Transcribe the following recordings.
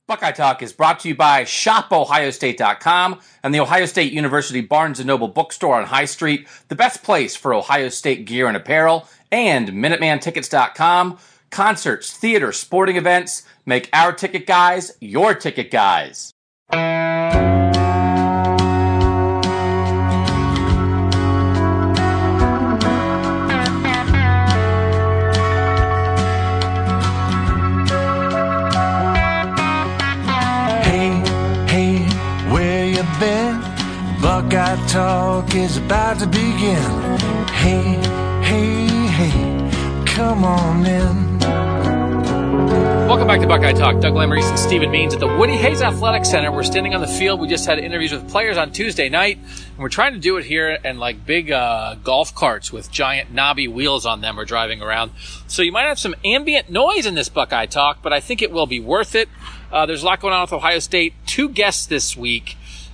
Buckeye Talk is brought to you by ShopOhioState.com and the Ohio State University Barnes & Noble bookstore on High Street, the best place for Ohio State gear and apparel, and MinutemanTickets.com. Concerts, theater, sporting events, make our ticket guys your ticket guys. Buckeye Talk is about to begin. Hey, hey, hey, come on in. Welcome back to Buckeye Talk. Doug Lamarice and Stephen Means at the Woody Hayes Athletic Center. We're standing on the field. We just had interviews with players on Tuesday night, and we're trying to do it here in like big golf carts with giant knobby wheels on them. We're driving around. So you might have some ambient noise in this Buckeye Talk, but I think it will be worth it. There's a lot going on with Ohio State. Two guests this week.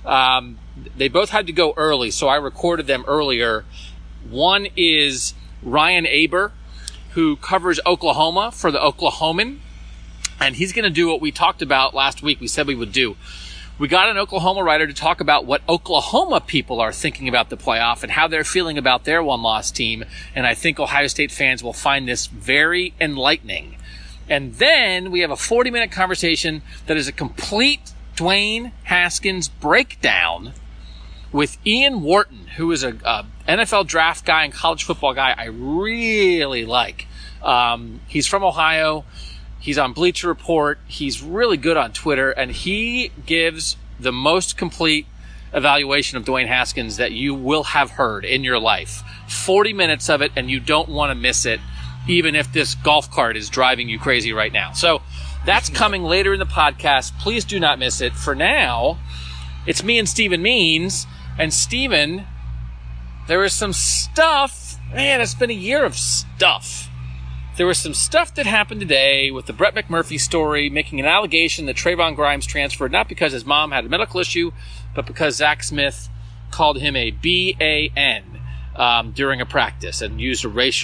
They both had to go early, so I recorded them earlier. One is Ryan Aber, who covers Oklahoma for the Oklahoman, and he's going to do what we talked about last week. We said we would do. We got an Oklahoma writer to talk about what Oklahoma people are thinking about the playoff and how they're feeling about their one-loss team, and I think Ohio State fans will find this very enlightening. And then we have a 40-minute conversation that is a complete Dwayne Haskins breakdown with Ian Wharton, who is a NFL draft guy and college football guy I really like. He's from Ohio. He's on Bleacher Report. He's really good on Twitter, and he gives the most complete evaluation of Dwayne Haskins that you will have heard in your life. 40 minutes of it, and you don't want to miss it, even if this golf cart is driving you crazy right now. So that's coming later in the podcast. Please do not miss it. For now, it's me and Stephen Means. And Stephen, there was some stuff. Man, it's been a year of stuff. There was some stuff that happened today with the Brett McMurphy story, making an allegation that Trayvon Grimes transferred, not because his mom had a medical issue, but because Zach Smith called him a B-A-N during a practice and used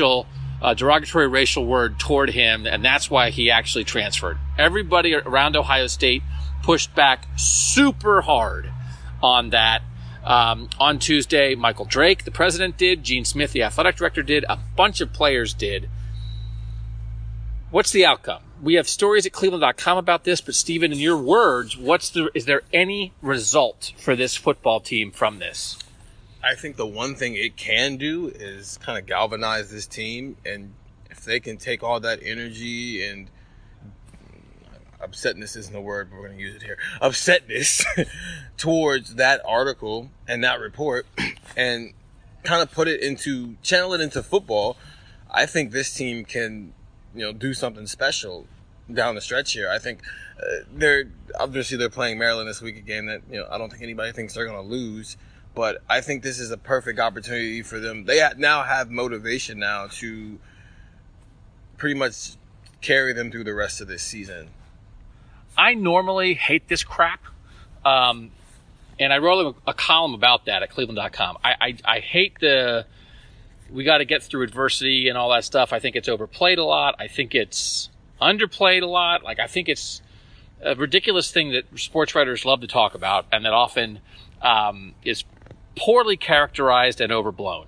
a derogatory racial word toward him, and that's why he actually transferred. Everybody around Ohio State pushed back super hard on that. On Tuesday, Michael Drake, the president, did. Gene Smith, the athletic director, did. A bunch of players did. What's the outcome? We have stories at Cleveland.com about this, but Stephen, in your words, is there any result for this football team from this? I think the one thing it can do is kind of galvanize this team, and if they can take all that energy and upsetness isn't a word, but we're going to use it here. Upsetness towards that article and that report and kind of channel it into football. I think this team can, do something special down the stretch here. I think they're playing Maryland this week, a game that, I don't think anybody thinks they're going to lose, but I think this is a perfect opportunity for them. They now have motivation now to pretty much carry them through the rest of this season. I normally hate this crap, and I wrote a column about that at Cleveland.com. I hate we got to get through adversity and all that stuff. I think it's overplayed a lot. I think it's underplayed a lot. I think it's a ridiculous thing that sports writers love to talk about and that often is poorly characterized and overblown.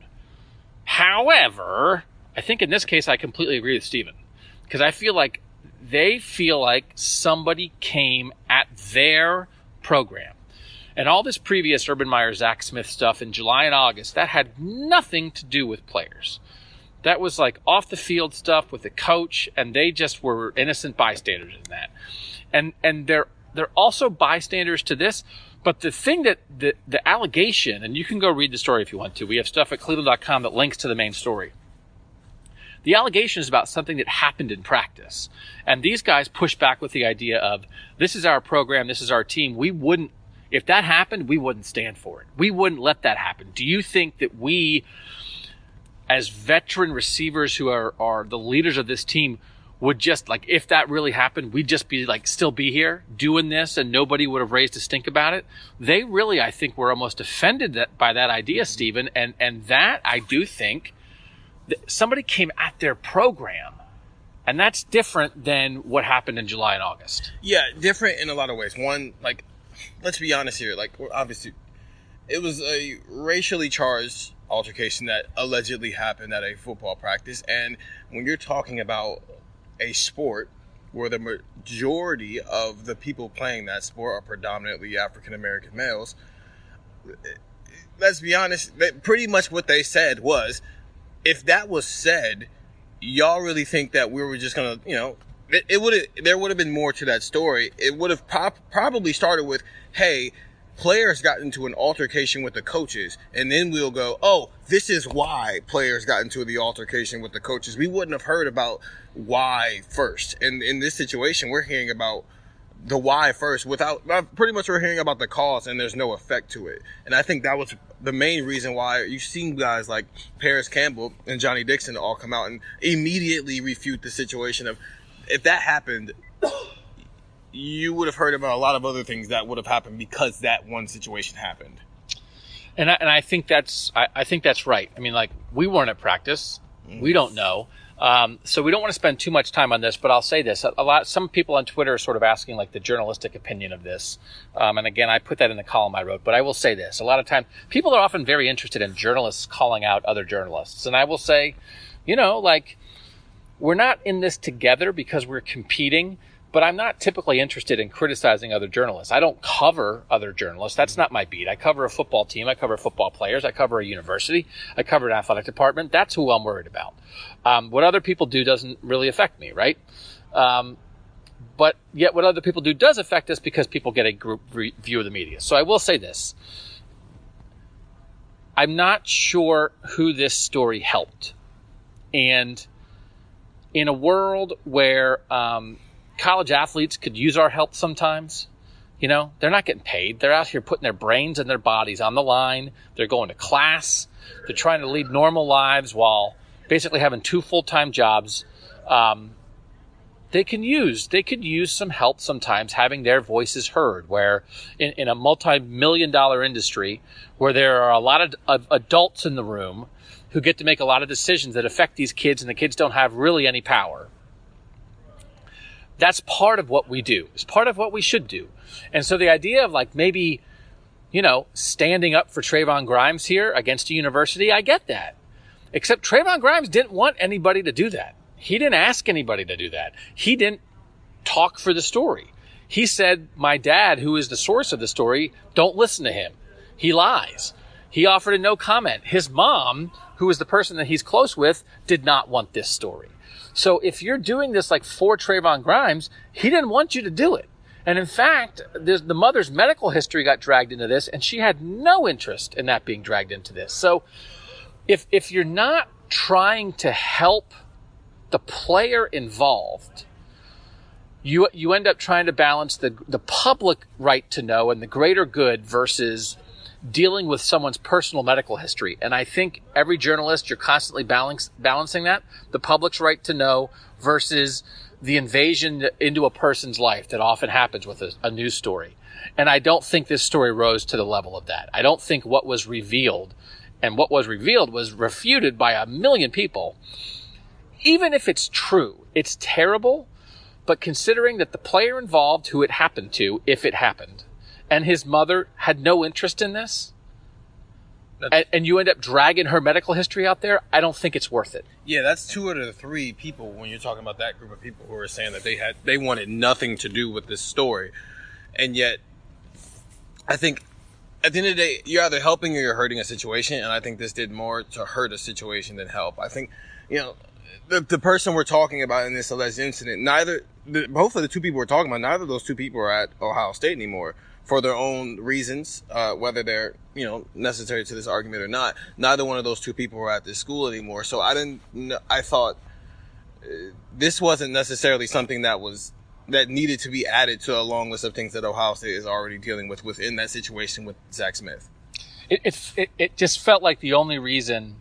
However, I think in this case I completely agree with Stephen, because I feel like they feel like somebody came at their program. And all this previous Urban Meyer, Zach Smith stuff in July and August, that had nothing to do with players. That was like off the field stuff with the coach, and they just were innocent bystanders in that. And they're also bystanders to this. But the thing that the allegation, and you can go read the story if you want to. We have stuff at Cleveland.com that links to the main story. The allegation is about something that happened in practice. And these guys push back with the idea of, this is our program, this is our team. If that happened, we wouldn't stand for it. We wouldn't let that happen. Do you think that we, as veteran receivers who are the leaders of this team, would just, if that really happened, we'd just be, still be here doing this and nobody would have raised a stink about it? They really, I think, were almost offended by that idea, Stephen. And that, I do think, somebody came at their program And that's different than what happened in July and August. Yeah, different in a lot of ways. One, like, let's be honest here. Like, obviously, it was a racially charged altercation that allegedly happened at a football practice. And when you're talking about a sport where the majority of the people playing that sport are predominantly African-American males, let's be honest, pretty much what they said was, if that was said, y'all really think that we were just gonna, there would have been more to that story. It would have probably started with, hey, players got into an altercation with the coaches, and then we'll go, oh, this is why players got into the altercation with the coaches. We wouldn't have heard about why first. And in this situation, we're hearing about the why first pretty much we're hearing about the cause, and there's no effect to it. And I think that was the main reason why you've seen guys like Paris Campbell and Johnny Dixon all come out and immediately refute the situation of, if that happened, you would have heard about a lot of other things that would have happened because that one situation happened. And I think that's right. I mean, like, we weren't at practice. We don't know. So we don't want to spend too much time on this, but I'll say this. Some people on Twitter are sort of asking, like, the journalistic opinion of this. And again, I put that in the column I wrote, but I will say this. A lot of time, people are often very interested in journalists calling out other journalists. And I will say, we're not in this together because we're competing, but I'm not typically interested in criticizing other journalists. I don't cover other journalists. That's not my beat. I cover a football team. I cover football players. I cover a university. I cover an athletic department. That's who I'm worried about. What other people do doesn't really affect me, right? But yet what other people do does affect us because people get a group view of the media. So I will say this. I'm not sure who this story helped. And in a world where college athletes could use our help sometimes, they're not getting paid. They're out here putting their brains and their bodies on the line. They're going to class. They're trying to lead normal lives while basically having 2 full-time jobs. They could use some help sometimes having their voices heard, where in a multi-million-dollar industry where there are a lot of adults in the room who get to make a lot of decisions that affect these kids, and the kids don't have really any power. That's part of what we do. It's part of what we should do. And so the idea of, like, maybe, standing up for Trayvon Grimes here against a university, I get that. Except Trayvon Grimes didn't want anybody to do that. He didn't ask anybody to do that. He didn't talk for the story. He said, my dad, who is the source of the story, don't listen to him. He lies. He offered a no comment. His mom, who is the person that he's close with, did not want this story. So if you're doing this, like, for Trayvon Grimes, he didn't want you to do it. And in fact, the mother's medical history got dragged into this, and she had no interest in that being dragged into this. So if you're not trying to help the player involved, you end up trying to balance the public right to know and the greater good versus dealing with someone's personal medical history. And I think every journalist, you're constantly balancing that, the public's right to know versus the invasion into a person's life that often happens with a news story. And I don't think this story rose to the level of that. I don't think what was revealed, and what was revealed was refuted by 1 million people. Even if it's true, it's terrible. But considering that the player involved who it happened to, if it happened, and his mother had no interest in this, and you end up dragging her medical history out there, I don't think it's worth it. Yeah, that's 2 out of the 3 people when you're talking about that group of people who are saying that they wanted nothing to do with this story. And yet, I think at the end of the day, you're either helping or you're hurting a situation, and I think this did more to hurt a situation than help. I think, the person we're talking about in this alleged incident, both of the 2 people we're talking about, neither of those 2 people are at Ohio State anymore for their own reasons, whether they're, necessary to this argument or not. Neither one of those 2 people are at this school anymore. So I thought this wasn't necessarily something that needed to be added to a long list of things that Ohio State is already dealing with within that situation with Zach Smith. It just felt like the only reason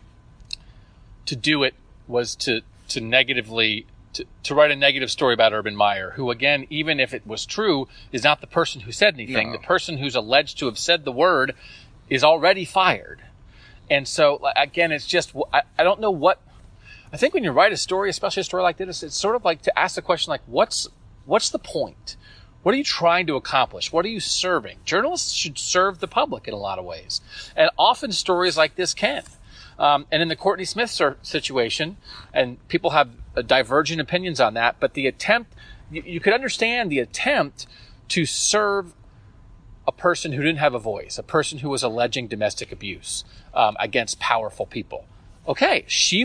to do it was to negatively to write a negative story about Urban Meyer, who, again, even if it was true, is not the person who said anything. No. The person who's alleged to have said the word is already fired. And so, again, it's just, I don't know what I think when you write a story, especially a story like this, it's sort of like to ask the question, like, what's the point? What are you trying to accomplish? What are you serving? Journalists should serve the public in a lot of ways. And often stories like this can. And in the Courtney Smith situation, and people have divergent opinions on that, but the attempt, you could understand the attempt to serve a person who didn't have a voice, a person who was alleging domestic abuse against powerful people. Okay, she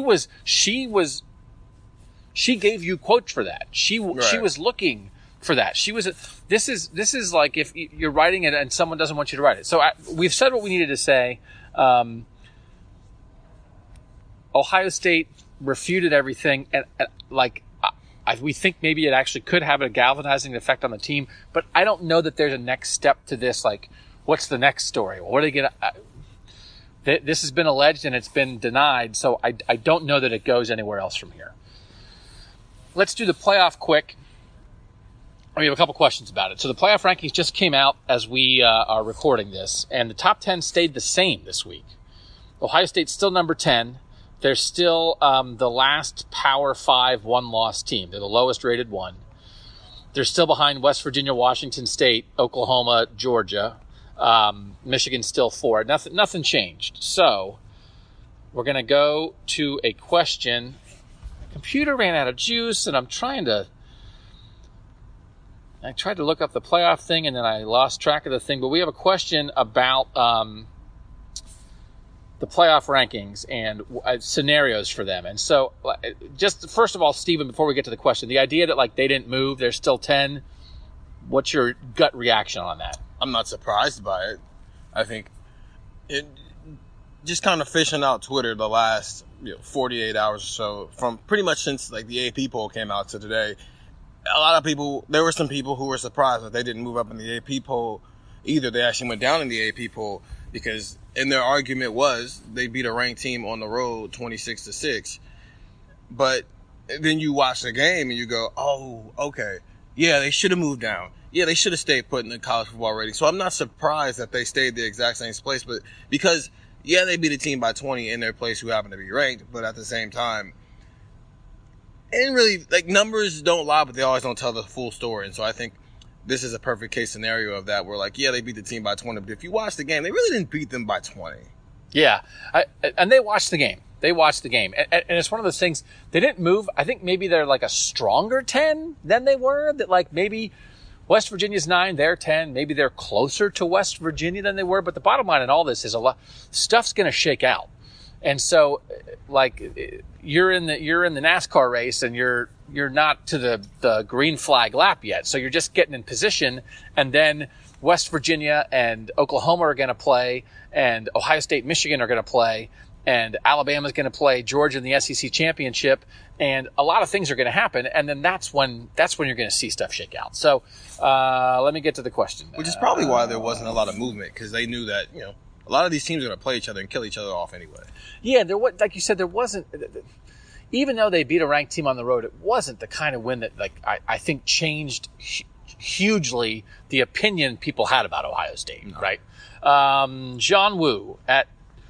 gave you quotes for that. She was looking for that. This is like if you're writing it and someone doesn't want you to write it. So we've said what we needed to say. Ohio State refuted everything, and we think maybe it actually could have a galvanizing effect on the team, but I don't know that there's a next step to this. Like, what's the next story? What are they going to... This has been alleged and it's been denied, so I don't know that it goes anywhere else from here. Let's do the playoff quick. We have a couple questions about it. So the playoff rankings just came out as we are recording this, and the top 10 stayed the same this week. Ohio State's still number 10. They're still the last Power 5 one-loss team. They're the lowest rated one. They're still behind West Virginia, Washington State, Oklahoma, Georgia. Michigan's still 4. Nothing changed. So we're going to go to a question. My computer ran out of juice, and I tried to look up the playoff thing, and then I lost track of the thing. But we have a question about the playoff rankings and scenarios for them. And so just first of all, Stephen, before we get to the question, the idea that like they didn't move, they're still 10. What's your gut reaction on that? I'm not surprised by it. I think it just kind of fishing out Twitter the last 48 hours or so, from pretty much since like the AP poll came out to today. A lot of people, there were some people who were surprised that they didn't move up in the AP poll either. They actually went down in the AP poll because, and their argument was they beat a ranked team on the road 26-6. But then you watch the game and you go, oh, okay. Yeah, they should have moved down. Yeah, they should have stayed put in the college football rating. So I'm not surprised that they stayed the exact same place, but because, yeah, they beat a team by 20 in their place who happened to be ranked, but at the same time, and really, like, numbers don't lie, but they always don't tell the full story. And so I think this is a perfect case scenario of that, where, like, yeah, they beat the team by 20, but if you watch the game, they really didn't beat them by 20. Yeah, and they watched the game. They watched the game. And it's one of those things, they didn't move. I think maybe they're like a stronger 10 than they were, that like maybe West Virginia's 9, they're 10. Maybe they're closer to West Virginia than they were. But the bottom line in all this is a lot stuff's going to shake out. And so, like, you're in the NASCAR race and you're not to the green flag lap yet. So you're just getting in position, and then West Virginia and Oklahoma are going to play, and Ohio State, Michigan are going to play, and Alabama's going to play Georgia in the SEC championship, and a lot of things are going to happen, and then that's when you're going to see stuff shake out. So let me get to the question. Which is probably why there wasn't a lot of movement, because they knew that, a lot of these teams are going to play each other and kill each other off anyway. Yeah, like you said, there wasn't, even though they beat a ranked team on the road, it wasn't the kind of win that, like, I think changed hugely the opinion people had about Ohio State, no. Right? John Woo at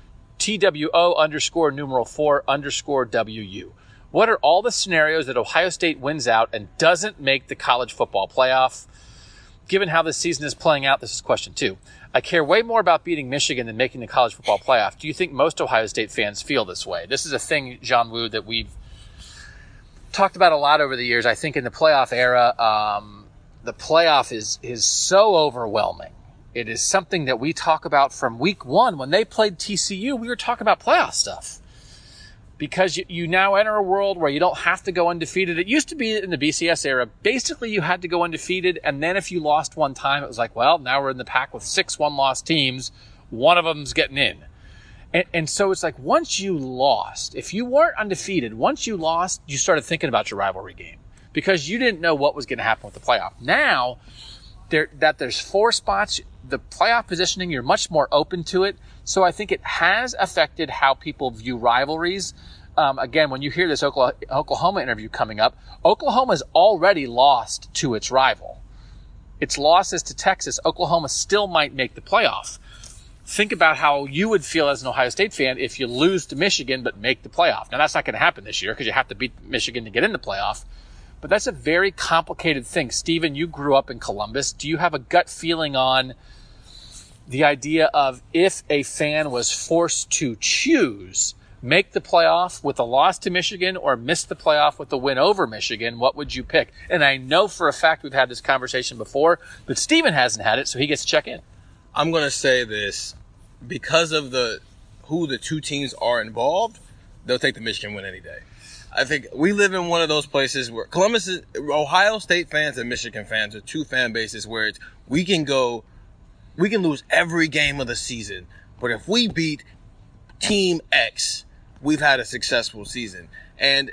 TWO_4_WU. What are all the scenarios that Ohio State wins out and doesn't make the college football playoff? Given how this season is playing out, this is question 2. I care way more about beating Michigan than making the college football playoff. Do you think most Ohio State fans feel this way? This is a thing, John Woo, that we've talked about a lot over the years. I think in the playoff era, the playoff is so overwhelming. It is something that we talk about from week 1. When they played TCU, we were talking about playoff stuff. Because you now enter a world where you don't have to go undefeated. It used to be in the BCS era, basically you had to go undefeated, and then if you lost one time, it was like, well, now we're in the pack with 6 one-loss teams. One of them's getting in. And so it's like, once you lost, if you weren't undefeated, once you lost, you started thinking about your rivalry game. Because you didn't know what was going to happen with the playoff. Now, there's 4 spots, the playoff positioning, you're much more open to it. So I think it has affected how people view rivalries. Again, when you hear this Oklahoma interview coming up, Oklahoma's already lost to its rival. Its losses to Texas, Oklahoma still might make the playoff. think about how you would feel as an Ohio State fan if you lose to Michigan but make the playoff. Now, that's not going to happen this year because you have to beat Michigan to get in the playoff. But that's a very complicated thing. Steven, you grew up in Columbus. Do you have a gut feeling on the idea of if a fan was forced to choose make the playoff with a loss to Michigan or miss the playoff with a win over Michigan, what would you pick? And I know for a fact we've had this conversation before, but Steven hasn't had it, so he gets to check in. I'm going to say this. Because of who the two teams are involved, they'll take the Michigan win any day. I think we live in one of those places where Ohio State fans and Michigan fans are two fan bases where we can lose every game of the season, but if we beat Team X, we've had a successful season. And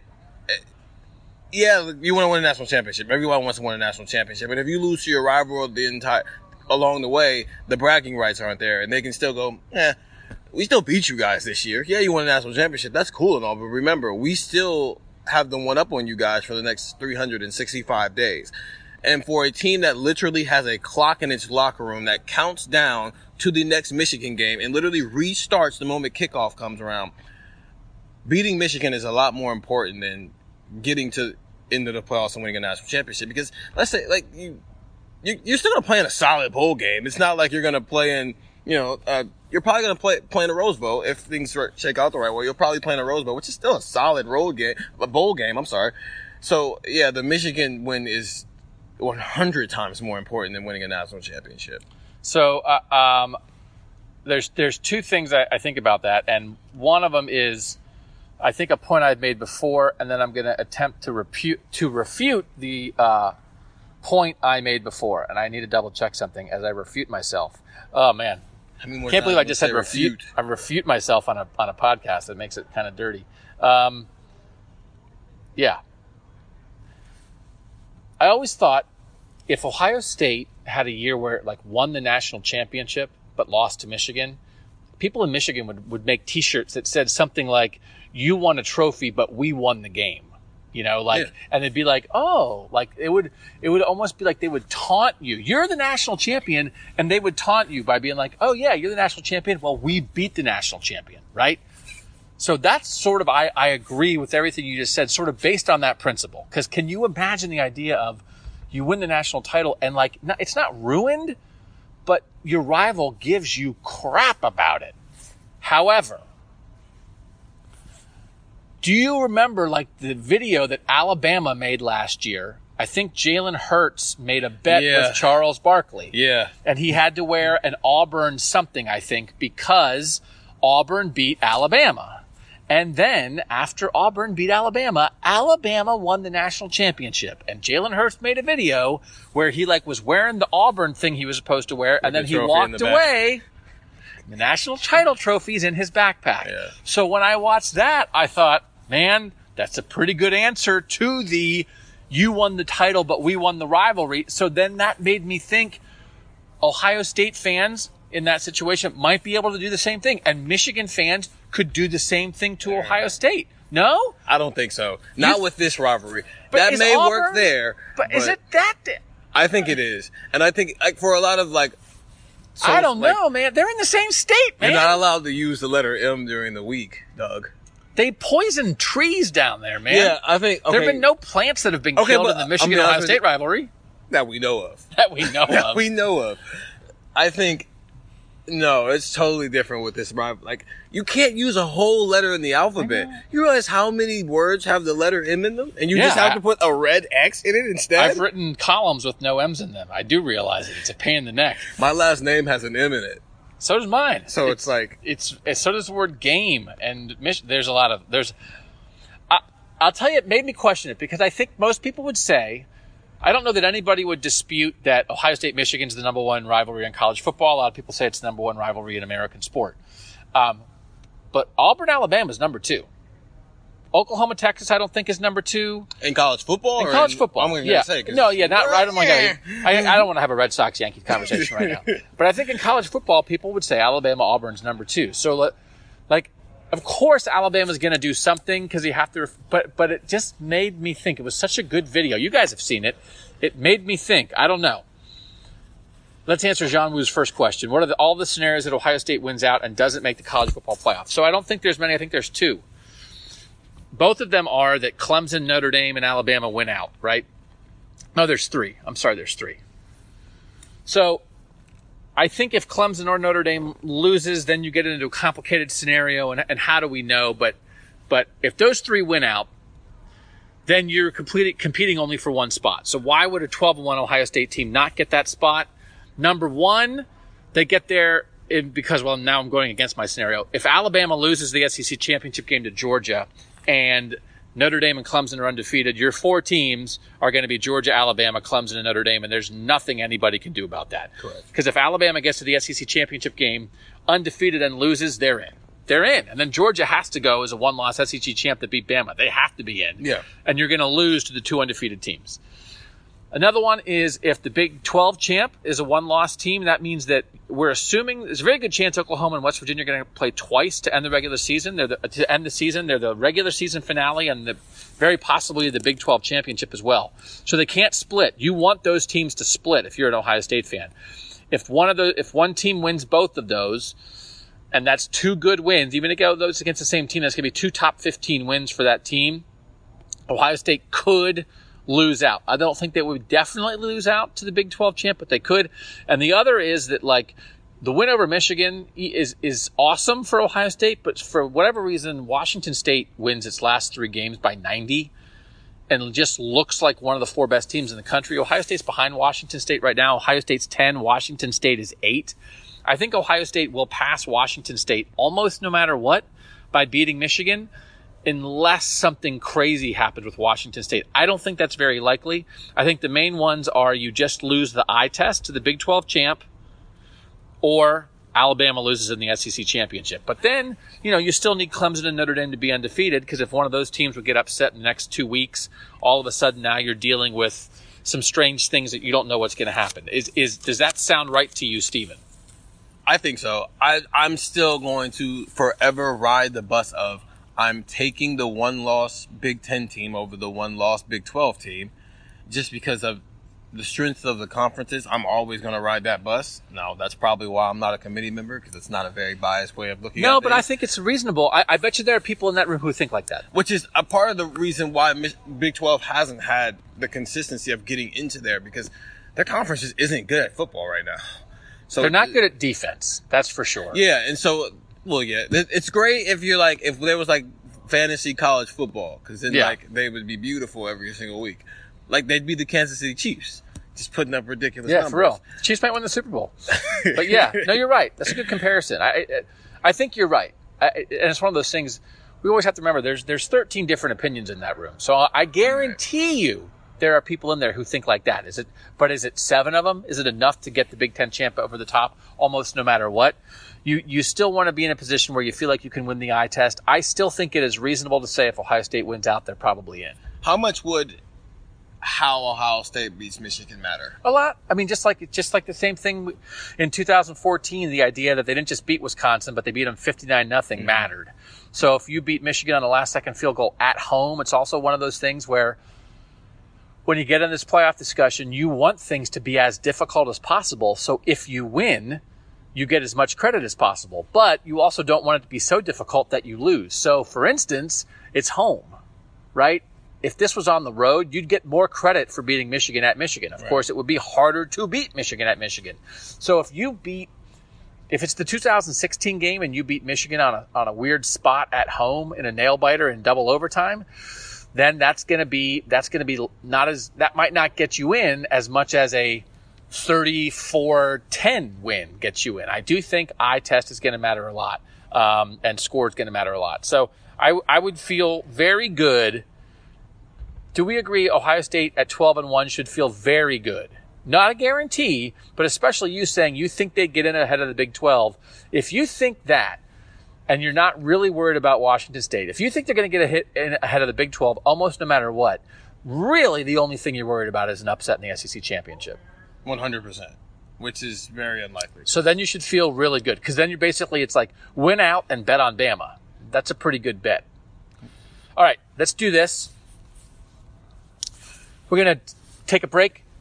yeah, you want to win a national championship. Everyone wants to win a national championship. But if you lose to your rival along the way, the bragging rights aren't there, and they can still go, we still beat you guys this year. Yeah, you won a national championship. That's cool and all, but remember, we still have the one up on you guys for the next 365 days. And for a team that literally has a clock in its locker room that counts down to the next Michigan game and literally restarts the moment kickoff comes around, beating Michigan is a lot more important than getting into the playoffs and winning a national championship. Because let's say, like, you're still going to play in a solid bowl game. It's not like you're going to play in, you're probably going to play in a Rose Bowl if things shake out the right way. You'll probably play in a Rose Bowl, which is still a solid bowl game. I'm sorry. So yeah, the Michigan win is 100 times more important than winning a national championship. So, there's two things I think about that. And one of them is, I think a point I've made before, and then I'm going to attempt to refute the, point I made before, and I need to double check something as I refute myself. Oh man, can't believe I just said refute. I refute myself on a podcast. That makes it kind of dirty. Yeah, I always thought if Ohio State had a year where it won the national championship but lost to Michigan, people in Michigan would make T-shirts that said something like, "You won a trophy, but we won the game." And they'd be like, it would almost be like they would taunt you. You're the national champion, and they would taunt you by being like, oh yeah, you're the national champion. Well, we beat the national champion, right? So that's sort of, I agree with everything you just said, sort of based on that principle. Because can you imagine the idea of you win the national title and it's not ruined, but your rival gives you crap about it. However, do you remember the video that Alabama made last year? I think Jalen Hurts made a bet with Charles Barkley. Yeah. And he had to wear an Auburn something, I think, because Auburn beat Alabama. And then after Auburn beat Alabama, Alabama won the national championship. And Jalen Hurts made a video where he was wearing the Auburn thing he was supposed to wear, and then he walked away. The national title trophy's in his backpack. Yeah. So when I watched that, I thought, man, that's a pretty good answer to the you won the title, but we won the rivalry. So then that made me think Ohio State fans in that situation might be able to do the same thing. And Michigan fans could do the same thing to Ohio State. No? I don't think so. Not with this rivalry. That may work there. But is it that? I think it is. And I think for a lot of I don't know, man. They're in the same state, man. You're not allowed to use the letter M during the week, Doug. They poison trees down there, man. Yeah, I think... Okay. There have been no plants that have been killed in the Michigan-Ohio State rivalry. That we know of. That we know of. I think... No, it's totally different with this rivalry. You can't use a whole letter in the alphabet. You realize how many words have the letter M in them? And you just have to put a red X in it instead? I've written columns with no M's in them. I do realize it. It's a pain in the neck. My last name has an M in it. So does mine. So it's so does the word game, and there's a lot of I'll tell you, it made me question it because I think most people would say, I don't know that anybody would dispute that Ohio State Michigan's the number one rivalry in college football. A lot of people say it's the number one rivalry in American sport, but Auburn Alabama is number 2. Oklahoma Texas I don't think is number 2 in college football. In college football, I'm going to say not right. I don't want to have a Red Sox Yankee conversation right now, but I think in college football people would say Alabama Auburn's number 2. So of course Alabama's going to do something because you have to. But it just made me think. It was such a good video. You guys have seen it. It made me think. I don't know. Let's answer Jean Wu's first question. What are all the scenarios that Ohio State wins out and doesn't make the college football playoff? So I don't think there's many. I think there's two. Both of them are that Clemson, Notre Dame, and Alabama win out, right? No, there's three. I'm sorry, there's three. So I think if Clemson or Notre Dame loses, then you get into a complicated scenario, and how do we know? But if those three win out, then you're competing only for one spot. So why would a 12-1 Ohio State team not get that spot? Number one, they get there because, well, now I'm going against my scenario. If Alabama loses the SEC championship game to Georgia and Notre Dame and Clemson are undefeated, your four teams are going to be Georgia, Alabama, Clemson, and Notre Dame, and there's nothing anybody can do about that. Correct. Because if Alabama gets to the SEC championship game undefeated and loses, they're in. They're in. And then Georgia has to go as a one-loss SEC champ that beat Bama. They have to be in. Yeah. And you're going to lose to the two undefeated teams. Another one is if the Big 12 champ is a one-loss team, that means that we're assuming there's a very good chance Oklahoma and West Virginia are going to play twice to end the regular season. To end the season. They're the regular season finale and very possibly the Big 12 championship as well. So they can't split. You want those teams to split if you're an Ohio State fan. If one team wins both of those, and that's two good wins, even if those against the same team, that's going to be two top 15 wins for that team. Ohio State could lose out. I don't think they would definitely lose out to the Big 12 champ, but they could. And the other is that, like, the win over Michigan is awesome for Ohio State, but for whatever reason, Washington State wins its last three games by 90 and just looks like one of the four best teams in the country. Ohio State's behind Washington State right now. Ohio State's 10. Washington State is 8. I think Ohio State will pass Washington State almost no matter what by beating Michigan, unless something crazy happens with Washington State. I don't think that's very likely. I think the main ones are you just lose the eye test to the Big 12 champ, or Alabama loses in the SEC championship. But then, you still need Clemson and Notre Dame to be undefeated, because if one of those teams would get upset in the next 2 weeks, all of a sudden now you're dealing with some strange things that you don't know what's going to happen. Does that sound right to you, Stephen? I think so. I'm still going to forever ride the bus of I'm taking the one-loss Big 10 team over the one-loss Big 12 team just because of the strength of the conferences. I'm always going to ride that bus. Now, that's probably why I'm not a committee member, because it's not a very biased way of looking at it. No, but I think it's reasonable. I bet you there are people in that room who think like that. Which is a part of the reason why Big 12 hasn't had the consistency of getting into there, because their conference just isn't good at football right now. So they're not good at defense. That's for sure. Yeah, and so, well, yeah, it's great if you're like, if there was like fantasy college football, because then like they would be beautiful every single week. Like they'd be the Kansas City Chiefs, just putting up ridiculous numbers. Yeah, for real. Chiefs might win the Super Bowl. But yeah, no, you're right. That's a good comparison. I think you're right. And it's one of those things we always have to remember. There's 13 different opinions in that room. So I guarantee you there are people in there who think like that. Is it 7 of them? Is it enough to get the Big Ten champ over the top almost no matter what? You still want to be in a position where you feel like you can win the eye test. I still think it is reasonable to say if Ohio State wins out, they're probably in. How much would how Ohio State beats Michigan matter? A lot. I mean, just like the same thing in 2014, the idea that they didn't just beat Wisconsin, but they beat them 59-0 mattered. So if you beat Michigan on a last-second field goal at home, it's also one of those things where when you get in this playoff discussion, you want things to be as difficult as possible. So if you win, you get as much credit as possible. But you also don't want it to be so difficult that you lose. So, for instance, it's home, right? If this was on the road, you'd get more credit for beating Michigan at Michigan. Of course, it would be harder to beat Michigan at Michigan. So if it's the 2016 game and you beat Michigan on a weird spot at home in a nail biter in double overtime, then that might not get you in as much as a 34-10 win gets you in. I do think eye test is going to matter a lot, and score is going to matter a lot. So I would feel very good. Do we agree Ohio State at 12-1 should feel very good? Not a guarantee, but especially you saying you think they'd get in ahead of the Big 12. If you think that, and you're not really worried about Washington State, if you think they're going to get a hit in ahead of the Big 12 almost no matter what, really the only thing you're worried about is an upset in the SEC championship. 100%, which is very unlikely. So then you should feel really good, because then it's like win out and bet on Bama. That's a pretty good bet. All right, let's do this. We're going to take a break,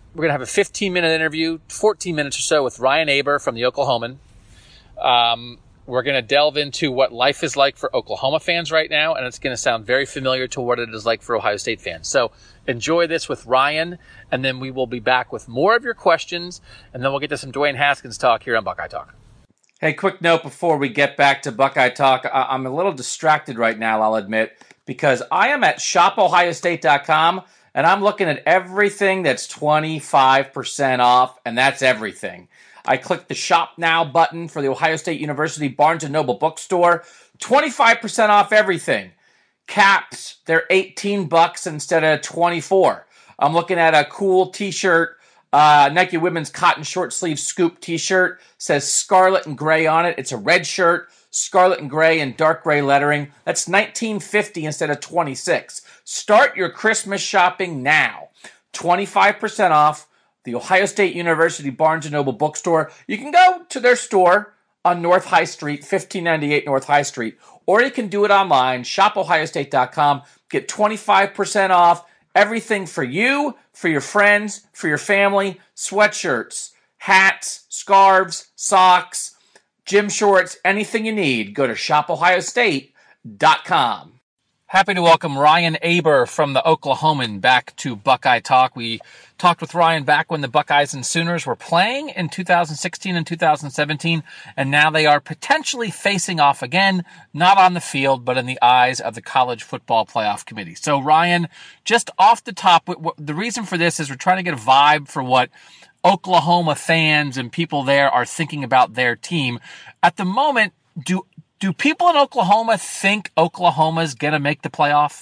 We're going to have a 15-minute interview, 14 minutes or so with Ryan Aber from the Oklahoman. We're going to delve into what life is like for Oklahoma fans right now, and it's going to sound very familiar to what it is like for Ohio State fans. So enjoy this with Ryan, and then we will be back with more of your questions, and then we'll get to some Dwayne Haskins talk here on Buckeye Talk. Hey, quick note before we get back to Buckeye Talk. I'm a little distracted right now, I'll admit, because I am at shopohiostate.com, and I'm looking at everything that's 25% off, and that's everything. I clicked the Shop Now button for the Ohio State University Barnes & Noble bookstore. 25% off everything. Caps, they're $18 instead of $24. I'm looking at a cool t-shirt, Nike Women's Cotton Short Sleeve Scoop t-shirt. Says Scarlet and Gray on it. It's a red shirt, scarlet and gray and dark gray lettering. That's $19.50 instead of $26. Start your Christmas shopping now. 25% off. The Ohio State University Barnes & Noble bookstore. You can go to their store on North High Street, 1598 North High Street, or you can do it online, shopohiostate.com. Get 25% off everything for you, for your friends, for your family, sweatshirts, hats, scarves, socks, gym shorts, anything you need. Go to shopohiostate.com. Happy to welcome Ryan Aber from the Oklahoman back to Buckeye Talk. We talked with Ryan back when the Buckeyes and Sooners were playing in 2016 and 2017, and now they are potentially facing off again, not on the field, but in the eyes of the College Football Playoff Committee. So, Ryan, just off the top, the reason for this is we're trying to get a vibe for what Oklahoma fans and people there are thinking about their team. At the moment, do people in Oklahoma think Oklahoma's going to make the playoff?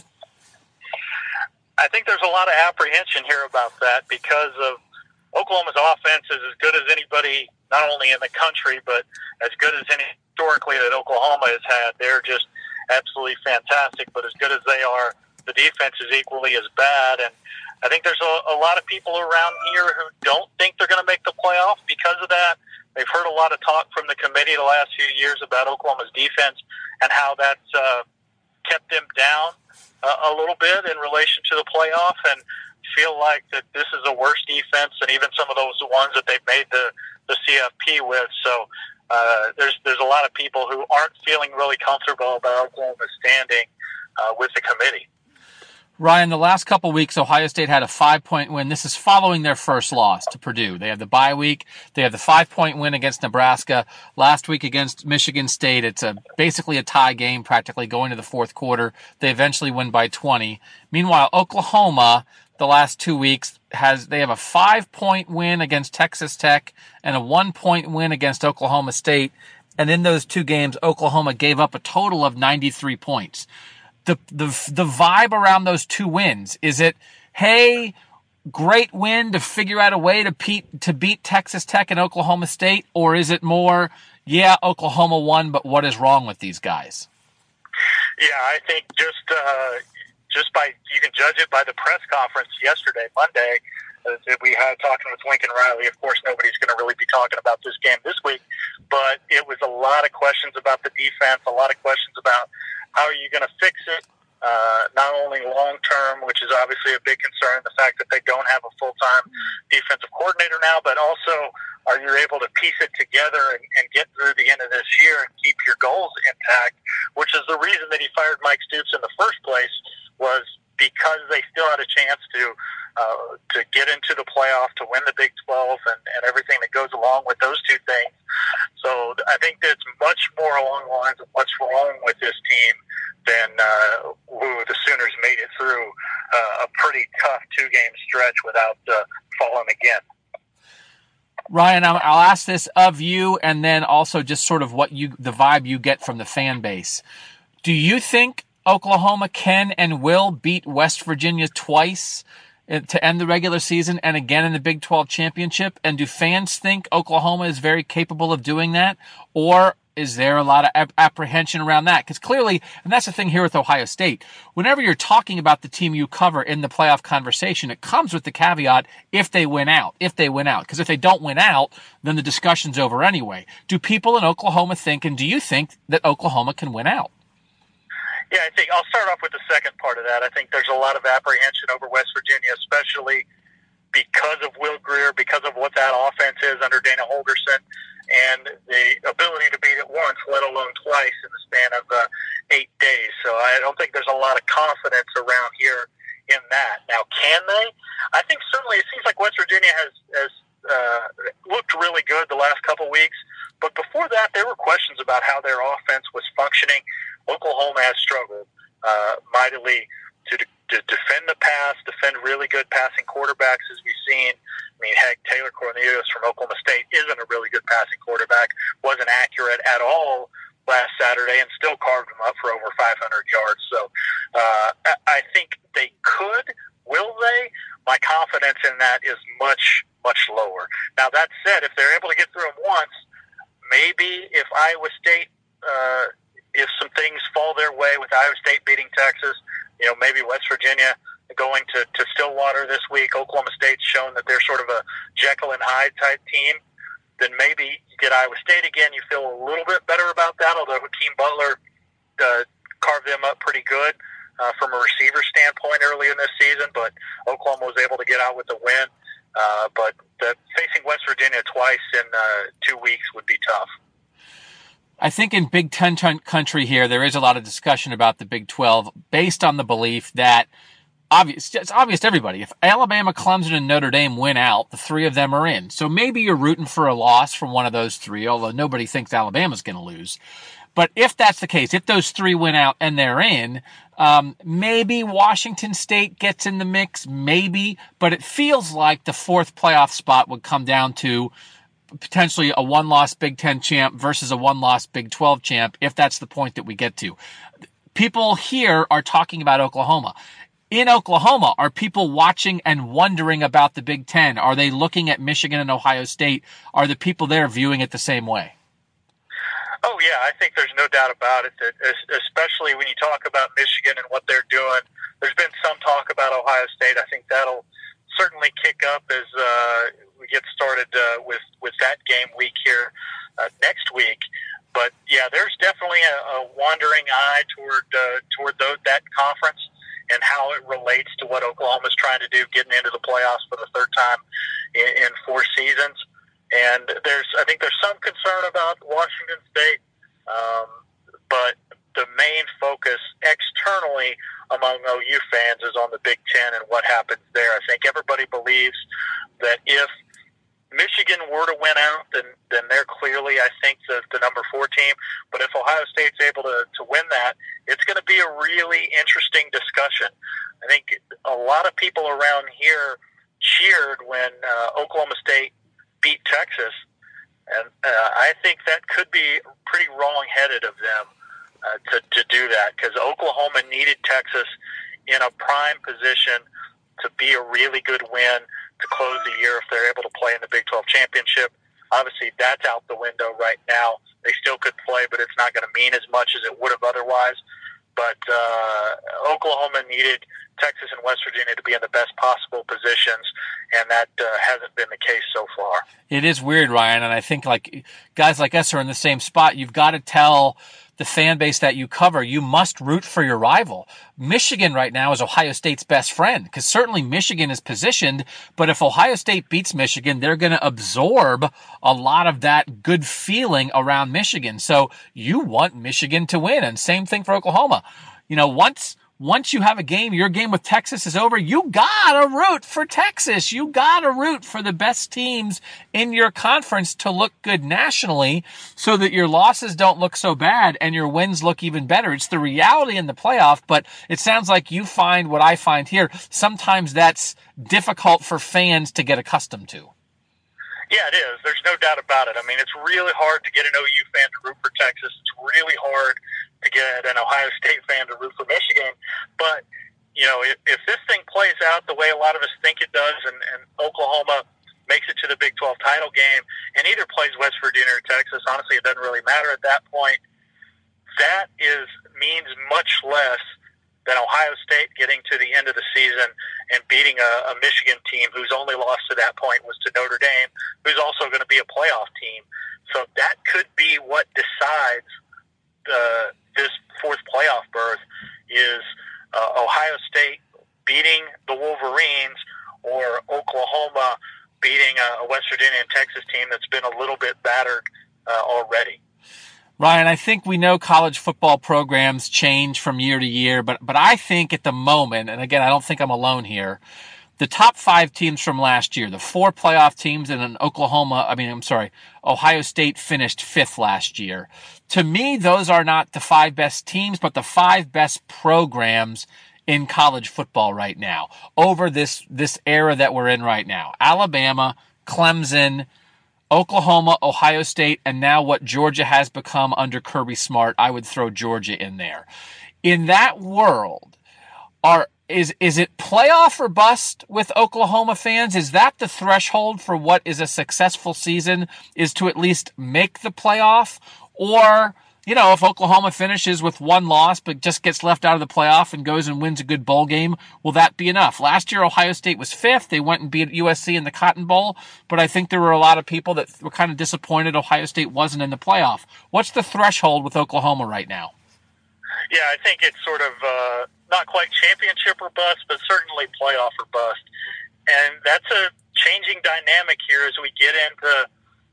I think there's a lot of apprehension here about that because of Oklahoma's offense is as good as anybody, not only in the country, but as good as any historically that Oklahoma has had. They're just absolutely fantastic, but as good as they are, the defense is equally as bad. And I think there's a lot of people around here who don't think they're going to make the playoff because of that. They've heard a lot of talk from the committee the last few years about Oklahoma's defense and how that's kept them down a little bit in relation to the playoff, and feel like that this is a worse defense than even some of those ones that they've made the CFP with. So there's a lot of people who aren't feeling really comfortable about Oklahoma's standing with the committee. Ryan, the last couple weeks, Ohio State had a 5-point win. This is following their first loss to Purdue. They have the bye week. They have the 5-point win against Nebraska. Last week against Michigan State, it's basically a tie game, practically going to the fourth quarter. They eventually win by 20. Meanwhile, Oklahoma, the last 2 weeks, they have a 5-point win against Texas Tech and a 1-point win against Oklahoma State. And in those two games, Oklahoma gave up a total of 93 points. The vibe around those two wins, is it, hey, great win to figure out a way to beat Texas Tech and Oklahoma State? Or is it more, yeah, Oklahoma won, but what is wrong with these guys? Yeah, I think just by, you can judge it by the press conference yesterday, Monday, that we had talking with Lincoln Riley. Of course, nobody's going to really be talking about this game this week, but it was a lot of questions about the defense, a lot of questions about how are you going to fix it, not only long-term, which is obviously a big concern, the fact that they don't have a full-time defensive coordinator now, but also are you able to piece it together and get through the end of this year and keep your goals intact, which is the reason that he fired Mike Stoops in the first place, was because they still had a chance to get into the playoff, to win the Big 12 and everything that goes along with those two things. So I think that's much more along the lines of what's wrong with this team than the Sooners made it through a pretty tough two-game stretch without falling again. Ryan, I'll ask this of you, and then also just sort of the vibe you get from the fan base. Do you think Oklahoma can and will beat West Virginia twice to end the regular season and again in the Big 12 championship? And do fans think Oklahoma is very capable of doing that? Or is there a lot of apprehension around that? Because clearly, and that's the thing here with Ohio State, whenever you're talking about the team you cover in the playoff conversation, it comes with the caveat, if they win out. Because if they don't win out, then the discussion's over anyway. Do people in Oklahoma think, and do you think, that Oklahoma can win out? Yeah, I think I'll start off with the second part of that. I think there's a lot of apprehension over West Virginia, especially because of Will Grier, because of what that offense is under Dana Holgorsen, and the ability to beat it once, let alone twice in the span of 8 days. So I don't think there's a lot of confidence around here in that. Now, can they? I think certainly it seems like West Virginia has looked really good the last couple weeks, but before that there were questions about how their offense was functioning. Oklahoma has struggled mightily to defend the pass, defend really good passing quarterbacks, as we've seen. I mean, heck, Taylor Cornelius from Oklahoma State isn't a really good passing quarterback, wasn't accurate at all last Saturday, and still carved him up for over 500 yards. So I think they could. Will they? My confidence in that is much, much lower. Now, that said, if they're able to get through them once, maybe if Iowa State, if some things fall their way with Iowa State beating Texas, maybe West Virginia going to Stillwater this week, Oklahoma State's shown that they're sort of a Jekyll and Hyde type team, then maybe you get Iowa State again, you feel a little bit better about that, although Hakeem Butler carved them up pretty good from a receiver standpoint early in this season, but Oklahoma was able to get out with the win. But facing West Virginia twice in 2 weeks would be tough. I think in Big Ten country here, there is a lot of discussion about the Big 12 based on the belief that it's obvious to everybody. If Alabama, Clemson, and Notre Dame win out, the three of them are in. So maybe you're rooting for a loss from one of those three, although nobody thinks Alabama's going to lose. But if that's the case, if those three win out and they're in, maybe Washington State gets in the mix, maybe. But it feels like the fourth playoff spot would come down to potentially a one-loss Big Ten champ versus a one-loss Big 12 champ, if that's the point that we get to. People here are talking about Oklahoma. In Oklahoma, are people watching and wondering about the Big Ten? Are they looking at Michigan and Ohio State? Are the people there viewing it the same way? Oh, yeah, I think there's no doubt about it, that especially when you talk about Michigan and what they're doing. There's been some talk about Ohio State. I think that'll certainly kick up as we get started with that game week here next week. But, yeah, there's definitely a wandering eye toward that conference and how it relates to what Oklahoma's trying to do, getting into the playoffs for the third time in 4 seasons. And I think there's some concern about Washington State, but the main focus externally among OU fans is on the Big Ten and what happens there. I think everybody believes that if Michigan were to win out, then they're clearly, I think, the number 4 team. But if Ohio State's able to win that, it's going to be a really interesting discussion. I think a lot of people around here cheered when Oklahoma State beat Texas, and I think that could be pretty wrong-headed of them to do that, because Oklahoma needed Texas in a prime position to be a really good win to close the year if they're able to play in the Big 12 championship. Obviously, that's out the window right now. They still could play, but it's not going to mean as much as it would have otherwise. But Oklahoma needed Texas and West Virginia to be in the best possible positions, and that hasn't been the case so far. It is weird, Ryan, and I think like guys like us are in the same spot. You've got to tell the fan base that you cover, you must root for your rival. Michigan right now is Ohio State's best friend, because certainly Michigan is positioned, but if Ohio State beats Michigan, they're going to absorb a lot of that good feeling around Michigan. So you want Michigan to win, and same thing for Oklahoma. Once you have a game, your game with Texas is over, you gotta root for Texas. You gotta root for the best teams in your conference to look good nationally so that your losses don't look so bad and your wins look even better. It's the reality in the playoff, but it sounds like you find what I find here. Sometimes that's difficult for fans to get accustomed to. Yeah, it is. There's no doubt about it. I mean, it's really hard to get an OU fan to root for Texas. It's really hard to get an Ohio State fan to root for Michigan. But, if this thing plays out the way a lot of us think it does, and Oklahoma makes it to the Big 12 title game and either plays West Virginia or Texas, honestly, it doesn't really matter at that point. That means much less than Ohio State getting to the end of the season and beating a Michigan team whose only loss to that point was to Notre Dame, who's also going to be a playoff team. So that could be what decides this fourth playoff berth is Ohio State beating the Wolverines or Oklahoma beating a West Virginia and Texas team that's been a little bit battered already. Ryan, I think we know college football programs change from year to year, but I think at the moment, and again, I don't think I'm alone here, the top 5 teams from last year, the 4 playoff teams, and in Ohio State finished 5th last year. To me, those are not the 5 best teams, but the 5 best programs in college football right now over this era that we're in right now. Alabama, Clemson, Oklahoma, Ohio State, and now what Georgia has become under Kirby Smart. I would throw Georgia in there. In that world, is it playoff or bust with Oklahoma fans? Is that the threshold for what is a successful season, is to at least make the playoff? Or, if Oklahoma finishes with 1 loss but just gets left out of the playoff and goes and wins a good bowl game, will that be enough? Last year, Ohio State was 5th. They went and beat USC in the Cotton Bowl, but I think there were a lot of people that were kind of disappointed Ohio State wasn't in the playoff. What's the threshold with Oklahoma right now? Yeah, I think it's sort of not quite championship or bust, but certainly playoff or bust. And that's a changing dynamic here as we get into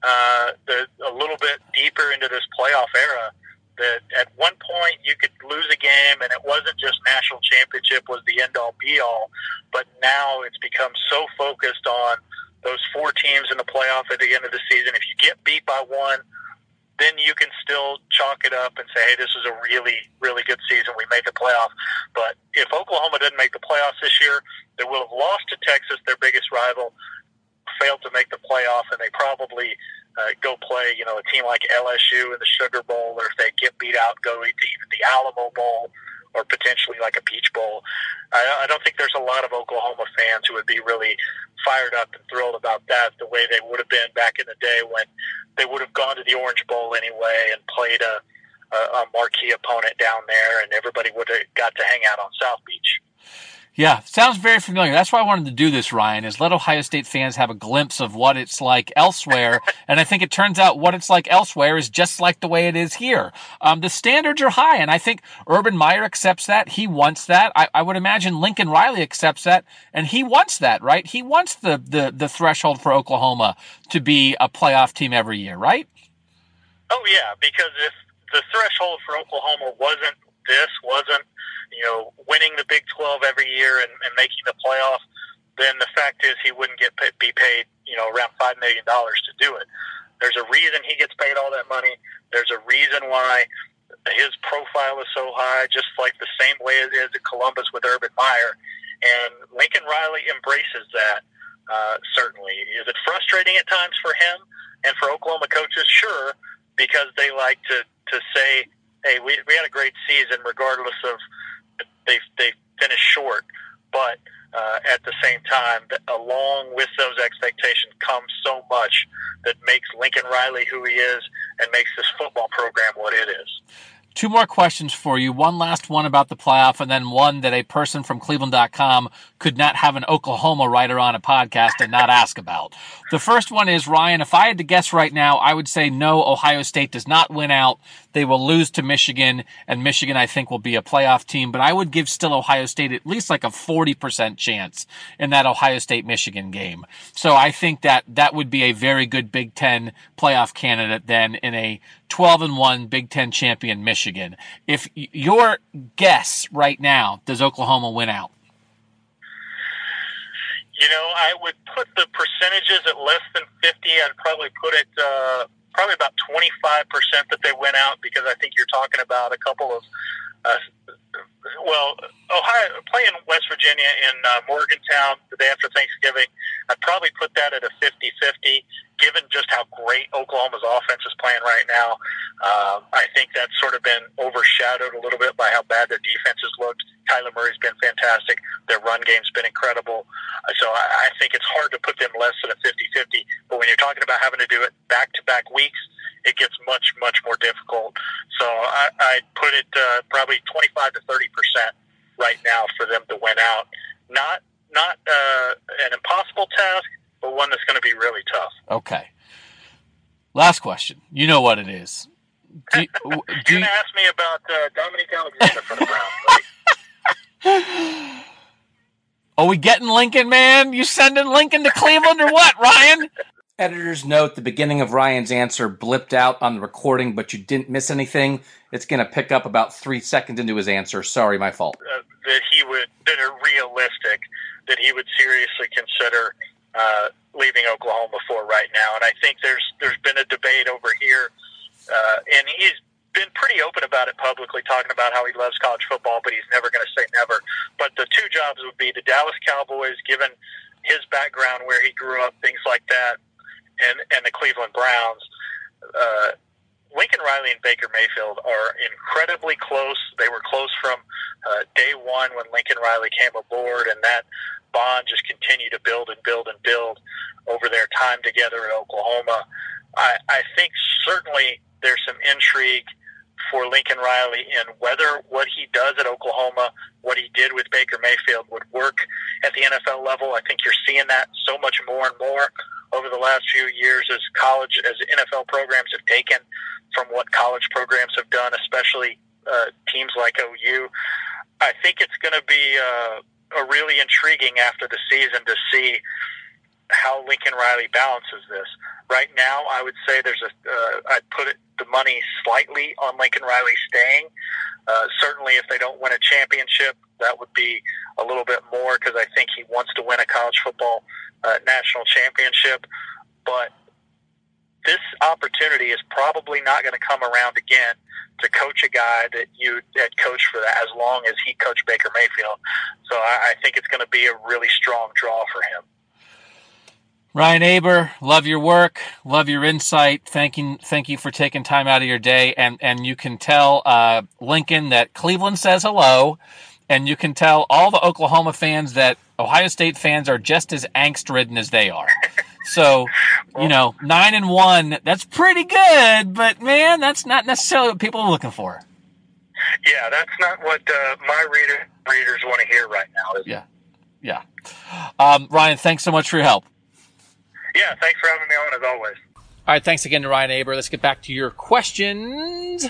a little bit deeper into this playoff era. That at one point you could lose a game and it wasn't just national championship was the end-all be-all, but now it's become so focused on those 4 teams in the playoff at the end of the season. If you get beat by one, then you can still chalk it up and say, hey, this is a really, really good season. We made the playoff. But if Oklahoma didn't make the playoffs this year, they will have lost to Texas, their biggest rival, failed to make the playoff, and they probably go play, a team like LSU in the Sugar Bowl, or if they get beat out, go to even the Alamo Bowl, or potentially like a Peach Bowl. I don't think there's a lot of Oklahoma fans who would be really fired up and thrilled about that the way they would have been back in the day when they would have gone to the Orange Bowl anyway and played a marquee opponent down there, and everybody would have got to hang out on South Beach. Yeah, sounds very familiar. That's why I wanted to do this, Ryan, is let Ohio State fans have a glimpse of what it's like elsewhere. And I think it turns out what it's like elsewhere is just like the way it is here. The standards are high, and I think Urban Meyer accepts that. He wants that. I would imagine Lincoln Riley accepts that, and he wants that, right? He wants the threshold for Oklahoma to be a playoff team every year, right? Oh, yeah, because if the threshold for Oklahoma wasn't winning the Big 12 every year and making the playoff, then the fact is he wouldn't be paid, around $5 million to do it. There's a reason he gets paid all that money. There's a reason why his profile is so high, just like the same way it is at Columbus with Urban Meyer. And Lincoln Riley embraces that, certainly. Is it frustrating at times for him and for Oklahoma coaches? Sure, because they like to say, hey, we had a great season regardless of they finished short. But at the same time, along with those expectations comes so much that makes Lincoln Riley who he is and makes this football program what it is. 2 more questions for you. One last one about the playoff, and then one that a person from Cleveland.com could not have an Oklahoma writer on a podcast and not ask about. The first one is, Ryan, if I had to guess right now, I would say no, Ohio State does not win out. They will lose to Michigan, and Michigan, I think, will be a playoff team. But I would give still Ohio State at least like a 40% chance in that Ohio State-Michigan game. So I think that would be a very good Big Ten playoff candidate then in a 12-1 Big Ten champion Michigan. If your guess right now, does Oklahoma win out? I would put the percentages at less than 50. I'd probably put it probably about 25% that they win out, because I think you're talking about a couple of Ohio playing West Virginia in Morgantown the day after Thanksgiving. I'd probably put that at a 50-50, given just how great Oklahoma's offense is playing right now. I think that's sort of been overshadowed a little bit by how bad their defense has looked. Kyler Murray's been fantastic. Their run game's been incredible. So I think it's hard to put them less than a 50-50. But when you're talking about having to do it back-to-back weeks, it gets much, much more difficult. So I'd put it probably 25 to 30% right now for them to win out. Not an impossible task, but one that's going to be really tough. Okay. Last question. You know what it is. You're going to ask me about Dominique Alexander for the Browns, right? Are we getting Lincoln, man? You sending Lincoln to Cleveland or what, Ryan? Editor's note, the beginning of Ryan's answer blipped out on the recording, but you didn't miss anything. It's going to pick up about 3 seconds into his answer. Sorry, my fault. That are realistic, that he would seriously consider leaving Oklahoma for right now. And I think there's been a debate over here, and he's been pretty open about it publicly, talking about how he loves college football, but he's never going to say never. But the two jobs would be the Dallas Cowboys, given his background, where he grew up, things like that, and the Cleveland Browns. Lincoln Riley and Baker Mayfield are incredibly close. They were close from day one when Lincoln Riley came aboard, and that bond just continued to build and build and build over their time together at Oklahoma. I think certainly there's some intrigue for Lincoln Riley in whether what he does at Oklahoma, what he did with Baker Mayfield, would work at the NFL level. I think you're seeing that so much more and more over the last few years as NFL programs have taken from what college programs have done, especially teams like OU. I think it's going to be a really intriguing after the season to see how Lincoln Riley balances this. Right now, I would say I'd put the money slightly on Lincoln Riley staying. Certainly, if they don't win a championship, that would be a little bit more, because I think he wants to win a college football national championship. But this opportunity is probably not going to come around again to coach a guy that you had coached for that as long as he coached Baker Mayfield. So I think it's going to be a really strong draw for him. Ryan Aber, love your work, love your insight. Thank you for taking time out of your day. And you can tell Lincoln that Cleveland says hello, and you can tell all the Oklahoma fans that Ohio State fans are just as angst-ridden as they are. So, 9-1, that's pretty good, but man, that's not necessarily what people are looking for. Yeah, that's not what my readers want to hear right now. Yeah. Ryan, thanks so much for your help. Yeah, thanks for having me on, as always. All right, thanks again to Ryan Aber. Let's get back to your questions.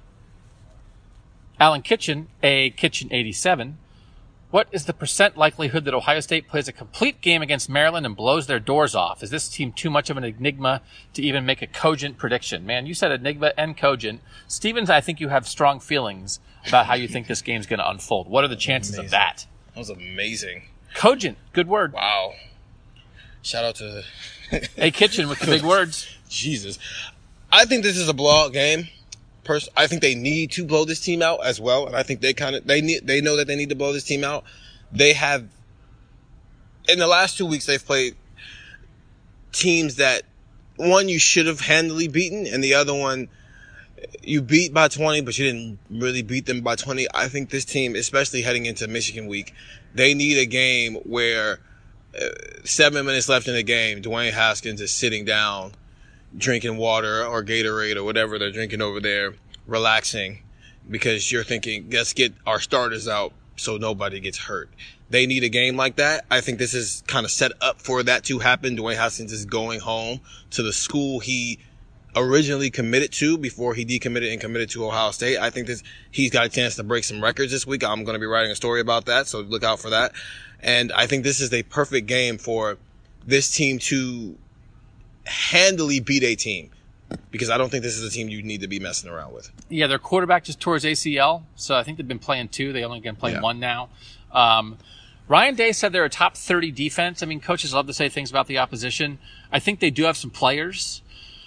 Alan Kitchen, a Kitchen 87. What is the % likelihood that Ohio State plays a complete game against Maryland and blows their doors off? Is this team too much of an enigma to even make a cogent prediction? Man, you said enigma and cogent. Stevens, I think you have strong feelings about how you think this game's going to unfold. What are the chances of that? That was amazing. Cogent, good word. Wow. Shout out to A Kitchen with the big words. Jesus. I think this is a blowout game. I think they need to blow this team out as well, and I think they know that they need to blow this team out. They have, in the last 2 weeks, they've played teams that, one, you should have handily beaten, and the other one, you beat by 20, but you didn't really beat them by 20. I think this team, especially heading into Michigan week, they need a game where 7 minutes left in the game, Dwayne Haskins is sitting down, drinking water or Gatorade or whatever they're drinking over there, relaxing, because you're thinking, let's get our starters out so nobody gets hurt. They need a game like that. I think this is kind of set up for that to happen. Dwayne Haskins is going home to the school he originally committed to before he decommitted and committed to Ohio State. I think he's got a chance to break some records this week. I'm going to be writing a story about that, so look out for that. And I think this is a perfect game for this team to handily beat a team, because I don't think this is a team you need to be messing around with. Yeah, their quarterback just tore his ACL, so I think they've been playing 2. They only can play 1 now. Ryan Day said they're a top 30 defense. I mean, coaches love to say things about the opposition. I think they do have some players.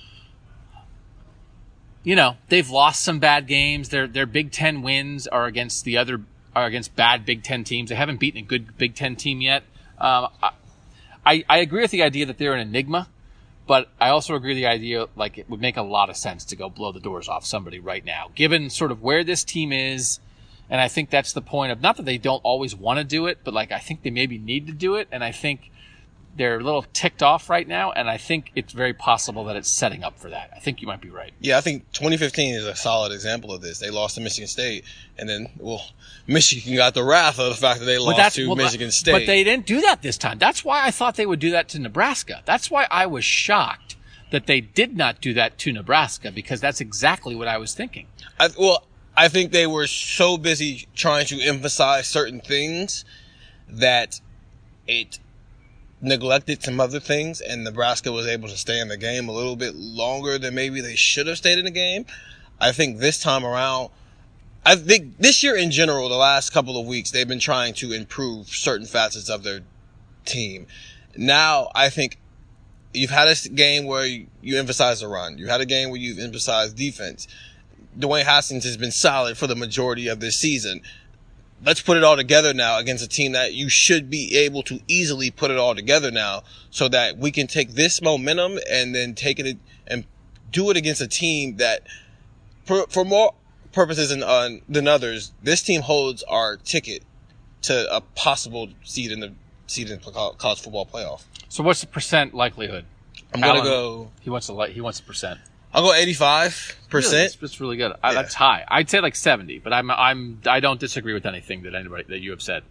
They've lost some bad games. Their Big Ten wins are against bad Big Ten teams. They haven't beaten a good Big Ten team yet. I agree with the idea that they're an enigma. But I also agree with the idea, like, it would make a lot of sense to go blow the doors off somebody right now, given sort of where this team is. And I think that's the point of, not that they don't always want to do it, but like, I think they maybe need to do it. And I think they're a little ticked off right now. And I think it's very possible that it's setting up for that. I think you might be right. Yeah, I think 2015 is a solid example of this. They lost to Michigan State, and then, Michigan got the wrath of the fact that they lost to Michigan State. But they didn't do that this time. That's why I thought they would do that to Nebraska. That's why I was shocked that they did not do that to Nebraska, because that's exactly what I was thinking. I think they were so busy trying to emphasize certain things that it neglected some other things, and Nebraska was able to stay in the game a little bit longer than maybe they should have stayed in the game. I think this time around, I think this year in general, the last couple of weeks, they've been trying to improve certain facets of their team. Now, I think you've had a game where you emphasize the run. You've had a game where you've emphasized defense. Dwayne Haskins has been solid for the majority of this season. Let's put it all together now against a team that you should be able to easily put it all together now, so that we can take this momentum and then take it and do it against a team that, for more purposes than others, this team holds our ticket to a possible seed in the college football playoff. So what's the percent likelihood? I'm going to go. He wants a percent. I'll go 85%. Really? That's really good. That's high. I'd say like 70, but I don't disagree with anything that you have said.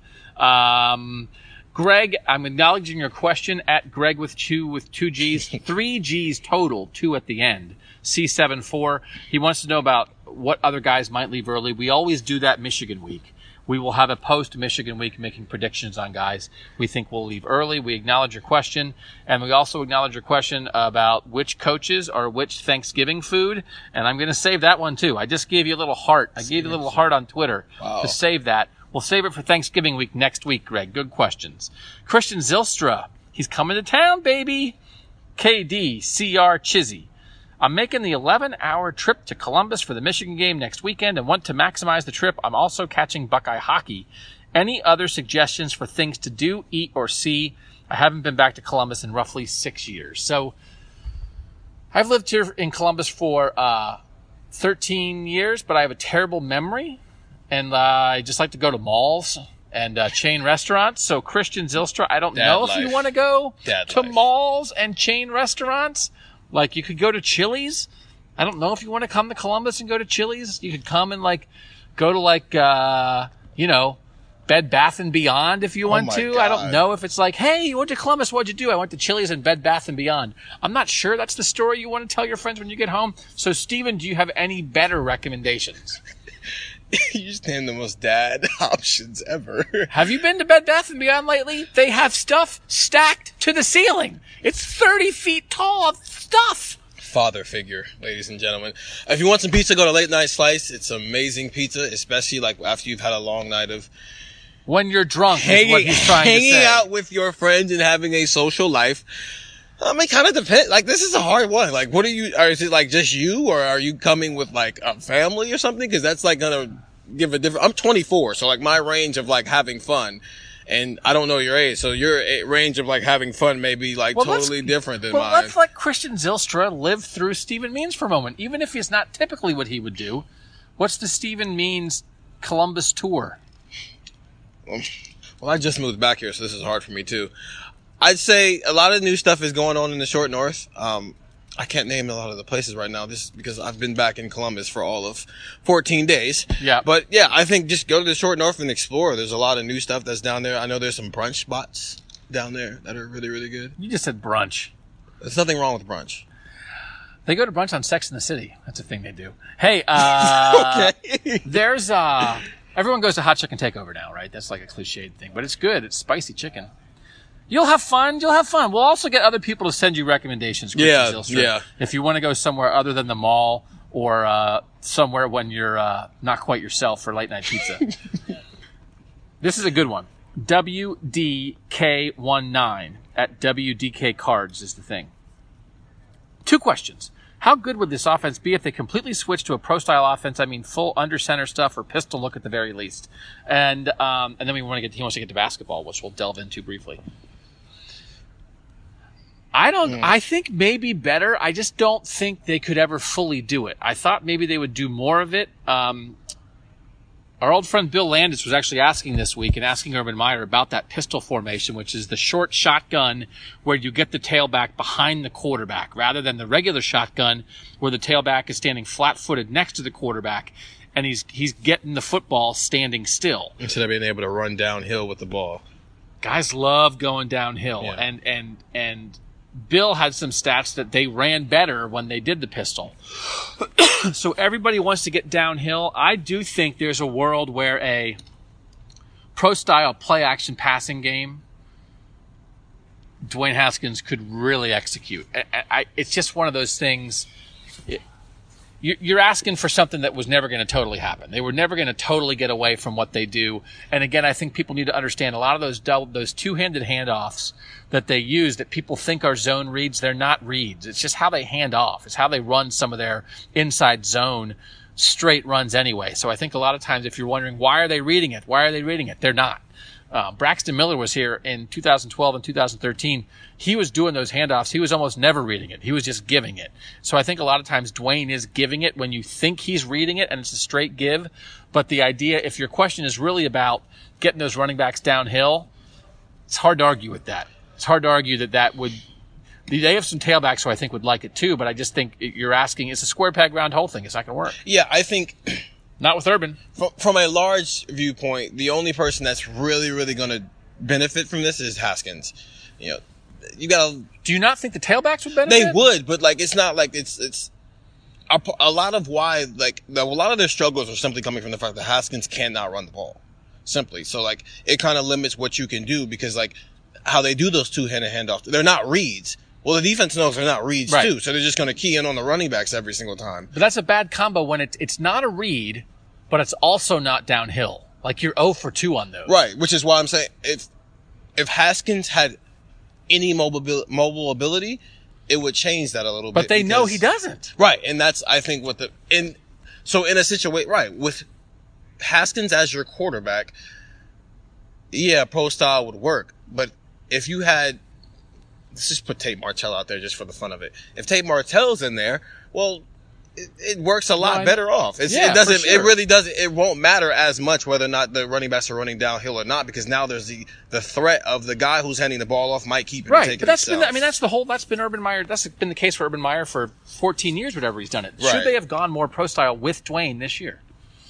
Greg, I'm acknowledging your question at Greg with two G's, 3 G's total, 2 at the end. C74. He wants to know about what other guys might leave early. We always do that Michigan week. We will have a post-Michigan week making predictions on guys we think will leave early. We acknowledge your question, and we also acknowledge your question about which coaches or which Thanksgiving food, and I'm going to save that one too. I just gave you a little heart. I gave you a little heart on Twitter to save that. We'll save it for Thanksgiving week next week, Greg. Good questions. Christian Zylstra. He's coming to town, baby. KD, CR Chizzy. I'm making the 11-hour trip to Columbus for the Michigan game next weekend and want to maximize the trip. I'm also catching Buckeye hockey. Any other suggestions for things to do, eat, or see? I haven't been back to Columbus in roughly 6 years. So I've lived here in Columbus for 13 years, but I have a terrible memory, and I just like to go to malls and chain restaurants. So Christian Zylstra, I don't know if you want to go to malls and chain restaurants. Like, you could go to Chili's. I don't know if you want to come to Columbus and go to Chili's. You could come and, go to, Bed Bath & Beyond if you want to. God. I don't know if it's like, hey, you went to Columbus, what'd you do? I went to Chili's and Bed Bath & Beyond. I'm not sure that's the story you want to tell your friends when you get home. So, Steven, do you have any better recommendations? You just named the most dad options ever. Have you been to Bed Bath & Beyond lately? They have stuff stacked to the ceiling. It's 30 feet tall of stuff. Father figure, ladies and gentlemen. If you want some pizza, go to Late Night Slice. It's amazing pizza, especially after you've had a long night of... When you're drunk is what he's trying to say. Hanging out with your friends and having a social life. I mean, kind of depends. This is a hard one. What are you, is it just you, or are you coming with a family or something? Cause that's gonna give a different, I'm 24. So my range of having fun, and I don't know your age. So your range of having fun may be totally different than mine. Let's let Christian Zylstra live through Stephen Means for a moment. Even if it's not typically what he would do. What's the Stephen Means Columbus tour? Well, I just moved back here, so this is hard for me too. I'd say a lot of new stuff is going on in the short north. I can't name a lot of the places right now just because I've been back in Columbus for all of 14 days. Yeah. But yeah, I think just go to the short north and explore. There's a lot of new stuff that's down there. I know there's some brunch spots down there that are really, really good. You just said brunch. There's nothing wrong with brunch. They go to brunch on Sex in the City. That's a thing they do. Hey, okay. There's, everyone goes to Hot Chicken Takeover now, right? That's a cliched thing, but it's good. It's spicy chicken. You'll have fun. We'll also get other people to send you recommendations. Yeah. If you want to go somewhere other than the mall or somewhere when you're not quite yourself for late night pizza. This is a good one. WDK19 at WDK Cards is the thing. 2 questions. How good would this offense be if they completely switched to a pro-style offense? I mean, full under-center stuff or pistol look at the very least. And then he wants to get to basketball, which we'll delve into briefly. I think maybe better. I just don't think they could ever fully do it. I thought maybe they would do more of it. Our old friend Bill Landis was actually asking this week and asking Urban Meyer about that pistol formation, which is the short shotgun where you get the tailback behind the quarterback rather than the regular shotgun where the tailback is standing flat-footed next to the quarterback and he's getting the football standing still. Instead of being able to run downhill with the ball. Guys love going downhill. Yeah. And Bill had some stats that they ran better when they did the pistol. So everybody wants to get downhill. I do think there's a world where a pro-style play-action passing game Dwayne Haskins could really execute. It's just one of those things. You're asking for something that was never going to totally happen. They were never going to totally get away from what they do. And again, I think people need to understand a lot of those two-handed handoffs that they use that people think are zone reads, they're not reads. It's just how they hand off. It's how they run some of their inside zone straight runs anyway. So I think a lot of times if you're wondering, why are they reading it? Why are they reading it? They're not. Braxton Miller was here in 2012 and 2013. He was doing those handoffs. He was almost never reading it. He was just giving it. So I think a lot of times Dwayne is giving it when you think he's reading it and it's a straight give. But the idea, if your question is really about getting those running backs downhill, it's hard to argue with that. It's hard to argue that would, they have some tailbacks who I think would like it too, but I just think you're asking, it's a square peg round hole thing. It's not going to work. Yeah, I think not with Urban. From a large viewpoint, the only person that's really, really going to benefit from this is Haskins. You know, you gotta. Do you not think the tailbacks would benefit? They would, but like it's not like it's a lot of why a lot of their struggles are simply coming from the fact that Haskins cannot run the ball, simply. So like it kind of limits what you can do because like how they do those two-handed handoffs, they're not reads. Well, the defense knows they're not reads too, so they're just going to key in on the running backs every single time. But that's a bad combo when it's not a read, but it's also not downhill. Like you're 0 for 2 on those. Right, which is why I'm saying if Haskins had any mobile ability, it would change that a little bit. But they know he doesn't. Right, and that's I think in a situation with Haskins as your quarterback, yeah, pro style would work. But if you had, let's just put Tate Martell out there just for the fun of it. If Tate Martell's in there, well, it works a lot better off. It doesn't. It really doesn't. It won't matter as much whether or not the running backs are running downhill or not, because now there's the threat of the guy who's handing the ball off might keep it and take it himself. That's been Urban Meyer. That's been the case for Urban Meyer for 14 years, whatever he's done it. Right. Should they have gone more pro style with Dwayne this year?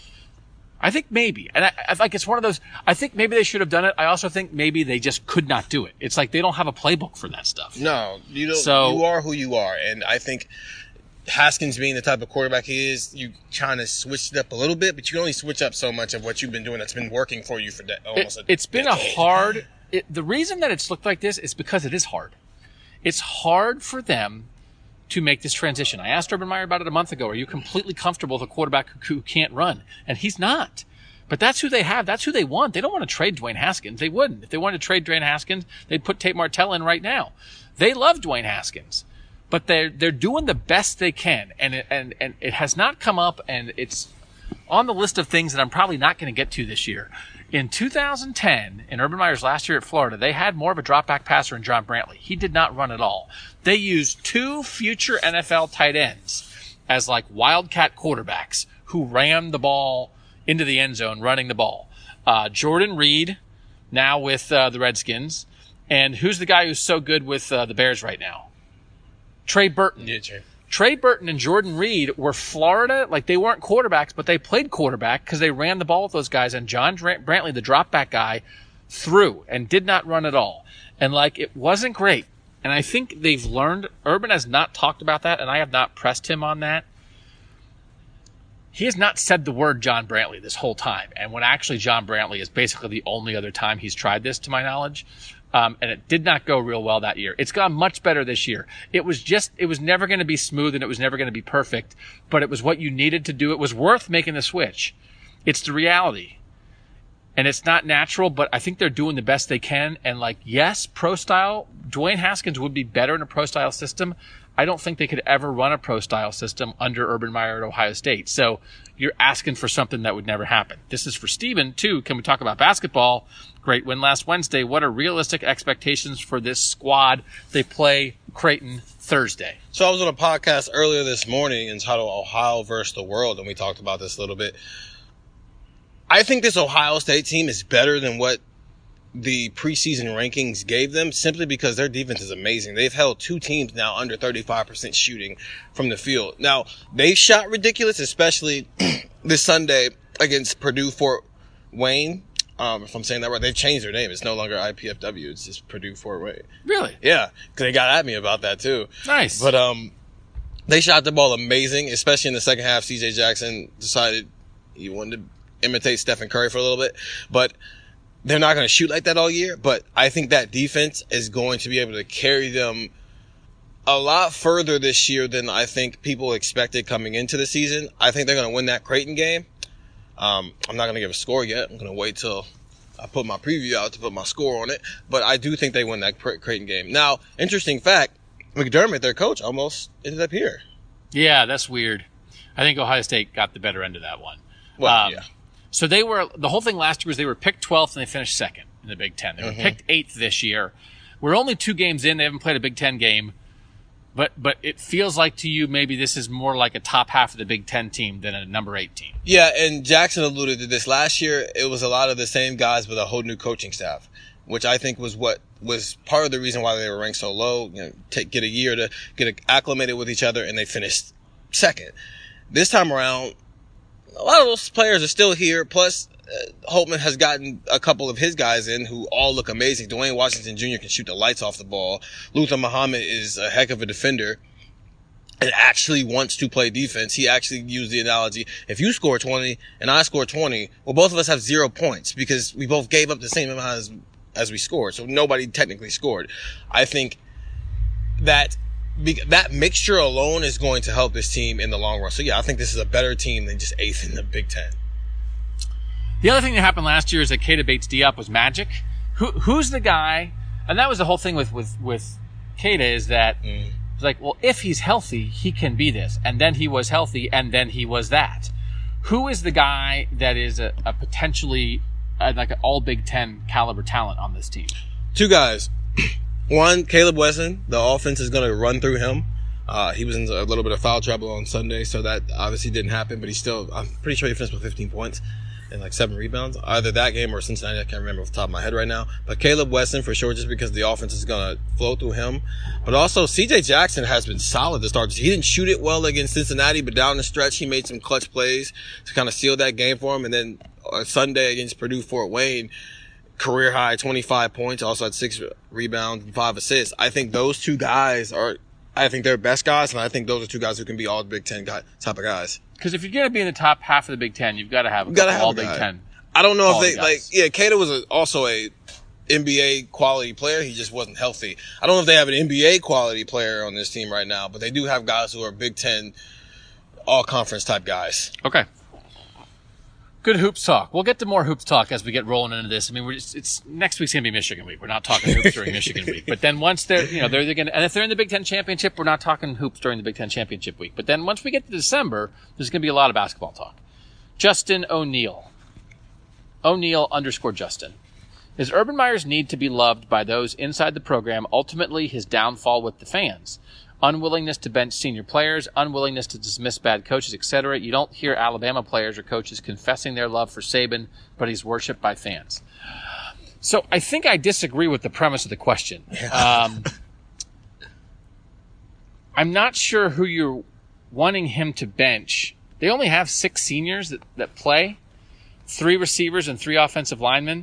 I think maybe, and I like it's one of those. I think maybe they should have done it. I also think maybe they just could not do it. It's like they don't have a playbook for that stuff. No, you don't. So, you are who you are, and I think Haskins being the type of quarterback he is, you kind of switched it up a little bit, but you can only switch up so much of what you've been doing that's been working for you for almost a decade. It's been a hard. The reason that it's looked like this is because it is hard. It's hard for them to make this transition. I asked Urban Meyer about it a month ago. Are you completely comfortable with a quarterback who can't run? And he's not. But that's who they have. That's who they want. They don't want to trade Dwayne Haskins. They wouldn't. If they wanted to trade Dwayne Haskins, they'd put Tate Martell in right now. They love Dwayne Haskins. But they're doing the best they can, and it has not come up, and it's on the list of things that I'm probably not going to get to this year. In 2010, in Urban Meyer's last year at Florida, they had more of a drop-back passer in John Brantley. He did not run at all. They used 2 future NFL tight ends as like wildcat quarterbacks who ran the ball into the end zone, running the ball. Jordan Reed, now with the Redskins, and who's the guy who's so good with the Bears right now? Trey Burton. Yeah, Trey. Trey Burton and Jordan Reed were Florida, like they weren't quarterbacks, but they played quarterback because they ran the ball with those guys. And John Brantley, the drop back guy, threw and did not run at all. And like it wasn't great. And I think they've learned. Urban has not talked about that, and I have not pressed him on that. He has not said the word John Brantley this whole time. And when actually John Brantley is basically the only other time he's tried this, to my knowledge. And it did not go real well that year. It's gone much better this year. It was never going to be smooth and it was never going to be perfect, but it was what you needed to do. It was worth making the switch. It's the reality. And it's not natural, but I think they're doing the best they can. And like, yes, pro style, Dwayne Haskins would be better in a pro style system. I don't think they could ever run a pro style system under Urban Meyer at Ohio State. So you're asking for something that would never happen. This is for Steven too. Can we talk about basketball? Great win last Wednesday. What are realistic expectations for this squad? They play Creighton Thursday. So I was on a podcast earlier this morning entitled Ohio versus the World, and we talked about this a little bit. I think this Ohio State team is better than what the preseason rankings gave them, simply because their defense is amazing. They've held 2 teams now under 35% shooting from the field. Now, they shot ridiculous, especially this Sunday against Purdue Fort Wayne. If I'm saying that right, they've changed their name. It's no longer IPFW. It's just Purdue Fort Wayne. Really? Yeah, because they got at me about that too. Nice. But they shot the ball amazing, especially in the second half. CJ Jackson decided he wanted to imitate Stephen Curry for a little bit. But they're not going to shoot like that all year, but I think that defense is going to be able to carry them a lot further this year than I think people expected coming into the season. I think they're going to win that Creighton game. I'm not going to give a score yet. I'm going to wait till I put my preview out to put my score on it. But I do think they win that Creighton game. Now, interesting fact, McDermott, their coach, almost ended up here. Yeah, that's weird. I think Ohio State got the better end of that one. Well, yeah. So the whole thing last year was they were picked 12th and they finished second in the Big Ten. They were picked 8th this year. We're only 2 games in. They haven't played a Big Ten game. But it feels like to you maybe this is more like a top half of the Big Ten team than a number 8 team. Yeah, and Jackson alluded to this. Last year, it was a lot of the same guys with a whole new coaching staff, which I think was what was part of the reason why they were ranked so low. Get a year to get acclimated with each other, and they finished second. This time around, a lot of those players are still here, plus Holtman has gotten a couple of his guys in who all look amazing. Dwayne Washington Jr. can shoot the lights off the ball. Luther Muhammad is a heck of a defender and actually wants to play defense. He actually used the analogy, if you score 20 and I score 20, well, both of us have 0 points because we both gave up the same amount as we scored. So nobody technically scored. I think that mixture alone is going to help this team in the long run. So yeah, I think this is a better team than just 8th in the Big Ten. The other thing that happened last year is that Keita Bates-Diop was magic. Who's the guy? And that was the whole thing with Keita is that it's like, well, if he's healthy, he can be this. And then he was healthy, and then he was that. Who is the guy that is a potentially like an all Big Ten caliber talent on this team? 2 guys. One, Caleb Wesson. The offense is going to run through him. He was in a little bit of foul trouble on Sunday, so that obviously didn't happen, but I'm pretty sure he finished with 15 points. And like 7 rebounds, either that game or Cincinnati. I can't remember off the top of my head right now. But Caleb Wesson for sure, just because the offense is going to flow through him. But also CJ Jackson has been solid to start. He didn't shoot it well against Cincinnati, but down the stretch, he made some clutch plays to kind of seal that game for him. And then Sunday against Purdue Fort Wayne, career high 25 points, also had 6 rebounds and 5 assists. I think those 2 guys I think they're best guys, and I think those are 2 guys who can be all Big Ten type of guys. Because if you're going to be in the top half of the Big Ten, you've got to have all Big Ten. I don't know if they Keita was also a NBA quality player. He just wasn't healthy. I don't know if they have an NBA quality player on this team right now, but they do have guys who are Big Ten all conference type guys. Okay. Good hoops talk. We'll get to more hoops talk as we get rolling into this. I mean, it's next week's going to be Michigan week. We're not talking hoops during Michigan week. But then once they're going to, and if they're in the Big Ten championship, we're not talking hoops during the Big Ten championship week. But then once we get to December, there's going to be a lot of basketball talk. Justin O'Neill. O'Neill_Justin. Is Urban Meyer's need to be loved by those inside the program ultimately his downfall with the fans? Unwillingness to bench senior players, unwillingness to dismiss bad coaches, etc. You don't hear Alabama players or coaches confessing their love for Saban, but he's worshipped by fans. So I think I disagree with the premise of the question. I'm not sure who you're wanting him to bench. They only have 6 seniors that play, 3 receivers and 3 offensive linemen.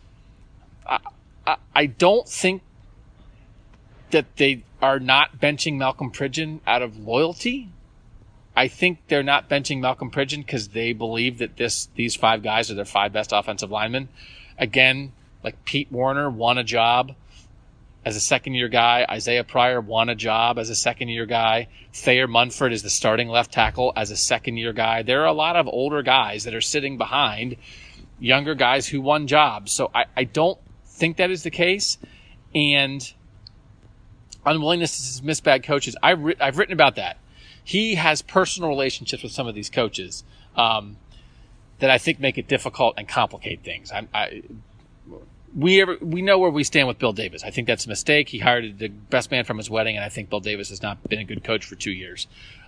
I don't think that they are not benching Malcolm Pridgeon out of loyalty. I think they're not benching Malcolm Pridgeon because they believe that these 5 guys are their 5 best offensive linemen. Again, like Pete Warner won a job as a second-year guy. Isaiah Pryor won a job as a second-year guy. Thayer Munford is the starting left tackle as a second-year guy. There are a lot of older guys that are sitting behind younger guys who won jobs. So I don't think that is the case. And unwillingness to dismiss bad coaches, I've written about that. He has personal relationships with some of these coaches that I think make it difficult and complicate things. We know where we stand with Bill Davis. I think that's a mistake. He hired the best man from his wedding, and I think Bill Davis has not been a good coach for 2 years.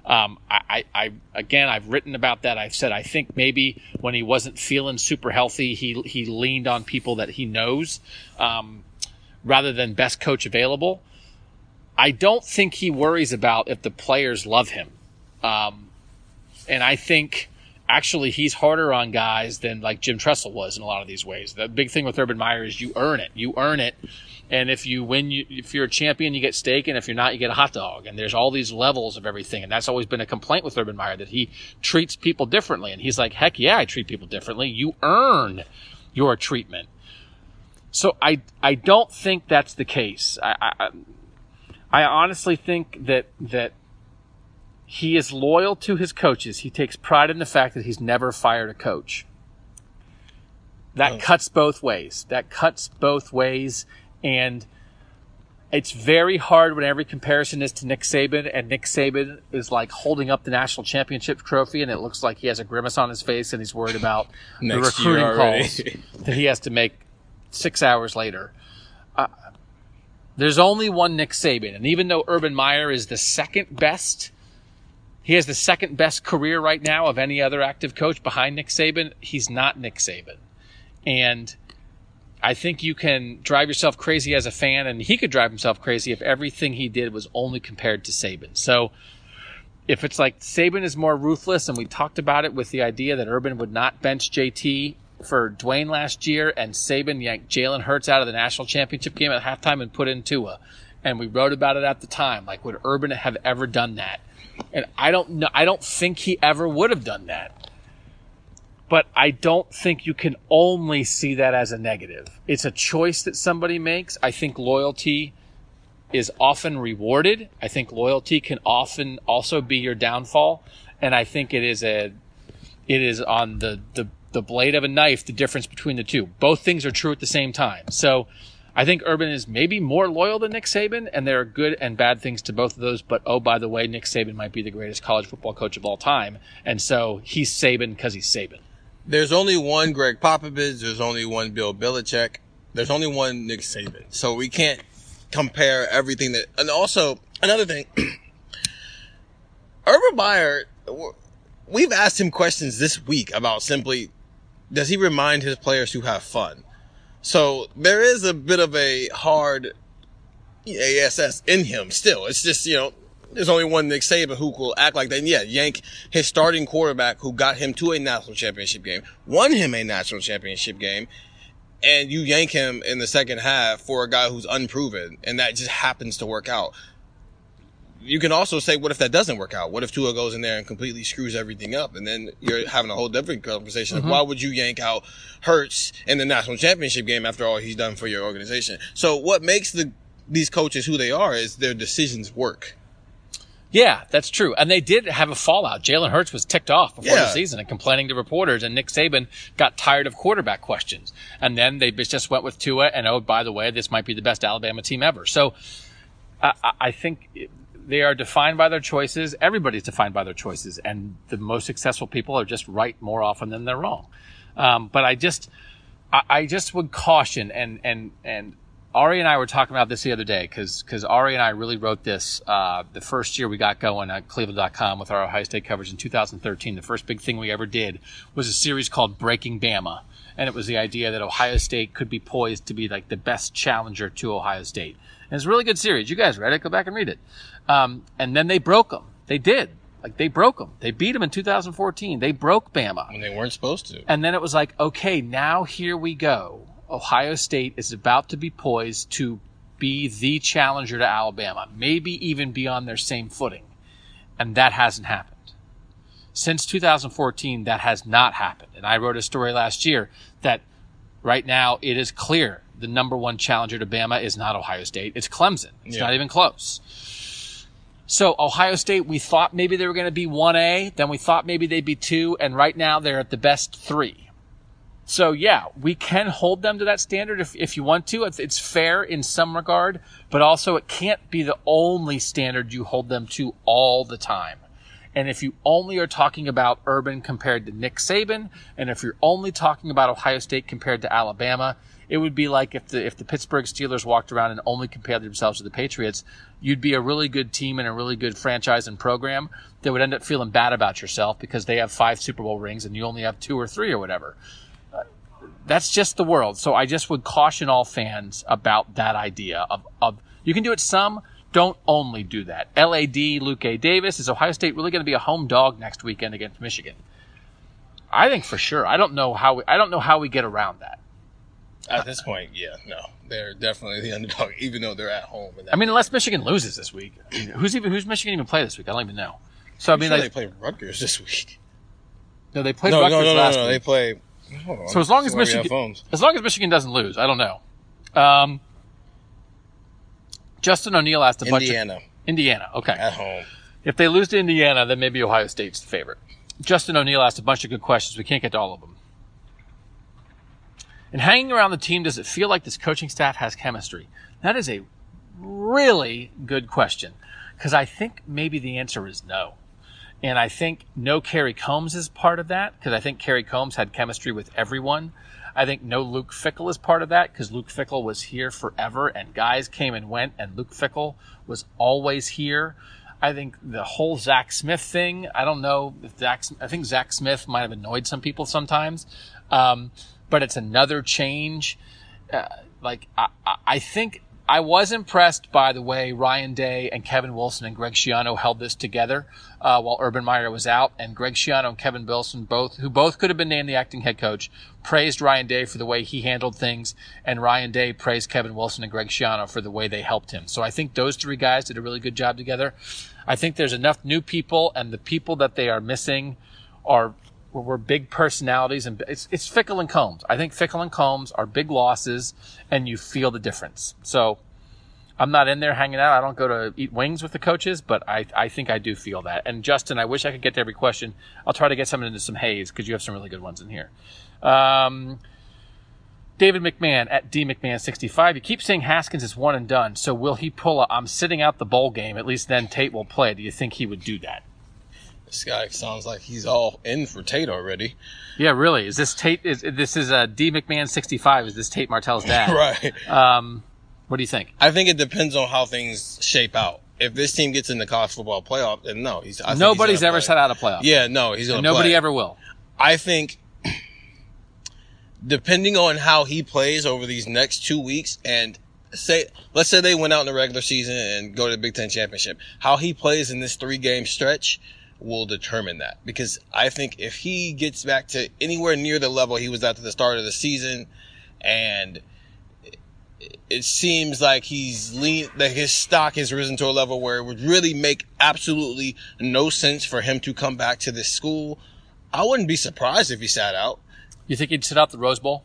I've written about that. I've said I think maybe when he wasn't feeling super healthy, he leaned on people that he knows rather than best coach available. I don't think he worries about if the players love him. And I think actually he's harder on guys than like Jim Tressel was in a lot of these ways. The big thing with Urban Meyer is you earn it. And if you win, if you're a champion, you get steak. And if you're not, you get a hot dog. And there's all these levels of everything. And that's always been a complaint with Urban Meyer, that he treats people differently. And he's like, heck yeah, I treat people differently. You earn your treatment. So I don't think that's the case. I honestly think that he is loyal to his coaches. He takes pride in the fact that he's never fired a coach. That cuts both ways. And it's very hard when every comparison is to Nick Saban, and Nick Saban is like holding up the national championship trophy, and it looks like he has a grimace on his face, and he's worried about the recruiting calls that he has to make 6 hours later. There's only one Nick Saban, and even though Urban Meyer is the second best, he has the second best career right now of any other active coach behind Nick Saban, he's not Nick Saban. And I think you can drive yourself crazy as a fan, and he could drive himself crazy if everything he did was only compared to Saban. So if it's like Saban is more ruthless, and we talked about it with the idea that Urban would not bench JT for Dwayne last year, and Saban yanked Jalen Hurts out of the national championship game at halftime and put in Tua. And we wrote about it at the time. Like, would Urban have ever done that? And I don't know. I don't think he ever would have done that. But I don't think you can only see that as a negative. It's a choice that somebody makes. I think loyalty is often rewarded. I think loyalty can often also be your downfall. And I think it is on the blade of a knife, the difference between the two. Both things are true at the same time. So I think Urban is maybe more loyal than Nick Saban, and there are good and bad things to both of those. But, oh, by the way, Nick Saban might be the greatest college football coach of all time. And so he's Saban because he's Saban. There's only one Greg Popovich. There's only one Bill Belichick. There's only one Nick Saban. So we can't compare everything that. And also, another thing, Urban Meyer, we've asked him questions this week about simply, does he remind his players to have fun? So there is a bit of a hard ASS in him still. It's just, there's only one Nick Saban who will act like that. And yeah, yank his starting quarterback who got him to a national championship game, won him a national championship game, and you yank him in the second half for a guy who's unproven, and that just happens to work out. You can also say, what if that doesn't work out? What if Tua goes in there and completely screws everything up? And then you're having a whole different conversation of why would you yank out Hurts in the national championship game after all he's done for your organization? So what makes these coaches who they are is their decisions work. Yeah, that's true. And they did have a fallout. Jalen Hurts was ticked off before the season and complaining to reporters, and Nick Saban got tired of quarterback questions. And then they just went with Tua, and oh, by the way, this might be the best Alabama team ever. So I think they are defined by their choices. Everybody's defined by their choices, and the most successful people are just right more often than they're wrong. But I just would caution, and Ari and I were talking about this the other day because Ari and I really wrote this the first year we got going at Cleveland.com with our Ohio State coverage in 2013. The first big thing we ever did was a series called Breaking Bama. And it was the idea that Ohio State could be poised to be like the best challenger to Ohio State. And it's a really good series. You guys read it? Go back and read it. And then they broke them. They did. Like, they broke them. They beat them in 2014. They broke Bama. When they weren't supposed to. And then it was like, okay, now here we go. Ohio State is about to be poised to be the challenger to Alabama, maybe even be on their same footing. And that hasn't happened. Since 2014, that has not happened. And I wrote a story last year that right now it is clear the number one challenger to Bama is not Ohio State. It's Clemson. It's not even close. So Ohio State, we thought maybe they were going to be 1A. Then we thought maybe they'd be 2. And right now they're at the best 3. So, yeah, we can hold them to that standard if you want to. It's fair in some regard, but also it can't be the only standard you hold them to all the time. And if you only are talking about Urban compared to Nick Saban, and if you're only talking about Ohio State compared to Alabama, it would be like if the Pittsburgh Steelers walked around and only compared themselves to the Patriots, you'd be a really good team and a really good franchise and program that would end up feeling bad about yourself because they have 5 Super Bowl rings and you only have 2 or 3 or whatever. That's just the world. So I just would caution all fans about that idea of you can do it some, don't only do that. LAD, Luke A. Davis, is Ohio State really going to be a home dog next weekend against Michigan? I think for sure. I don't know how we get around that. At this point, yeah, no. They're definitely the underdog, even though they're at home. I mean, unless Michigan loses this week. Who's Michigan even play this week? I don't even know. So I mean, they play Rutgers this week. No, they played Rutgers last week. They play. So as long as Michigan doesn't lose, I don't know. Justin O'Neill asked a bunch Indiana. Indiana, okay. At home. If they lose to Indiana, then maybe Ohio State's the favorite. Justin O'Neill asked a bunch of good questions. We can't get to all of them. And hanging around the team, does it feel like this coaching staff has chemistry? That is a really good question, because I think maybe the answer is no. And I think no Kerry Combs is part of that, because I think Kerry Combs had chemistry with everyone. I think no Luke Fickell is part of that, because Luke Fickell was here forever, and guys came and went, and Luke Fickell was always here. I think the whole Zach Smith thing, I don't know if I think Zach Smith might have annoyed some people sometimes, but it's another change. I think I was impressed by the way Ryan Day and Kevin Wilson and Greg Schiano held this together while Urban Meyer was out. And Greg Schiano and Kevin Wilson, who both could have been named the acting head coach, praised Ryan Day for the way he handled things, and Ryan Day praised Kevin Wilson and Greg Schiano for the way they helped him. So I think those three guys did a really good job together. I think there's enough new people, and the people that they are missing were big personalities, and it's Fickell and Combs. I think Fickell and Combs are big losses, and you feel the difference. So I'm not in there hanging out. I don't go to eat wings with the coaches, but I think I do feel that. And Justin, I wish I could get to every question. I'll try to get some into some haze, because you have some really good ones in here. David McMahon at DMcMahon65. You keep saying Haskins is one and done, so will he pull a I'm sitting out the bowl game, at least then Tate will play? Do you think he would do that? This guy sounds like he's all in for Tate already. Yeah, really. Is this Tate? This is D McMahon65? Is this Tate Martell's dad? Right. What do you think? I think it depends on how things shape out. If this team gets in the college football playoff, then no. Nobody's ever sat out a playoff. Yeah, no, he's going to play. Nobody ever will. I think depending on how he plays over these next 2 weeks, and let's say they went out in the regular season and go to the Big Ten championship, how he plays in this 3-game stretch will determine that. Because I think if he gets back to anywhere near the level he was at the start of the season, and it seems like that his stock has risen to a level where it would really make absolutely no sense for him to come back to this school, I wouldn't be surprised if he sat out. You think he'd sit out the Rose Bowl?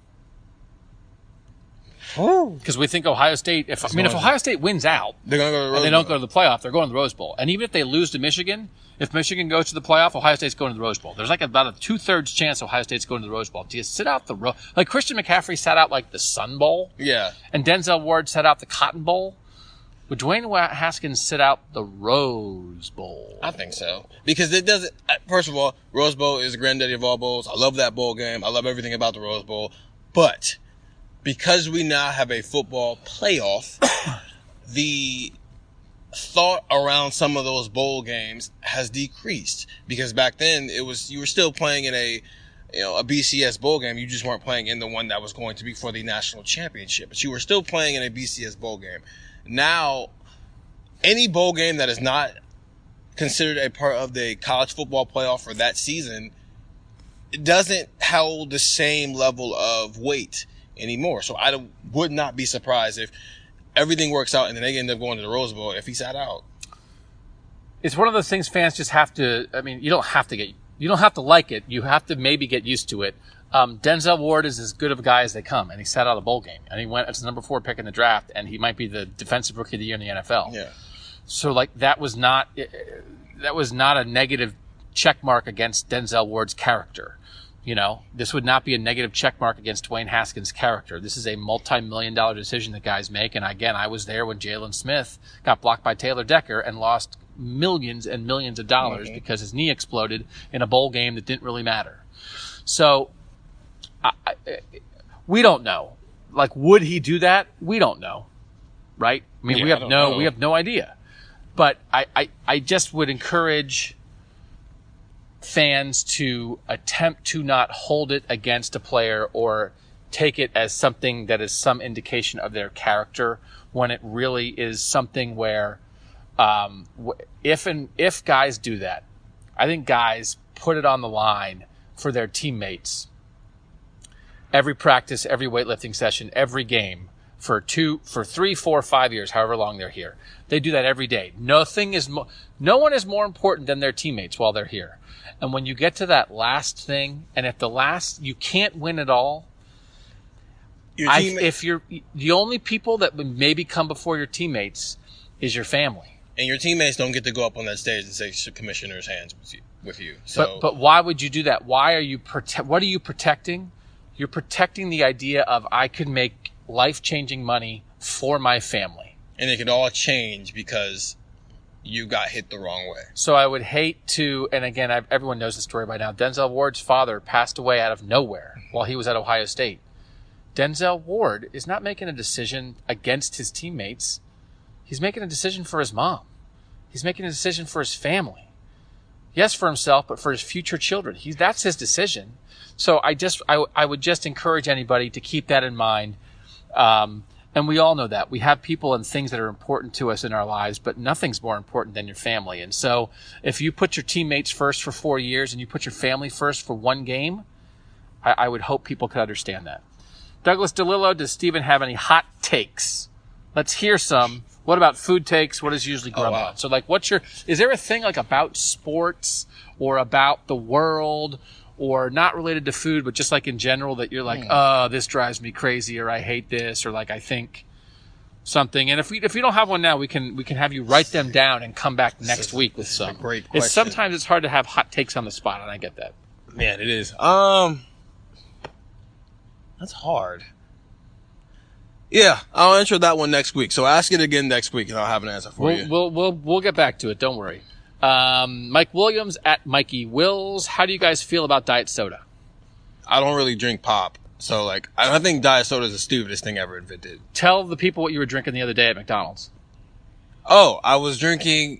Because we think Ohio State, if Ohio State wins out, they're going to go to the Rose Bowl. And they don't go to the playoff, they're going to the Rose Bowl. And even if they lose to Michigan, if Michigan goes to the playoff, Ohio State's going to the Rose Bowl. There's like about a 2/3 chance Ohio State's going to the Rose Bowl. Do you sit out like Christian McCaffrey sat out like the Sun Bowl? Yeah. And Denzel Ward sat out the Cotton Bowl? Would Dwayne Haskins sit out the Rose Bowl? I think so. Because it doesn't, first of all, Rose Bowl is the granddaddy of all bowls. I love that bowl game. I love everything about the Rose Bowl. But because we now have a football playoff, the thought around some of those bowl games has decreased. Because back then you were still playing in a BCS bowl game. You just weren't playing in the one that was going to be for the national championship. But you were still playing in a BCS bowl game. Now, any bowl game that is not considered a part of the college football playoff for that season, it doesn't hold the same level of weight anymore. So I would not be surprised if everything works out and then they end up going to the Rose Bowl if he sat out. It's one of those things fans just have to, you don't have to like it. You have to maybe get used to it. Denzel Ward is as good of a guy as they come, and he sat out a bowl game, and he went as the number 4 pick in the draft, and he might be the defensive rookie of the year in the NFL. Yeah. So that was not a negative check mark against Denzel Ward's character. This would not be a negative check mark against Dwayne Haskins' character. This is a multi-million-dollar decision that guys make, and again, I was there when Jalen Smith got blocked by Taylor Decker and lost millions and millions of dollars because his knee exploded in a bowl game that didn't really matter. So we don't know. Like, would he do that? We don't know, right? We have no idea. But I just would encourage fans to attempt to not hold it against a player or take it as something that is some indication of their character when it really is something where if guys do that, I think guys put it on the line for their teammates every practice, every weightlifting session, every game for 3, 4, 5 years, however long they're here. They do that every day. No one is more important than their teammates while they're here. And when you get to that last thing, and if you can't win it all, If you're the only people that would maybe come before your teammates is your family, and your teammates don't get to go up on that stage and say commissioner's hands with you. So, but why would you do that? Why are you what are you protecting? You're protecting the idea of I could make life-changing money for my family, and it could all change because you got hit the wrong way. So I would hate to, and again, everyone knows the story by now. Denzel Ward's father passed away out of nowhere while he was at Ohio State. Denzel Ward is not making a decision against his teammates. He's making a decision for his mom. He's making a decision for his family. Yes, for himself, but for his future children. That's his decision. So I would just encourage anybody to keep that in mind. And we all know that. We have people and things that are important to us in our lives, but nothing's more important than your family. And so if you put your teammates first for 4 years and you put your family first for one game, I would hope people could understand that. Douglas DeLillo, does Steven have any hot takes? Let's hear some. What about food takes? What is usually grub on? So like, is there a thing like about sports or about the world or not related to food, but just like in general that you're like, oh, this drives me crazy, or I hate this, or like I think something. And if you don't have one now, we can have you write them down and come back next week with some. Great question. Sometimes it's hard to have hot takes on the spot, and I get that. Man, it is. That's hard. Yeah, I'll answer that one next week. So ask it again next week, and I'll have an answer for you. We'll get back to it. Don't worry. Mike Williams at Mikey Wills. How do you guys feel about diet soda? I don't really drink pop, so like I think diet soda is the stupidest thing ever invented. Tell the people what you were drinking the other day at McDonald's. Oh, I was drinking.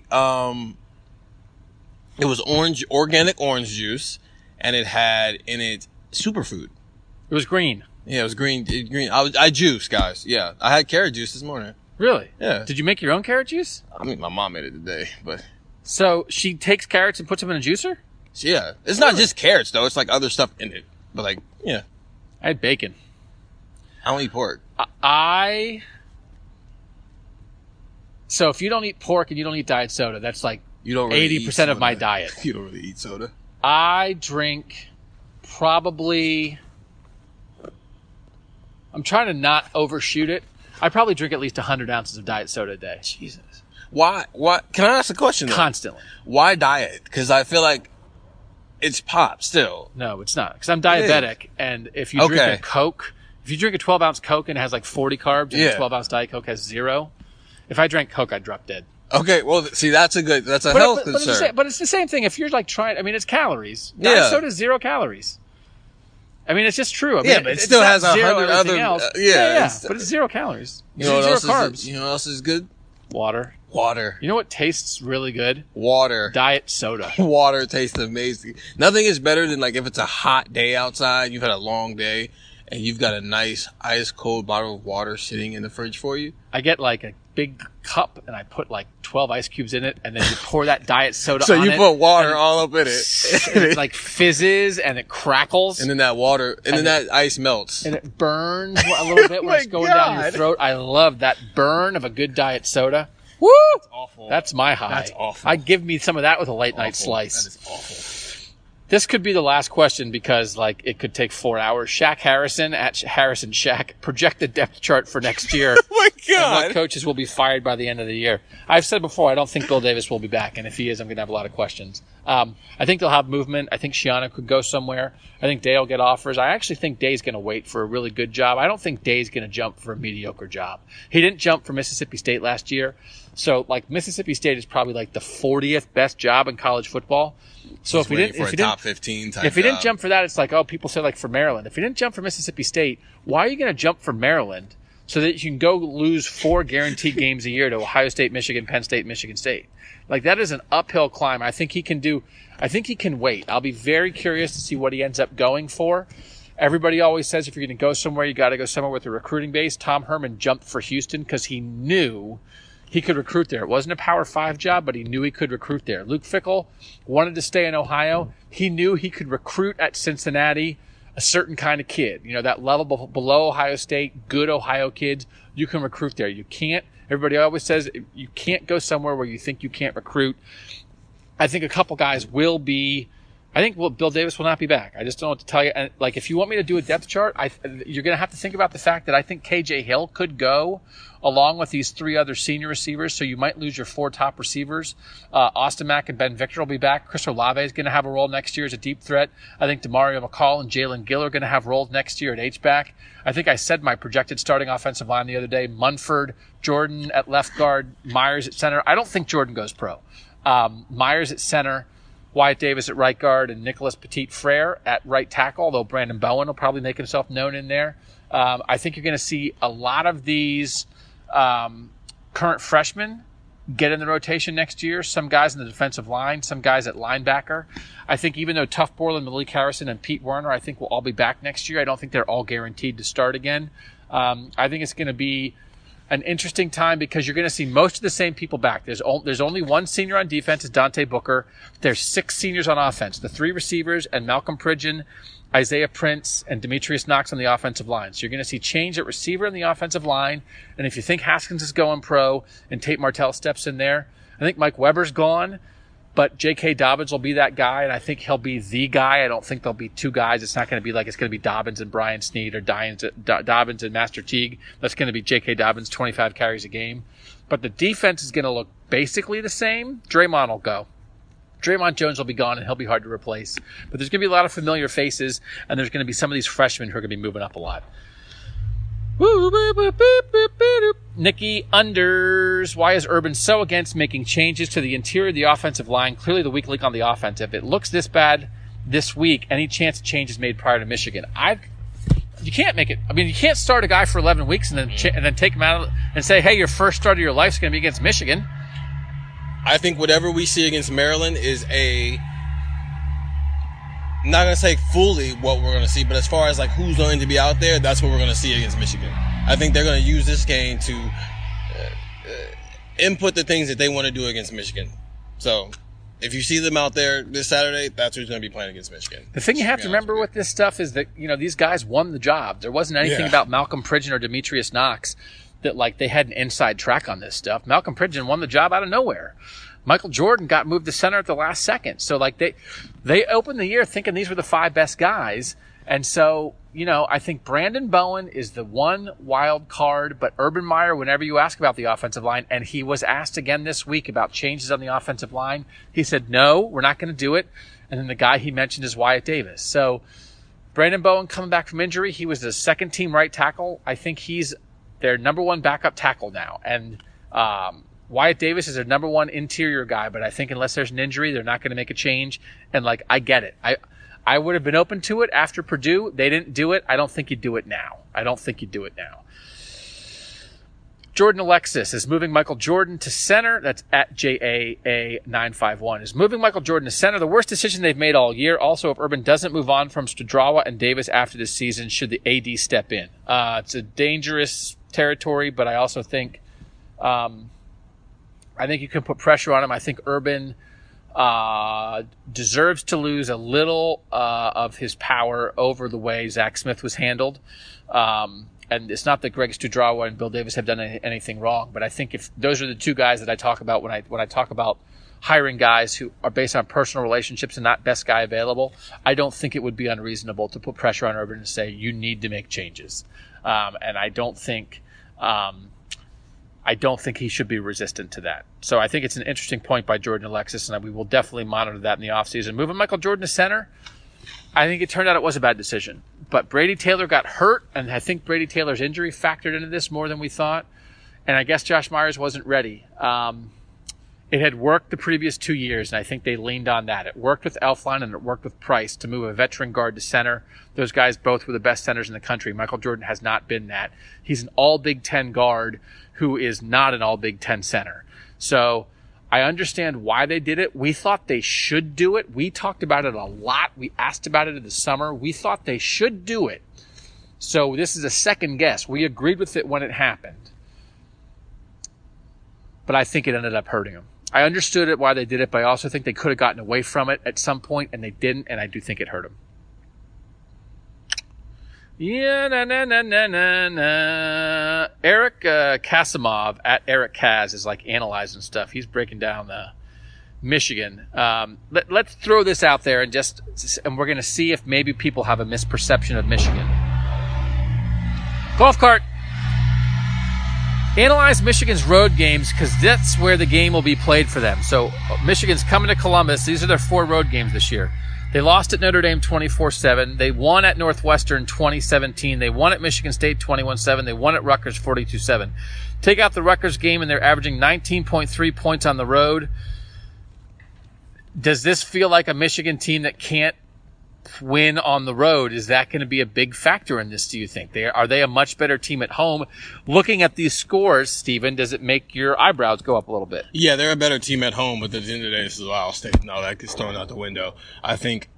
It was organic orange juice, and it had in it superfood. It was green. Yeah, it was green. I juice, guys. Yeah, I had carrot juice this morning. Really? Yeah. Did you make your own carrot juice? I mean, my mom made it today, but. So she takes carrots and puts them in a juicer? Yeah. It's not just carrots, though. It's like other stuff in it. But like, yeah. I had bacon. I don't eat pork. So if you don't eat pork and you don't eat diet soda, that's like you don't really 80% of my diet. You don't really eat soda. I drink probably... I'm trying to not overshoot it. I probably drink at least 100 ounces of diet soda a day. Jesus. Why? Can I ask a question, though? Constantly. Why diet? Because I feel like it's pop still. No, it's not. Because I'm diabetic, and if you drink a Coke, if you drink a 12-ounce Coke and it has like 40 carbs, and a 12-ounce Diet Coke has 0, if I drank Coke, I'd drop dead. Okay, well, see, that's a health concern. But it's the same thing. If you're like trying, I mean, it's calories. Diet soda is 0 calories. I mean, it's just true. I mean, but it still has 100 other. Else. But it's 0 calories. You know what 0 else carbs. You know what else is good? Water. You know what tastes really good? Water. Diet soda. Water tastes amazing. Nothing is better than like if it's a hot day outside, you've had a long day, and you've got a nice ice cold bottle of water sitting in the fridge for you. I get like a big cup and I put like 12 ice cubes in it, and then you pour that diet soda so on it. So you put water all up in it. It like fizzes and it crackles. And then that water, and then that ice melts. And it burns a little bit when it's going down your throat. I love that burn of a good diet soda. Woo! That's awful. That's my high. That's awful. I'd give me some of that with a late night slice. That is awful. This could be the last question because, like, it could take 4 hours. Shaq Harrison at Harrison Shaq, projected depth chart for next year. Oh my God. And what coaches will be fired by the end of the year. I've said before, I don't think Bill Davis will be back, and if he is, I'm going to have a lot of questions. I think they'll have movement. I think Shiano could go somewhere. I think Day will get offers. I actually think Day's going to wait for a really good job. I don't think Day's going to jump for a mediocre job. He didn't jump for Mississippi State last year. So, like, Mississippi State is probably like the 40th best job in college football. So if he didn't jump for that, it's like, oh, people say like for Maryland. If he didn't jump for Mississippi State, why are you going to jump for Maryland so that you can go lose 4 guaranteed games a year to Ohio State, Michigan, Penn State, Michigan State? Like, that is an uphill climb. I think he can wait. I'll be very curious to see what he ends up going for. Everybody always says if you're going to go somewhere, you got to go somewhere with a recruiting base. Tom Herman jumped for Houston because he knew he could recruit there. It wasn't a Power 5 job, but he knew he could recruit there. Luke Fickell wanted to stay in Ohio. He knew he could recruit at Cincinnati a certain kind of kid. You know, that level below Ohio State, good Ohio kids, you can recruit there. You can't. Everybody always says you can't go somewhere where you think you can't recruit. I think a couple guys will be. I think Bill Davis will not be back. I just don't know what to tell you. And like, if you want me to do a depth chart, you're going to have to think about the fact that I think KJ Hill could go along with these 3 other senior receivers. So you might lose your 4 top receivers. Austin Mack and Ben Victor will be back. Chris Olave is going to have a role next year as a deep threat. I think DeMario McCall and Jalen Gill are going to have roles next year at H-back. I think I said my projected starting offensive line the other day: Munford, Jordan at left guard, Myers at center. I don't think Jordan goes pro. Myers at center, Wyatt Davis at right guard, and Nicholas Petit-Frere at right tackle, although Brandon Bowen will probably make himself known in there. I think you're going to see a lot of these current freshmen get in the rotation next year. Some guys in the defensive line, some guys at linebacker. I think even though Tuff Borland, Malik Harrison, and Pete Werner, I think will all be back next year, I don't think they're all guaranteed to start again. I think it's going to be an interesting time because you're going to see most of the same people back. There's only one senior on defense, is Dante Booker. There's 6 seniors on offense, the 3 receivers and Malcolm Pridgeon, Isaiah Prince, and Demetrius Knox on the offensive line. So you're going to see change at receiver in the offensive line. And if you think Haskins is going pro and Tate Martell steps in there, I think Mike Weber's gone, but J.K. Dobbins will be that guy, and I think he'll be the guy. I don't think there'll be 2 guys. It's not going to be like it's going to be Dobbins and Brian Snead or Dobbins and Master Teague. That's going to be J.K. Dobbins, 25 carries a game. But the defense is going to look basically the same. Draymond will go. Draymond Jones will be gone, and he'll be hard to replace. But there's going to be a lot of familiar faces, and there's going to be some of these freshmen who are going to be moving up a lot. Nikki unders. Why is Urban so against making changes to the interior of the offensive line? Clearly the weak link on the offensive. It looks this bad this week. Any chance of changes made prior to Michigan? You can't make it. I mean, you can't start a guy for 11 weeks and then take him out and say, hey, your first start of your life is going to be against Michigan. I think whatever we see against Maryland is not going to say fully what we're going to see, but as far as like who's going to be out there, that's what we're going to see against Michigan. I think they're going to use this game to input the things that they want to do against Michigan. So if you see them out there this Saturday, that's who's going to be playing against Michigan. The thing you have to remember with this stuff is that, these guys won the job. There wasn't anything about Malcolm Pridgeon or Demetrius Knox that like they had an inside track on this stuff. Malcolm Pridgeon won the job out of nowhere. Michael Jordan got moved to center at the last second. So like they opened the year thinking these were the 5 best guys. And so, I think Brandon Bowen is the one wild card, but Urban Meyer, whenever you ask about the offensive line, and he was asked again this week about changes on the offensive line, he said, no, we're not going to do it. And then the guy he mentioned is Wyatt Davis. So Brandon Bowen coming back from injury, he was the 2nd team right tackle. I think he's their number 1 backup tackle now. And, Wyatt Davis is their number 1 interior guy, but I think unless there's an injury, they're not going to make a change. And like, I get it. I would have been open to it after Purdue. They didn't do it. I don't think you'd do it now. Jordan Alexis is moving Michael Jordan to center. That's at JAA951. Is moving Michael Jordan to center the worst decision they've made all year. Also, if Urban doesn't move on from Studrawa and Davis after this season, should the AD step in? It's a dangerous territory, but I also think you can put pressure on him. I think Urban deserves to lose a little of his power over the way Zach Smith was handled. And it's not that Greg Studrawa and Bill Davis have done anything wrong, but I think if those are the 2 guys that I talk about when I talk about hiring guys who are based on personal relationships and not best guy available, I don't think it would be unreasonable to put pressure on Urban and say you need to make changes. And I don't think he should be resistant to that. So I think it's an interesting point by Jordan Alexis, and we will definitely monitor that in the offseason. Moving Michael Jordan to center, I think it turned out it was a bad decision. But Brady Taylor got hurt, and I think Brady Taylor's injury factored into this more than we thought. And I guess Josh Myers wasn't ready. It had worked the previous 2 years, and I think they leaned on that. It worked with Elflein and it worked with Price to move a veteran guard to center. Those guys both were the best centers in the country. Michael Jordan has not been that. He's an all Big Ten guard who is not an all Big Ten center. So I understand why they did it. We thought they should do it. We talked about it a lot. We asked about it in the summer. We thought they should do it. So this is a second guess. We agreed with it when it happened. But I think it ended up hurting them. I understood it why they did it, but I also think they could have gotten away from it at some point, and they didn't, and I do think it hurt them. Eric Kasimov at Eric Kaz is like analyzing stuff. He's breaking down Michigan. Let's throw this out there and we're going to see if maybe people have a misperception of Michigan. Golf cart. Analyze Michigan's road games because that's where the game will be played for them. So Michigan's coming to Columbus. These are their 4 road games this year. They lost at Notre Dame 24-7. They won at Northwestern 2017. They won at Michigan State 21-7. They won at Rutgers 42-7. Take out the Rutgers game and they're averaging 19.3 points on the road. Does this feel like a Michigan team that can't win on the road? Is that going to be a big factor in this, do you think? Are they a much better team at home? Looking at these scores, Stephen, does it make your eyebrows go up a little bit? Yeah, they're a better team at home, but at the end of the day, this is Ohio State. No, that gets thrown out the window. I think,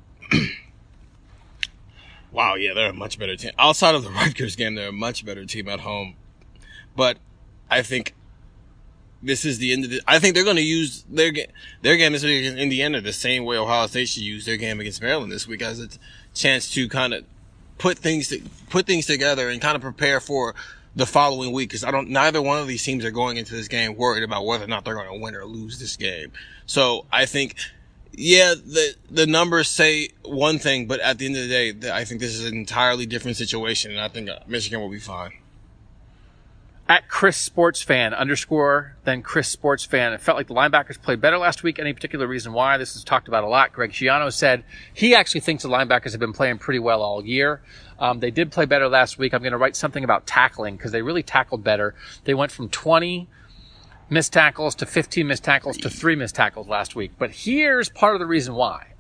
wow, yeah, they're a much better team. Outside of the Rutgers game, they're a much better team at home. But I think this is the end of I think they're going to use their game this week against Indiana the same way Ohio State should use their game against Maryland this week as a chance to kind of put things together and kind of prepare for the following week. Because neither one of these teams are going into this game worried about whether or not they're going to win or lose this game. So I think, yeah, the numbers say one thing, but at the end of the day, I think this is an entirely different situation, and I think Michigan will be fine. At Chris Sports Fan _ then Chris Sports Fan. It felt like the linebackers played better last week. Any particular reason why? This is talked about a lot. Greg Schiano said he actually thinks the linebackers have been playing pretty well all year. They did play better last week. I'm going to write something about tackling because they really tackled better. They went from 20 missed tackles to 15 missed tackles to 3 missed tackles last week. But here's part of the reason why.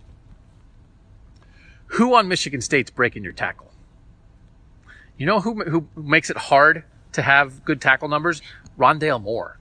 Who on Michigan State's breaking your tackle? You know who makes it hard to have good tackle numbers? Rondale Moore.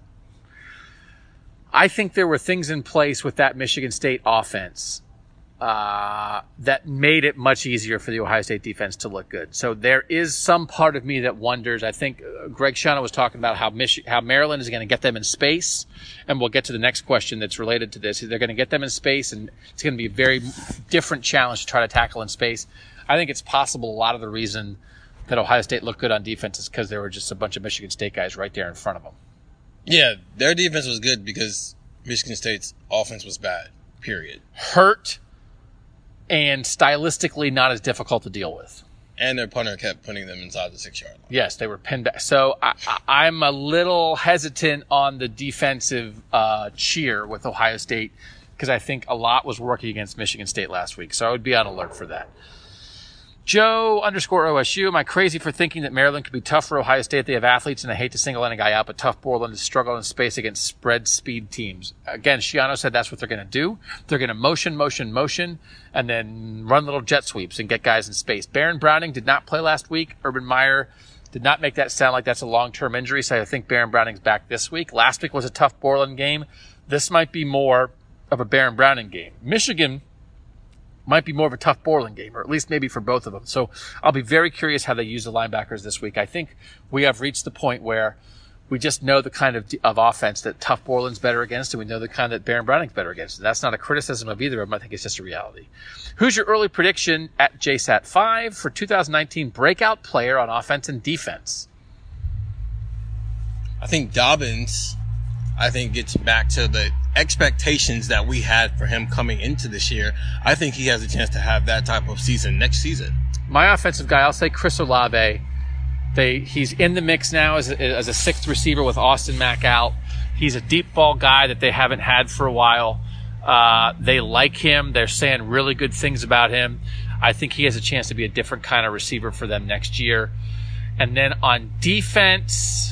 I think there were things in place with that Michigan State offense that made it much easier for the Ohio State defense to look good. So there is some part of me that wonders. I think Greg Schiano was talking about how Maryland is going to get them in space, and we'll get to the next question that's related to this. They're going to get them in space, and it's going to be a very different challenge to try to tackle in space. I think it's possible a lot of the reason that Ohio State looked good on defense is because there were just a bunch of Michigan State guys right there in front of them. Yeah, their defense was good because Michigan State's offense was bad, period. Hurt and stylistically not as difficult to deal with. And their punter kept putting them inside the 6-yard line. Yes, they were pinned back. So I'm a little hesitant on the defensive cheer with Ohio State because I think a lot was working against Michigan State last week. So I would be on alert for that. Joe _ OSU. Am I crazy for thinking that Maryland could be tough for Ohio State? They have athletes, and I hate to single any guy out, but tough Borland to struggle in space against spread speed teams. Again, Schiano said that's what they're going to do. They're going to motion, and then run little jet sweeps and get guys in space. Baron Browning did not play last week. Urban Meyer did not make that sound like that's a long-term injury, so I think Baron Browning's back this week. Last week was a tough Borland game. This might be more of a Baron Browning game. Michigan might be more of a tough Borland game, or at least maybe for both of them. So I'll be very curious how they use the linebackers this week. I think we have reached the point where we just know the kind of offense that tough Borland's better against, and we know the kind that Baron Browning's better against. And that's not a criticism of either of them. I think it's just a reality. Who's your early prediction at JSAT5 for 2019 breakout player on offense and defense? I think Dobbins, gets back to the expectations that we had for him coming into this year. I think he has a chance to have that type of season next season. My offensive guy, I'll say Chris Olave. He's in the mix now as a 6th receiver with Austin Mack out. He's a deep ball guy that they haven't had for a while. They like him. They're saying really good things about him. I think he has a chance to be a different kind of receiver for them next year. And then on defense,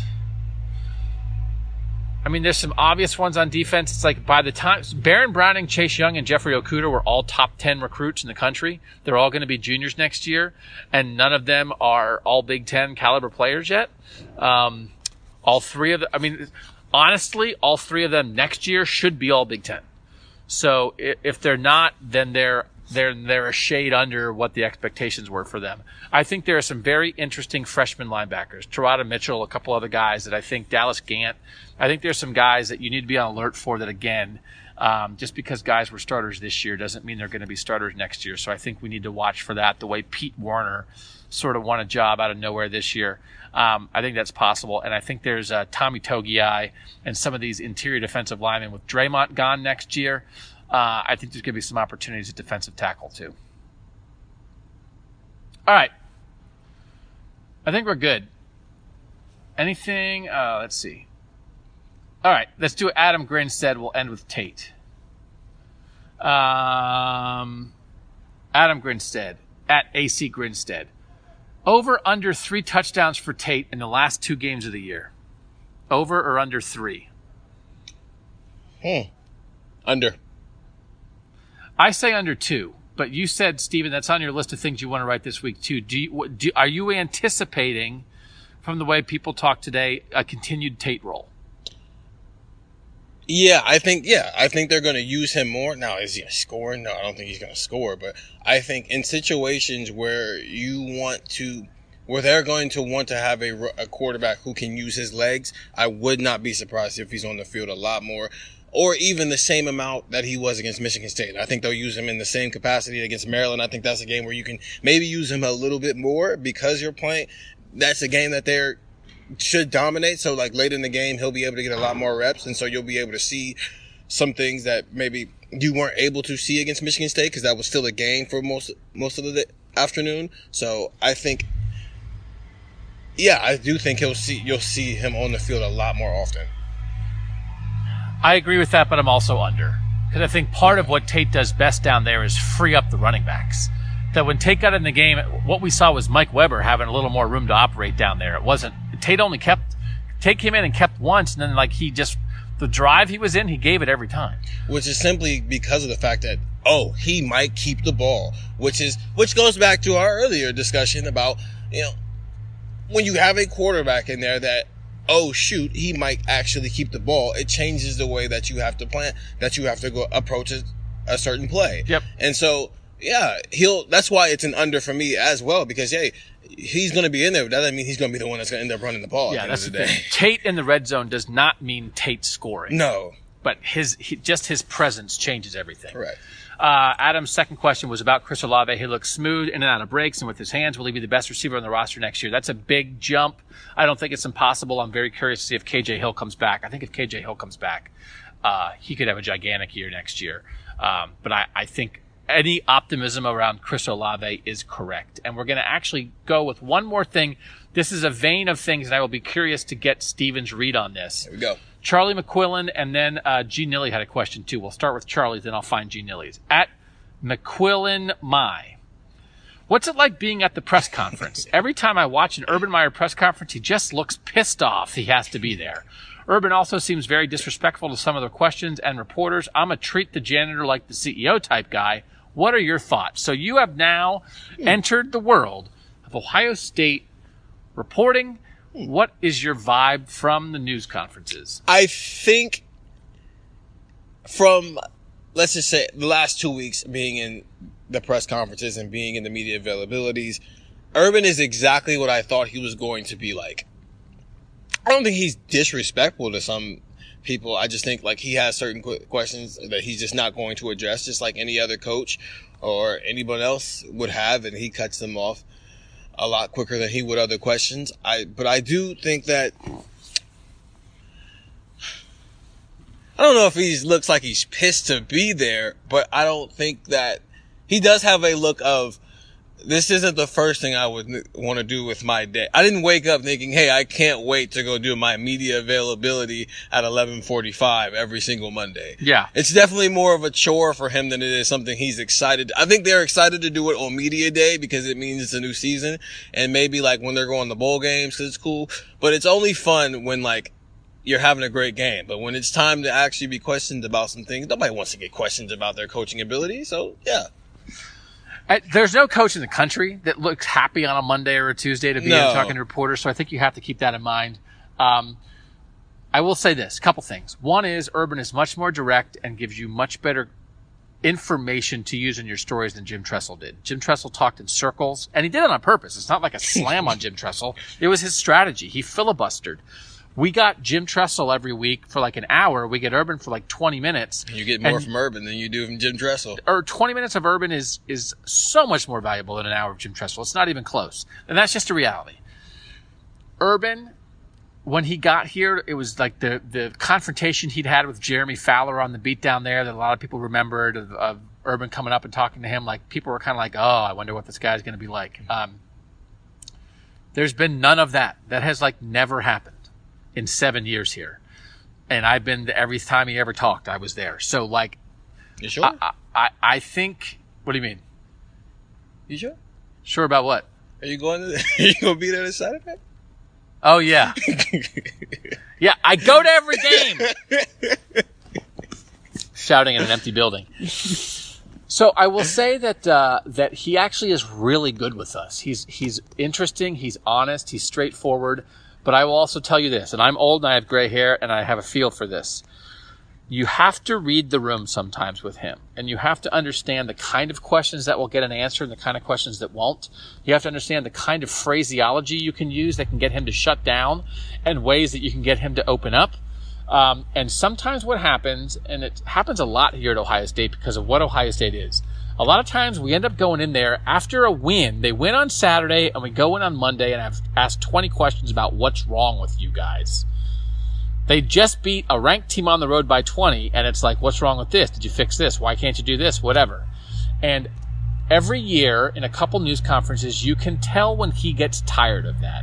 there's some obvious ones on defense. It's like by the time Baron Browning, Chase Young, and Jeffrey Okudah were all top 10 recruits in the country. They're all going to be juniors next year, and none of them are all Big Ten caliber players yet. All three of them, honestly, all three of them next year should be all Big Ten. So if they're not, then they're a shade under what the expectations were for them. I think there are some very interesting freshman linebackers. Terada Mitchell, a couple other guys that I think, Dallas Gant. I think there's some guys that you need to be on alert for that, again, Just because guys were starters this year doesn't mean they're going to be starters next year. So I think we need to watch for that, the way Pete Werner sort of won a job out of nowhere this year. I think that's possible. And I think there's Tommy Togiai and some of these interior defensive linemen with Draymond gone next year. I think there's going to be some opportunities at defensive tackle too. All right. I think we're good. Anything? Let's see. All right. Let's do Adam Grinstead. We'll end with Tate. Adam Grinstead at AC Grinstead. Over under 3 touchdowns for Tate in the last 2 games of the year. Over or under 3? Under. I say under 2, but you said, Steven, that's on your list of things you want to write this week too. Are you anticipating, from the way people talk today, a continued Tate role? Yeah, I think they're going to use him more. Now, is he a scorer? No, I don't think he's going to score, but I think in situations where they're going to want to have a quarterback who can use his legs, I would not be surprised if he's on the field a lot more, or even the same amount that he was against Michigan State. I think they'll use him in the same capacity against Maryland. I think that's a game where you can maybe use him a little bit more because you're playing. That's a game that they're should dominate. So like late in the game, he'll be able to get a lot more reps. And so you'll be able to see some things that maybe you weren't able to see against Michigan State because that was still a game for most of the afternoon. So I think, I do think you'll see him on the field a lot more often. I agree with that, but I'm also under. Because I think part of what Tate does best down there is free up the running backs. That when Tate got in the game, what we saw was Mike Weber having a little more room to operate down there. It wasn't Tate came in and kept once, and then the drive he was in, he gave it every time. Which is simply because of the fact that he might keep the ball, which goes back to our earlier discussion about when you have a quarterback in there that he might actually keep the ball. It changes the way that you have to plan, that you have to go approach a certain play. Yep. And so. Yeah, that's why it's an under for me as well, because, he's going to be in there, but that doesn't mean he's going to be the one that's going to end up running the ball at the end of the day. Tate in the red zone does not mean Tate scoring. No. But his presence changes everything. Correct. Adam's second question was about Chris Olave. He looks smooth in and out of breaks, and with his hands, will he be the best receiver on the roster next year? That's a big jump. I don't think it's impossible. I'm very curious to see if KJ Hill comes back. I think if KJ Hill comes back, he could have a gigantic year next year. But I think any optimism around Chris Olave is correct. And we're going to actually go with one more thing. This is a vein of things, and I will be curious to get Steven's read on this. Here we go. Charlie McQuillan and then G. Nilly had a question too. We'll start with Charlie's, then I'll find G. Nilly's. At McQuillan what's it like being at the press conference? Every time I watch an Urban Meyer press conference, he just looks pissed off he has to be there. Urban also seems very disrespectful to some of the questions and reporters. I'm a treat the janitor like the CEO type guy. What are your thoughts? So you have now entered the world of Ohio State reporting. What is your vibe from the news conferences? I think from, let's just say, the last 2 weeks being in the press conferences and being in the media availabilities, Urban is exactly what I thought he was going to be like. I don't think he's disrespectful to some people. I just think he has certain questions that he's just not going to address, just like any other coach or anyone else would have, and he cuts them off a lot quicker than he would other questions. But I do think that I don't know if he looks like he's pissed to be there, but I don't think that he does have a look of, this isn't the first thing I would want to do with my day. I didn't wake up thinking, hey, I can't wait to go do my media availability at 11:45 every single Monday. Yeah. It's definitely more of a chore for him than it is something he's excited. I think they're excited to do it on media day because it means it's a new season, and maybe when they're going to bowl games because it's cool. But it's only fun when you're having a great game. But when it's time to actually be questioned about some things, nobody wants to get questions about their coaching ability. So yeah. There's no coach in the country that looks happy on a Monday or a Tuesday to be talking to reporters, so I think you have to keep that in mind. I will say this, a couple things. One is Urban is much more direct and gives you much better information to use in your stories than Jim Tressel did. Jim Tressel talked in circles, and he did it on purpose. It's not like a slam on Jim Tressel. It was his strategy. He filibustered. We got Jim Tressel every week for like an hour. We get Urban for like 20 minutes. You get more from Urban than you do from Jim Tressel. Or 20 minutes of Urban is so much more valuable than an hour of Jim Tressel. It's not even close. And that's just a reality. Urban, when he got here, it was like the confrontation he'd had with Jeremy Fowler on the beat down there that a lot of people remembered of Urban coming up and talking to him. Like, people were kind of like, oh, I wonder what this guy's going to be like. There's been none of that. That has like never happened in 7 years here. And I've been every time he ever talked, I was there. So like, you sure? I think, what do you mean? You sure? Sure about what? Are you going to be there this Saturday? Oh, yeah. Yeah, I go to every game. Shouting in an empty building. So I will say that he actually is really good with us. He's interesting, he's honest, he's straightforward. But I will also tell you this, and I'm old and I have gray hair and I have a feel for this. You have to read the room sometimes with him, and you have to understand the kind of questions that will get an answer and the kind of questions that won't. You have to understand the kind of phraseology you can use that can get him to shut down and ways that you can get him to open up. And sometimes what happens, and it happens a lot here at Ohio State because of what Ohio State is, a lot of times we end up going in there after a win. They win on Saturday, and we go in on Monday and have asked 20 questions about what's wrong with you guys. They just beat a ranked team on the road by 20, and it's like, what's wrong with this? Did you fix this? Why can't you do this? Whatever. And every year in a couple news conferences, you can tell when he gets tired of that.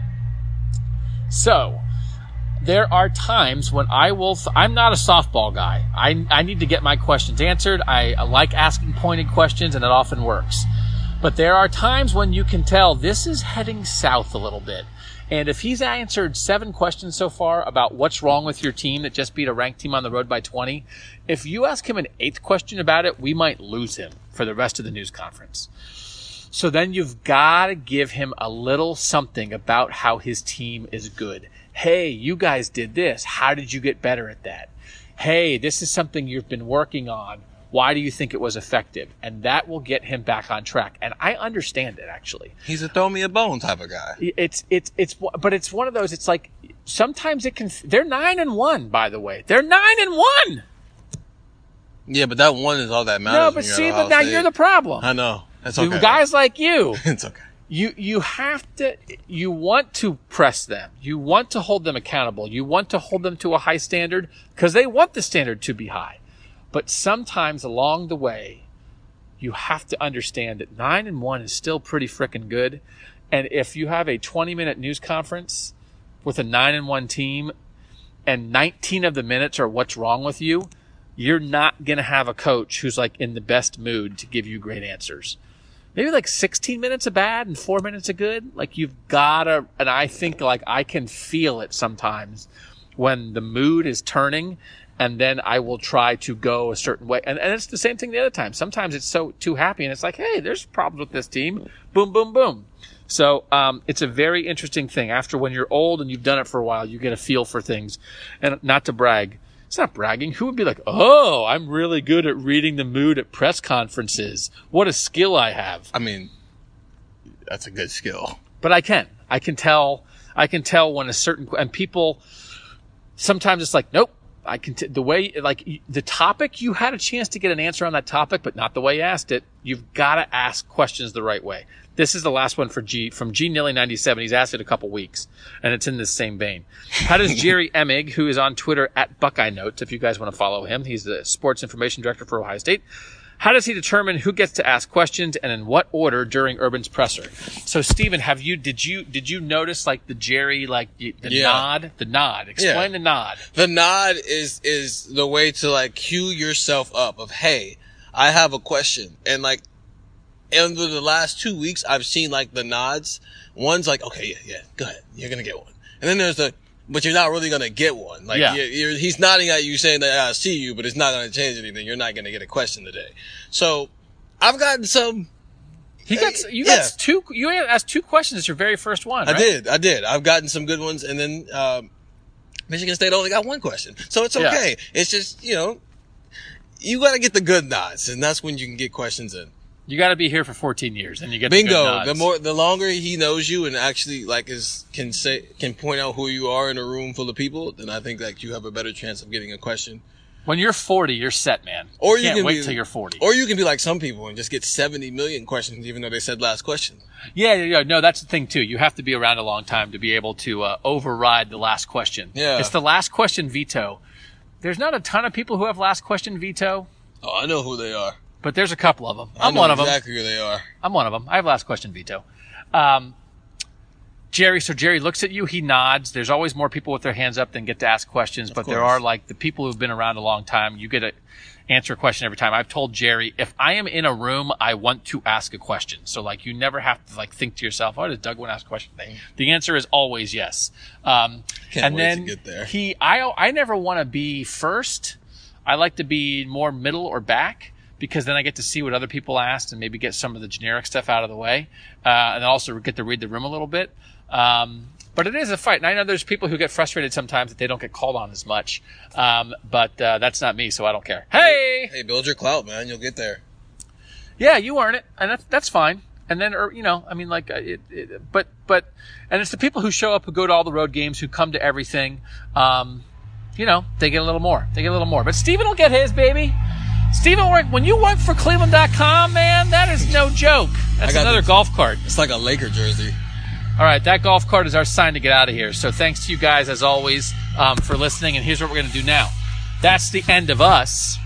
So there are times when I'm not a softball guy. I need to get my questions answered. I like asking pointed questions, and it often works. But there are times when you can tell this is heading south a little bit. And if he's answered 7 questions so far about what's wrong with your team that just beat a ranked team on the road by 20, if you ask him an 8th question about it, we might lose him for the rest of the news conference. So then you've got to give him a little something about how his team is good. Hey, you guys did this. How did you get better at that? Hey, this is something you've been working on. Why do you think it was effective? And that will get him back on track. And I understand it, actually. He's a throw me a bone type of guy. But it's one of those, it's like, sometimes it can, they're 9-1, by the way. They're 9-1. Yeah, but that one is all that matters. No, but see, but now you're the problem. I know. That's okay. Guys like you. It's okay. You have to, you want to press them. You want to hold them accountable. You want to hold them to a high standard because they want the standard to be high. But sometimes along the way, you have to understand that 9-1 is still pretty frickin' good. And if you have a 20-minute news conference with a 9-1 team and 19 of the minutes are what's wrong with you, you're not going to have a coach who's like in the best mood to give you great answers. Maybe like 16 minutes of bad and 4 minutes of good. Like you've got to, and I think like I can feel it sometimes when the mood is turning. And then I will try to go a certain way. And it's the same thing the other time. Sometimes it's so too happy and it's like, hey, there's problems with this team. Boom, boom, boom. So it's a very interesting thing. After when you're old and you've done it for a while, you get a feel for things. And not to brag. It's not bragging. Who would be like, oh, I'm really good at reading the mood at press conferences. What a skill I have. I mean, that's a good skill. But I can tell when a certain, and people, sometimes it's like, nope. The way, like, the topic, you had a chance to get an answer on that topic, but not the way you asked it. You've got to ask questions the right way. This is the last one from G Nilly 97. He's asked it a couple weeks, and it's in this same vein. How does Jerry Emig, who is on Twitter at Buckeye Notes, if you guys want to follow him, he's the sports information director for Ohio State. How does he determine who gets to ask questions and in what order during Urban's presser? So, Stephen, did you notice like the Jerry, like the nod? The nod. Explain the nod. The nod is the way to like cue yourself up of, hey, I have a question. And like, in the last 2 weeks, I've seen like the nods. One's like, okay, yeah, go ahead. You're going to get one. And then there's but you're not really going to get one. Like, he's nodding at you saying that I see you, but it's not going to change anything. You're not going to get a question today. So I've gotten some. You asked 2 questions as your very first one, right? I did. I've gotten some good ones. And then, Michigan State only got 1 question. So it's okay. Yeah. It's just, you got to get the good nods, and that's when you can get questions in. You got to be here for 14 years, and you get the good Bingo. nods. The longer he knows you and actually like can point out who you are in a room full of people, then I think that you have a better chance of getting a question. When you're 40, you're set, man. Or you can't can wait be, till you're 40. Or you can be like some people and just get 70 million questions, even though they said last question. Yeah. No, that's the thing too. You have to be around a long time to be able to override the last question. Yeah. It's the last question veto. There's not a ton of people who have last question veto, Oh, I know who they are. but there's a couple of them. I I'm know one of them. exactly who they are. I'm one of them. I have last question veto. Jerry looks at you. He nods. There's always more people with their hands up than get to ask questions, but there course. are like the people who've been around a long time. You get to answer a question every time. I've told Jerry, if I am in a room, I want to ask a question. So like you never have to like think to yourself, oh, does Doug want to ask a question today? The answer is always yes. Can't and wait then to get there. I never want to be first. I like to be more middle or back, because then I get to see what other people asked and maybe get some of the generic stuff out of the way. And also get to read the room a little bit. But it is a fight. And I know there's people who get frustrated sometimes that they don't get called on as much. But that's not me, so I don't care. Hey, build your clout, man. You'll get there. yeah, you earn it. And that's fine. And then, and it's the people who show up, who go to all the road games, who come to everything. They get a little more. But Steven will get his, baby. Steven, when you work for Cleveland.com, man, that is no joke. That's another golf cart. It's like a Laker jersey. All right, that golf cart is our sign to get out of here. So thanks to you guys, as always, for listening. And here's what we're going to do now. That's the end of us.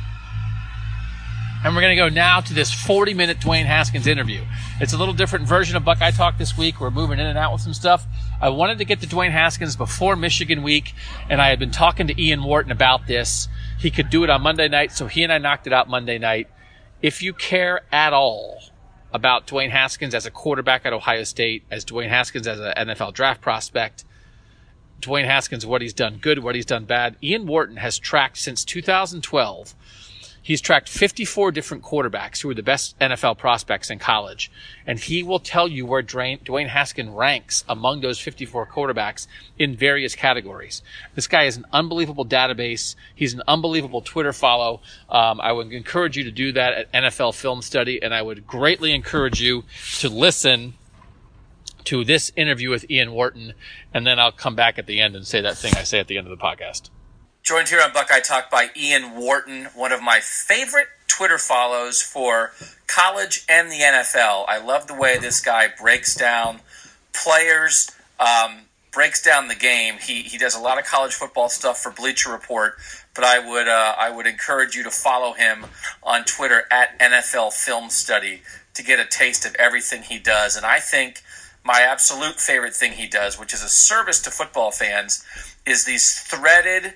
And we're going to go now to this 40-minute Dwayne Haskins interview. It's a little different version of Buckeye Talk this week. We're moving in and out with some stuff. I wanted to get to Dwayne Haskins before Michigan week, and I had been talking to Ian Wharton about this. He could do it on Monday night, so he and I knocked it out Monday night. If you care at all about Dwayne Haskins as a quarterback at Ohio State, as Dwayne Haskins as an NFL draft prospect, Dwayne Haskins, what he's done good, what he's done bad, Ian Wharton has tracked since 2012. He's tracked 54 different quarterbacks who are the best NFL prospects in college. And he will tell you where Dwayne Haskins ranks among those 54 quarterbacks in various categories. This guy is an unbelievable database. He's an unbelievable Twitter follow. I would encourage you to do that at NFL Film Study. And I would greatly encourage you to listen to this interview with Ian Wharton. And then I'll come back at the end and say that thing I say at the end of the podcast. Joined here on Buckeye Talk by Ian Wharton, one of my favorite Twitter follows for college and the NFL. I love the way this guy breaks down players, breaks down the game. He does a lot of college football stuff for Bleacher Report, but I would encourage you to follow him on Twitter at NFL Film Study to get a taste of everything he does. And I think my absolute favorite thing he does, which is a service to football fans, is these threaded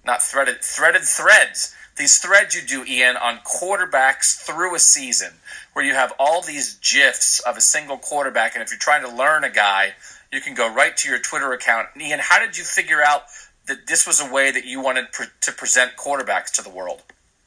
threads. These threads you do, Ian, on quarterbacks through a season, where you have all these GIFs of a single quarterback, and if you're trying to learn a guy, you can go right to your Twitter account. And Ian, how did you figure out that this was a way that you wanted to present quarterbacks to the world?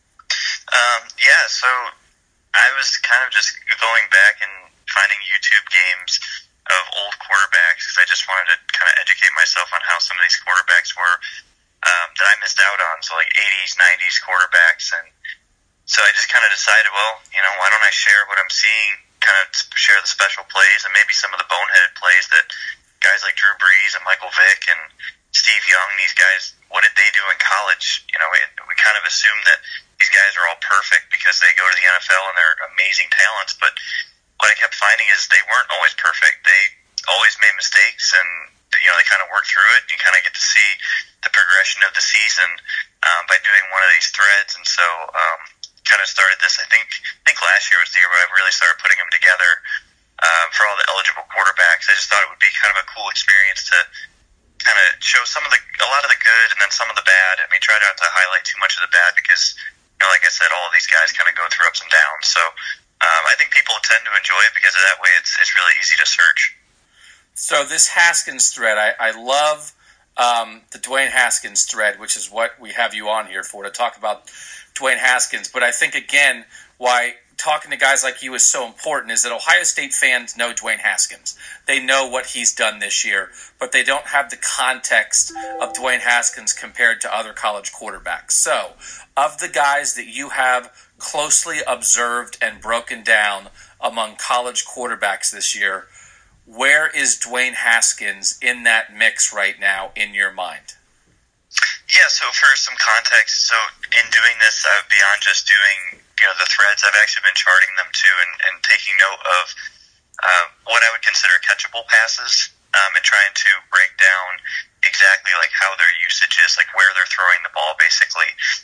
So I was kind of just going back and finding YouTube games of old quarterbacks, because I just wanted to kind of educate myself on how some of these quarterbacks were that I missed out on, so like 80s, 90s quarterbacks. And so I just kind of decided, well, why don't I share what I'm seeing, kind of share the special plays and maybe some of the boneheaded plays that guys like Drew Brees and Michael Vick and Steve Young, these guys, what did they do in college? We kind of assume that these guys are all perfect because they go to the NFL and they're amazing talents, but what I kept finding is they weren't always perfect. They always made mistakes, and they kind of work through it. You kind of get to see the progression of the season by doing one of these threads. And so kind of started this, I think last year was the year where I really started putting them together for all the eligible quarterbacks. I just thought it would be kind of a cool experience to kind of show a lot of the good and then some of the bad. I mean, try not to highlight too much of the bad because, like I said, all of these guys kind of go through ups and downs. So I think people tend to enjoy it because of that way it's really easy to search. So this Haskins thread, I love the Dwayne Haskins thread, which is what we have you on here for, to talk about Dwayne Haskins. But I think, again, why talking to guys like you is so important is that Ohio State fans know Dwayne Haskins. They know what he's done this year, but they don't have the context of Dwayne Haskins compared to other college quarterbacks. So, of the guys that you have closely observed and broken down among college quarterbacks this year, where is Dwayne Haskins in that mix right now in your mind? Yeah, so for some context, so in doing this, beyond just doing the threads, I've actually been charting them too and taking note of what I would consider catchable passes and trying to break down exactly like how their usage is, like where they're throwing the ball basically.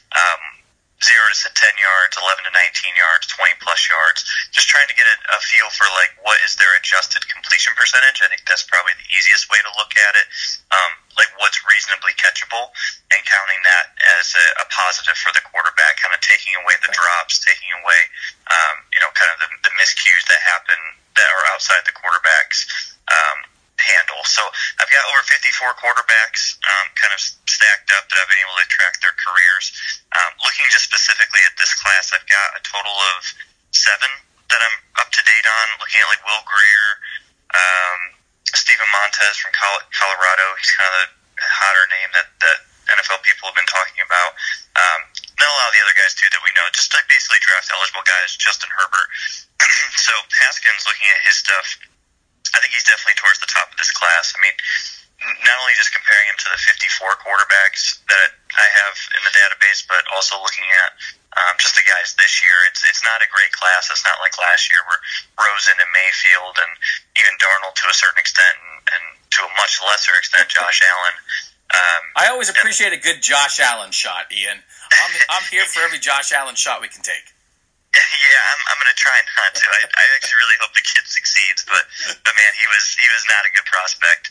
0 to 10 yards, 11 to 19 yards, 20 plus yards, just trying to get a feel for like what is their adjusted completion percentage. I think that's probably the easiest way to look at it. Like what's reasonably catchable and counting that as a positive for the quarterback, kind of taking away the drops, taking away, kind of the miscues that happen that are outside the quarterback's handle. So I've got over 54 quarterbacks kind of stacked up that I've been able to track their careers. Looking just specifically at this class, I've got a total of 7 that I'm up to date on. Looking at like Will Grier, Steven Montez from Colorado. He's kind of the hotter name that NFL people have been talking about. Then a lot of the other guys too that we know, just like basically draft eligible guys. Justin Herbert. So Haskins, looking at his stuff, I think he's definitely towards the top of this class. I mean, not only just comparing him to the 54 quarterbacks that I have in the database, but also looking at just the guys this year. It's not a great class. It's not like last year where Rosen and Mayfield and even Darnold to a certain extent and to a much lesser extent Josh Allen. I always appreciate a good Josh Allen shot, Ian. I'm here for every Josh Allen shot we can take. Yeah, I'm going to try not to. I actually really hope the kid succeeds, but man, he was not a good prospect,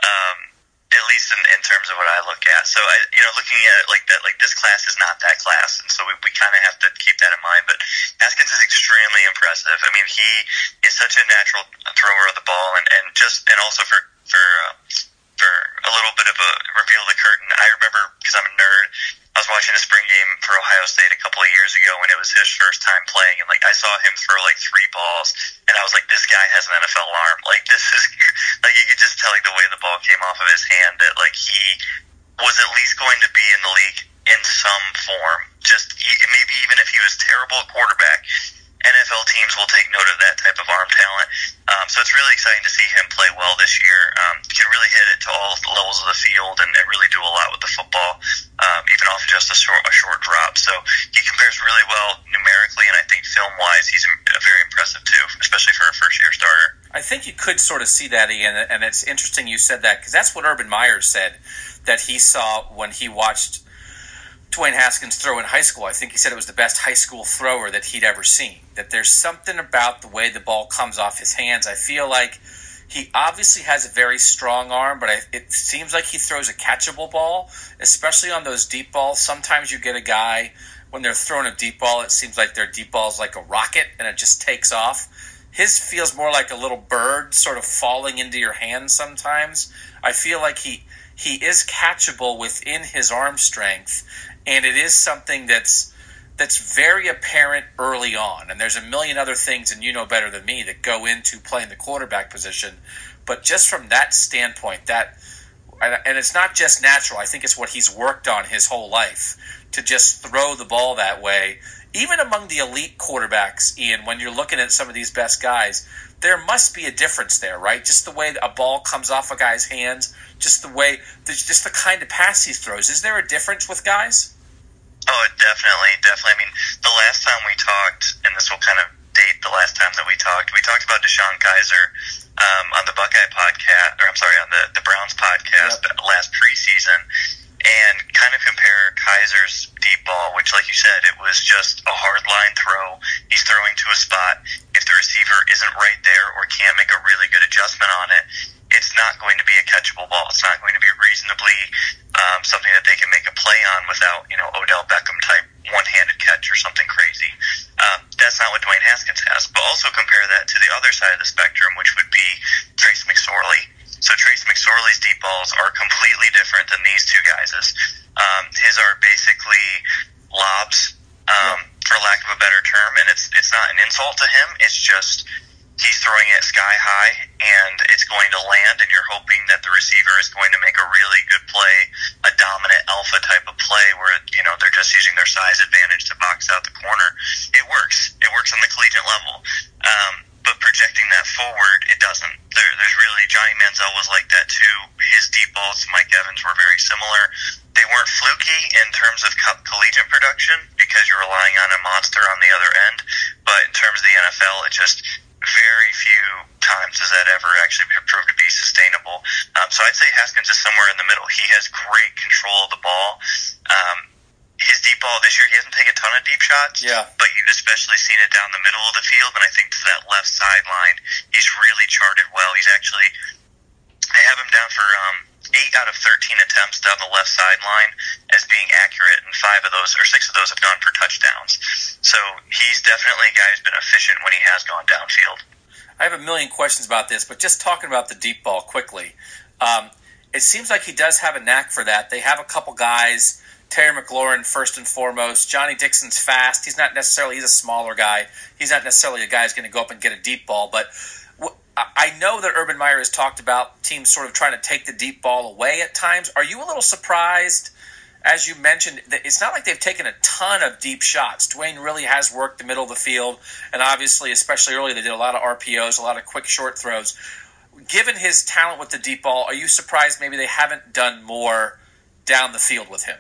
at least in terms of what I look at. So looking at it like that, like this class is not that class, and so we kind of have to keep that in mind. But Haskins is extremely impressive. I mean, he is such a natural thrower of the ball, and also for a little bit of a reveal of the curtain. I remember, because I'm a nerd, I was watching a spring game for Ohio State a couple of years ago when it was his first time playing, and like I saw him throw like 3 balls, and I was like, this guy has an NFL arm. Like this is like you could just tell like the way the ball came off of his hand that like he was at least going to be in the league in some form. Maybe even if he was terrible at quarterback, NFL teams will take note of that type of arm talent. So it's really exciting to see him play well this year. He can really hit it to all levels of the field and really do a lot with the football, even off just a short drop. So he compares really well numerically, and I think film-wise he's very impressive too, especially for a first-year starter. I think you could sort of see that, Ian, and it's interesting you said that, because that's what Urban Meyer said that he saw when he watched Dwayne Haskins throw in high school. I think he said it was the best high school thrower that he'd ever seen. That there's something about the way the ball comes off his hands. I feel like he obviously has a very strong arm, but it seems like he throws a catchable ball, especially on those deep balls. Sometimes you get a guy, when they're throwing a deep ball, it seems like their deep ball is like a rocket and it just takes off. His feels more like a little bird sort of falling into your hand sometimes. I feel like he is catchable within his arm strength, and it is something that's very apparent early on. And there's a million other things, and you know better than me, that go into playing the quarterback position. But just from that standpoint, and it's not just natural. I think it's what he's worked on his whole life, to just throw the ball that way. Even among the elite quarterbacks, Ian, when you're looking at some of these best guys, there must be a difference there, right? Just the way a ball comes off a guy's hands, just the kind of pass he throws. Is there a difference with guys? Oh, definitely. I mean, the last time we talked, and this will kind of date the last time that we talked about Deshaun Kaiser on the Buckeye podcast, on the Browns podcast last preseason, and kind of compare Kaiser's deep ball, which, like you said, it was just a hard line throw. He's throwing to a spot. If the receiver isn't right there or can't make a really good adjustment on it, it's not going to be a catchable ball. It's not going to be reasonably something that they can make a play on without, Odell Beckham type one-handed catch or something crazy. That's not what Dwayne Haskins has. But also compare that to the other side of the spectrum, which would be Trace McSorley. So Trace McSorley's deep balls are completely different than these two guys'. His are basically lobs. for lack of a better term, and it's not an insult to him. It's just he's throwing it sky high, and it's going to land, and you're hoping that the receiver is going to make a really good play, a dominant alpha type of play where, they're just using their size advantage to box out the corner. It works. It works on the collegiate level. But projecting that forward, it doesn't. There's really, Johnny Manziel was like that too. His deep balls to Mike Evans were very similar. They weren't fluky in terms of collegiate production because you're relying on a monster on the other end. But in terms of the NFL, it just very few times does that ever actually prove to be sustainable. So I'd say Haskins is somewhere in the middle. He has great control of the ball. His deep ball this year, he hasn't taken a ton of deep shots, but you've especially seen it down the middle of the field, and I think to that left sideline, he's really charted well. He's actually, I have him down for 8 out of 13 attempts down the left sideline as being accurate, and 6 of those have gone for touchdowns. So he's definitely a guy who's been efficient when he has gone downfield. I have a million questions about this, but just talking about the deep ball quickly, it seems like he does have a knack for that. They have a couple guys, Terry McLaurin first and foremost. Johnny Dixon's fast. He's a smaller guy. He's not necessarily a guy who's going to go up and get a deep ball, but I know that Urban Meyer has talked about teams sort of trying to take the deep ball away at times. Are you a little surprised, as you mentioned, that it's not like they've taken a ton of deep shots? Dwayne really has worked the middle of the field, and obviously, especially early, they did a lot of RPOs, a lot of quick short throws. Given his talent with the deep ball, are you surprised maybe they haven't done more down the field with him?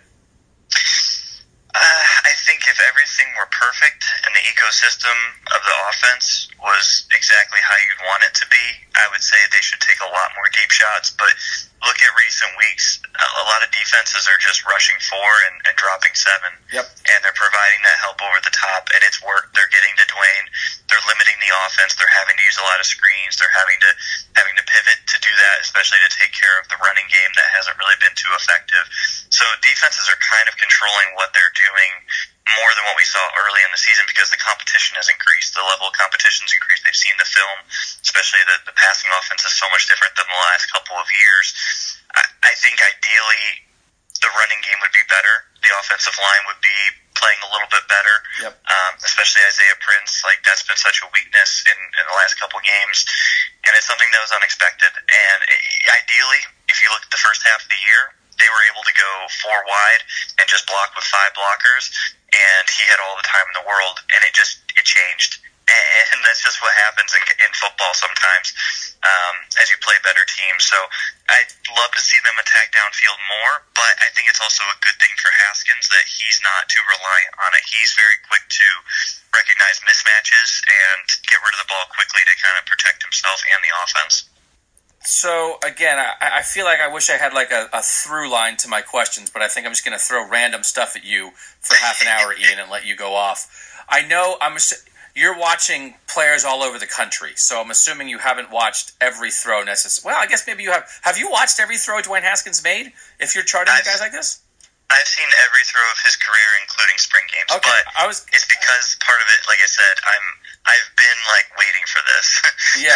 I think if everything were perfect and the ecosystem of the offense was exactly how you'd want it to be, I would say they should take a lot more deep shots. But look at recent weeks. A lot of defenses are just rushing 4 and dropping 7. Yep. And they're providing that help over the top, and it's worked. They're getting to Dwayne. They're limiting the offense. They're having to use a lot of screens. They're having to pivot to do that, especially to take care of the running game that hasn't really been too effective. So defenses are kind of controlling what they're doing more than what we saw early in the season because the competition has increased. The level of competition has increased. They've seen the film, especially the passing offense is so much different than the last couple of years. I think ideally the running game would be better. The offensive line would be playing a little bit better, especially Isaiah Prince. Like, that's been such a weakness in the last couple games, and it's something that was unexpected. And ideally, if you look at the first half of the year, they were able to go 4 wide and just block with 5 blockers, and he had all the time in the world, and it changed. And that's just what happens in football sometimes as you play better teams. So I'd love to see them attack downfield more, but I think it's also a good thing for Haskins that he's not too reliant on it. He's very quick to recognize mismatches and get rid of the ball quickly to kind of protect himself and the offense. So, again, I feel like I wish I had like a through line to my questions, but I think I'm just going to throw random stuff at you for half an hour, Ian, and let you go off. I know you're watching players all over the country, so I'm assuming you haven't watched every throw necessarily. Well, I guess maybe you have. Have you watched every throw Dwayne Haskins made, if you're charting the guys like this? I've seen every throw of his career, including spring games. Okay, but it's because part of it, like I said, I've been like waiting for this. Yeah.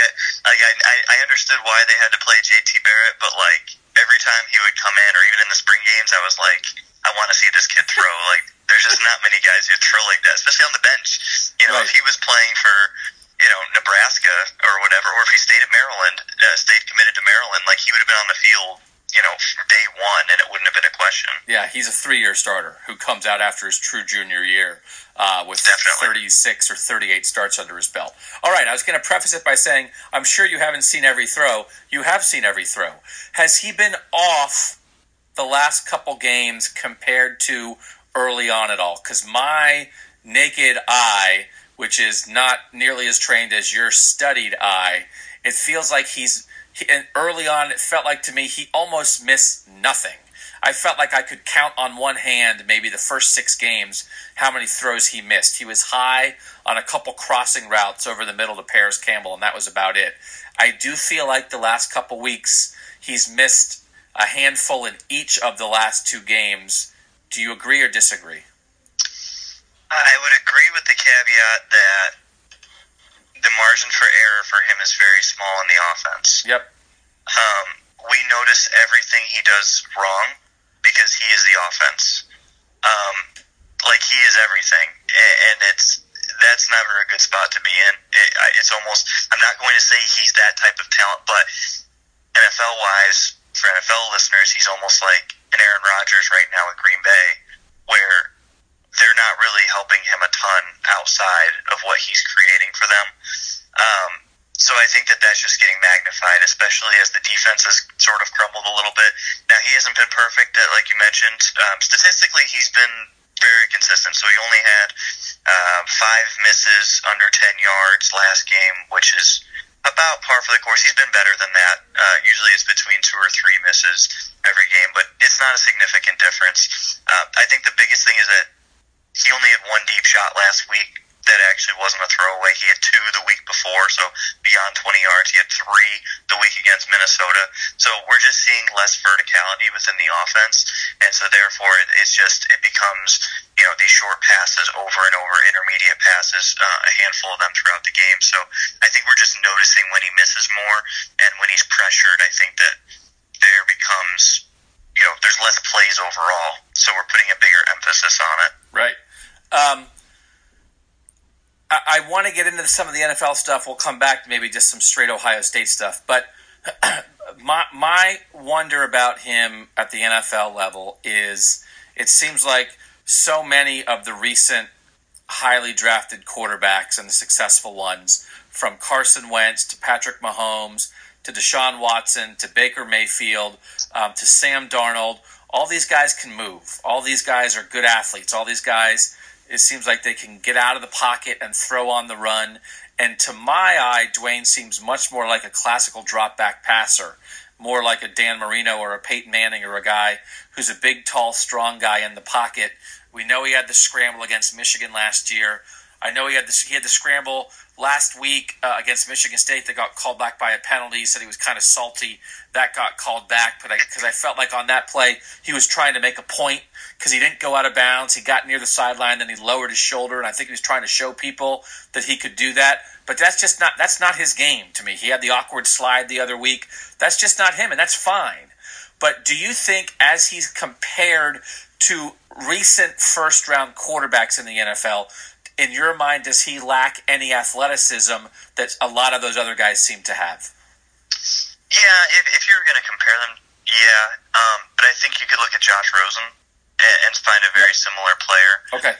I understood why they had to play JT Barrett, but like every time he would come in, or even in the spring games, I was like, I want to see this kid throw. Like, there's just not many guys who throw like that, especially on the bench. If he was playing for Nebraska or whatever, or if he stayed at Maryland, stayed committed to Maryland, like he would have been on the field day one, and it wouldn't have been a question. Yeah, he's a 3-year starter who comes out after his true junior year with Definitely. 36 or 38 starts under his belt. All right, I was going to preface it by saying, I'm sure you haven't seen every throw. You have seen every throw. Has he been off the last couple games compared to early on at all? Because my naked eye, which is not nearly as trained as your studied eye, it feels like and early on, it felt like to me he almost missed nothing. I felt like I could count on one hand maybe the first 6 games how many throws he missed. He was high on a couple crossing routes over the middle to Paris Campbell, and that was about it. I do feel like the last couple weeks he's missed a handful in each of the last 2 games. Do you agree or disagree? I would agree with the caveat that the margin for error for him is very small in the offense. Yep. We notice everything he does wrong because he is the offense. like he is everything, and that's never a good spot to be in. It's almost, I'm not going to say he's that type of talent, but NFL-wise, for NFL listeners, he's almost like an Aaron Rodgers right now at Green Bay, where they're not really helping him a ton outside of what he's creating for them. So I think that's just getting magnified, especially as the defense has sort of crumbled a little bit. Now, he hasn't been perfect, like you mentioned. Statistically, he's been very consistent. So he only had 5 misses under 10 yards last game, which is about par for the course. He's been better than that. Usually it's between 2 or 3 misses every game, but it's not a significant difference. I think the biggest thing is that he only had 1 deep shot last week that actually wasn't a throwaway. He had 2 the week before, so beyond 20 yards. He had 3 the week against Minnesota. So we're just seeing less verticality within the offense, and so therefore it becomes, these short passes over and over, intermediate passes, a handful of them throughout the game. So I think we're just noticing when he misses more, and when he's pressured, I think that there becomes, there's less plays overall. So we're putting a bigger emphasis on it. Right. I want to get into some of the NFL stuff. We'll come back to maybe just some straight Ohio State stuff. But my wonder about him at the NFL level is it seems like so many of the recent highly drafted quarterbacks and the successful ones, from Carson Wentz to Patrick Mahomes to Deshaun Watson to Baker Mayfield to Sam Darnold, all these guys can move. All these guys are good athletes. All these guys, it seems like they can get out of the pocket and throw on the run. And to my eye, Dwayne seems much more like a classical drop-back passer, more like a Dan Marino or a Peyton Manning or a guy who's a big, tall, strong guy in the pocket. We know he had the scramble against Michigan last year. I know he had the scramble last week against Michigan State that got called back by a penalty. He said he was kind of salty. That got called back, because I felt like on that play he was trying to make a point because he didn't go out of bounds. He got near the sideline, then he lowered his shoulder, and I think he was trying to show people that he could do that. But that's not his game to me. He had the awkward slide the other week. That's just not him, and that's fine. But do you think, as he's compared to recent first-round quarterbacks in the NFL, in your mind, does he lack any athleticism that a lot of those other guys seem to have? Yeah, if you were going to compare them, yeah. But I think you could look at Josh Rosen and find a very similar player. Okay.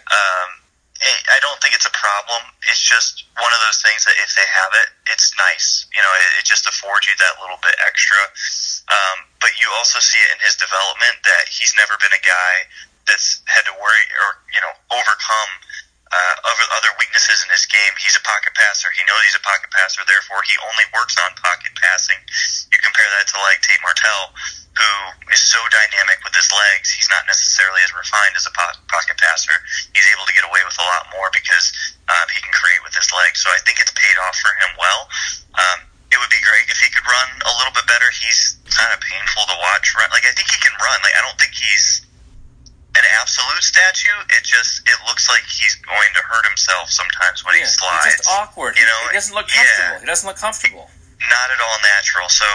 I don't think it's a problem. It's just one of those things that if they have it, it's nice. It just affords you that little bit extra. But you also see it in his development that he's never been a guy that's had to worry or, overcome other weaknesses in his game. He's a pocket passer. He knows he's a pocket passer, therefore he only works on pocket passing. You compare that to like Tate Martell, who is so dynamic with his legs. He's not necessarily as refined as a pocket passer. He's able to get away with a lot more because he can create with his legs. So I think it's paid off for him well. It would be great if he could run a little bit better. He's kind of painful to watch. I think he can run. I don't think he's an absolute statue. It looks like he's going to hurt himself sometimes when he slides. He's just awkward. He doesn't look comfortable. He doesn't look comfortable. Not at all natural. So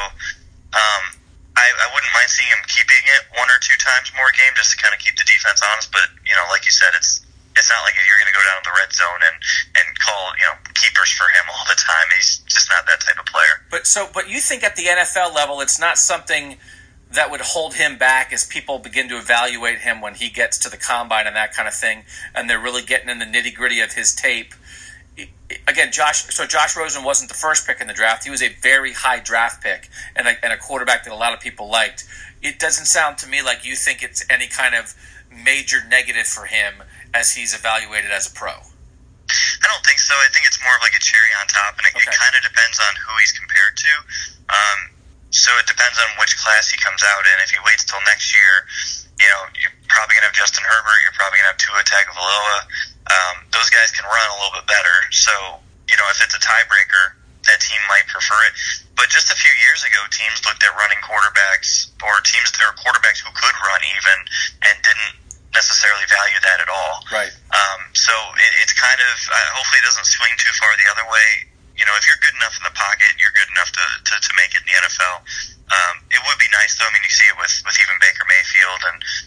I wouldn't mind seeing him keeping it 1 or 2 times more a game just to kind of keep the defense honest. But, like you said, it's not like you're going to go down to the red zone and call, keepers for him all the time. He's just not that type of player. But you think at the NFL level it's not something that would hold him back as people begin to evaluate him when he gets to the combine and that kind of thing, and they're really getting in the nitty-gritty of his tape. Again, Josh Rosen wasn't the first pick in the draft. He was a very high draft pick and a quarterback that a lot of people liked. It doesn't sound to me like you think it's any kind of major negative for him as he's evaluated as a pro. I don't think so. I think it's more of like a cherry on top, and it kind of depends on who he's compared to. So it depends on which class he comes out in. If he waits till next year, you're probably going to have Justin Herbert. You're probably going to have Tua Tagovailoa. Those guys can run a little bit better. So, if it's a tiebreaker, that team might prefer it. But just a few years ago, teams looked at running quarterbacks, or teams that were quarterbacks who could run even, and didn't necessarily value that at all. Right. So it's kind of, hopefully it doesn't swing too far the other way. If you're good enough in the pocket, you're good enough to make it in the NFL. It would be nice, though. I mean, you see it with even Baker Mayfield and Sam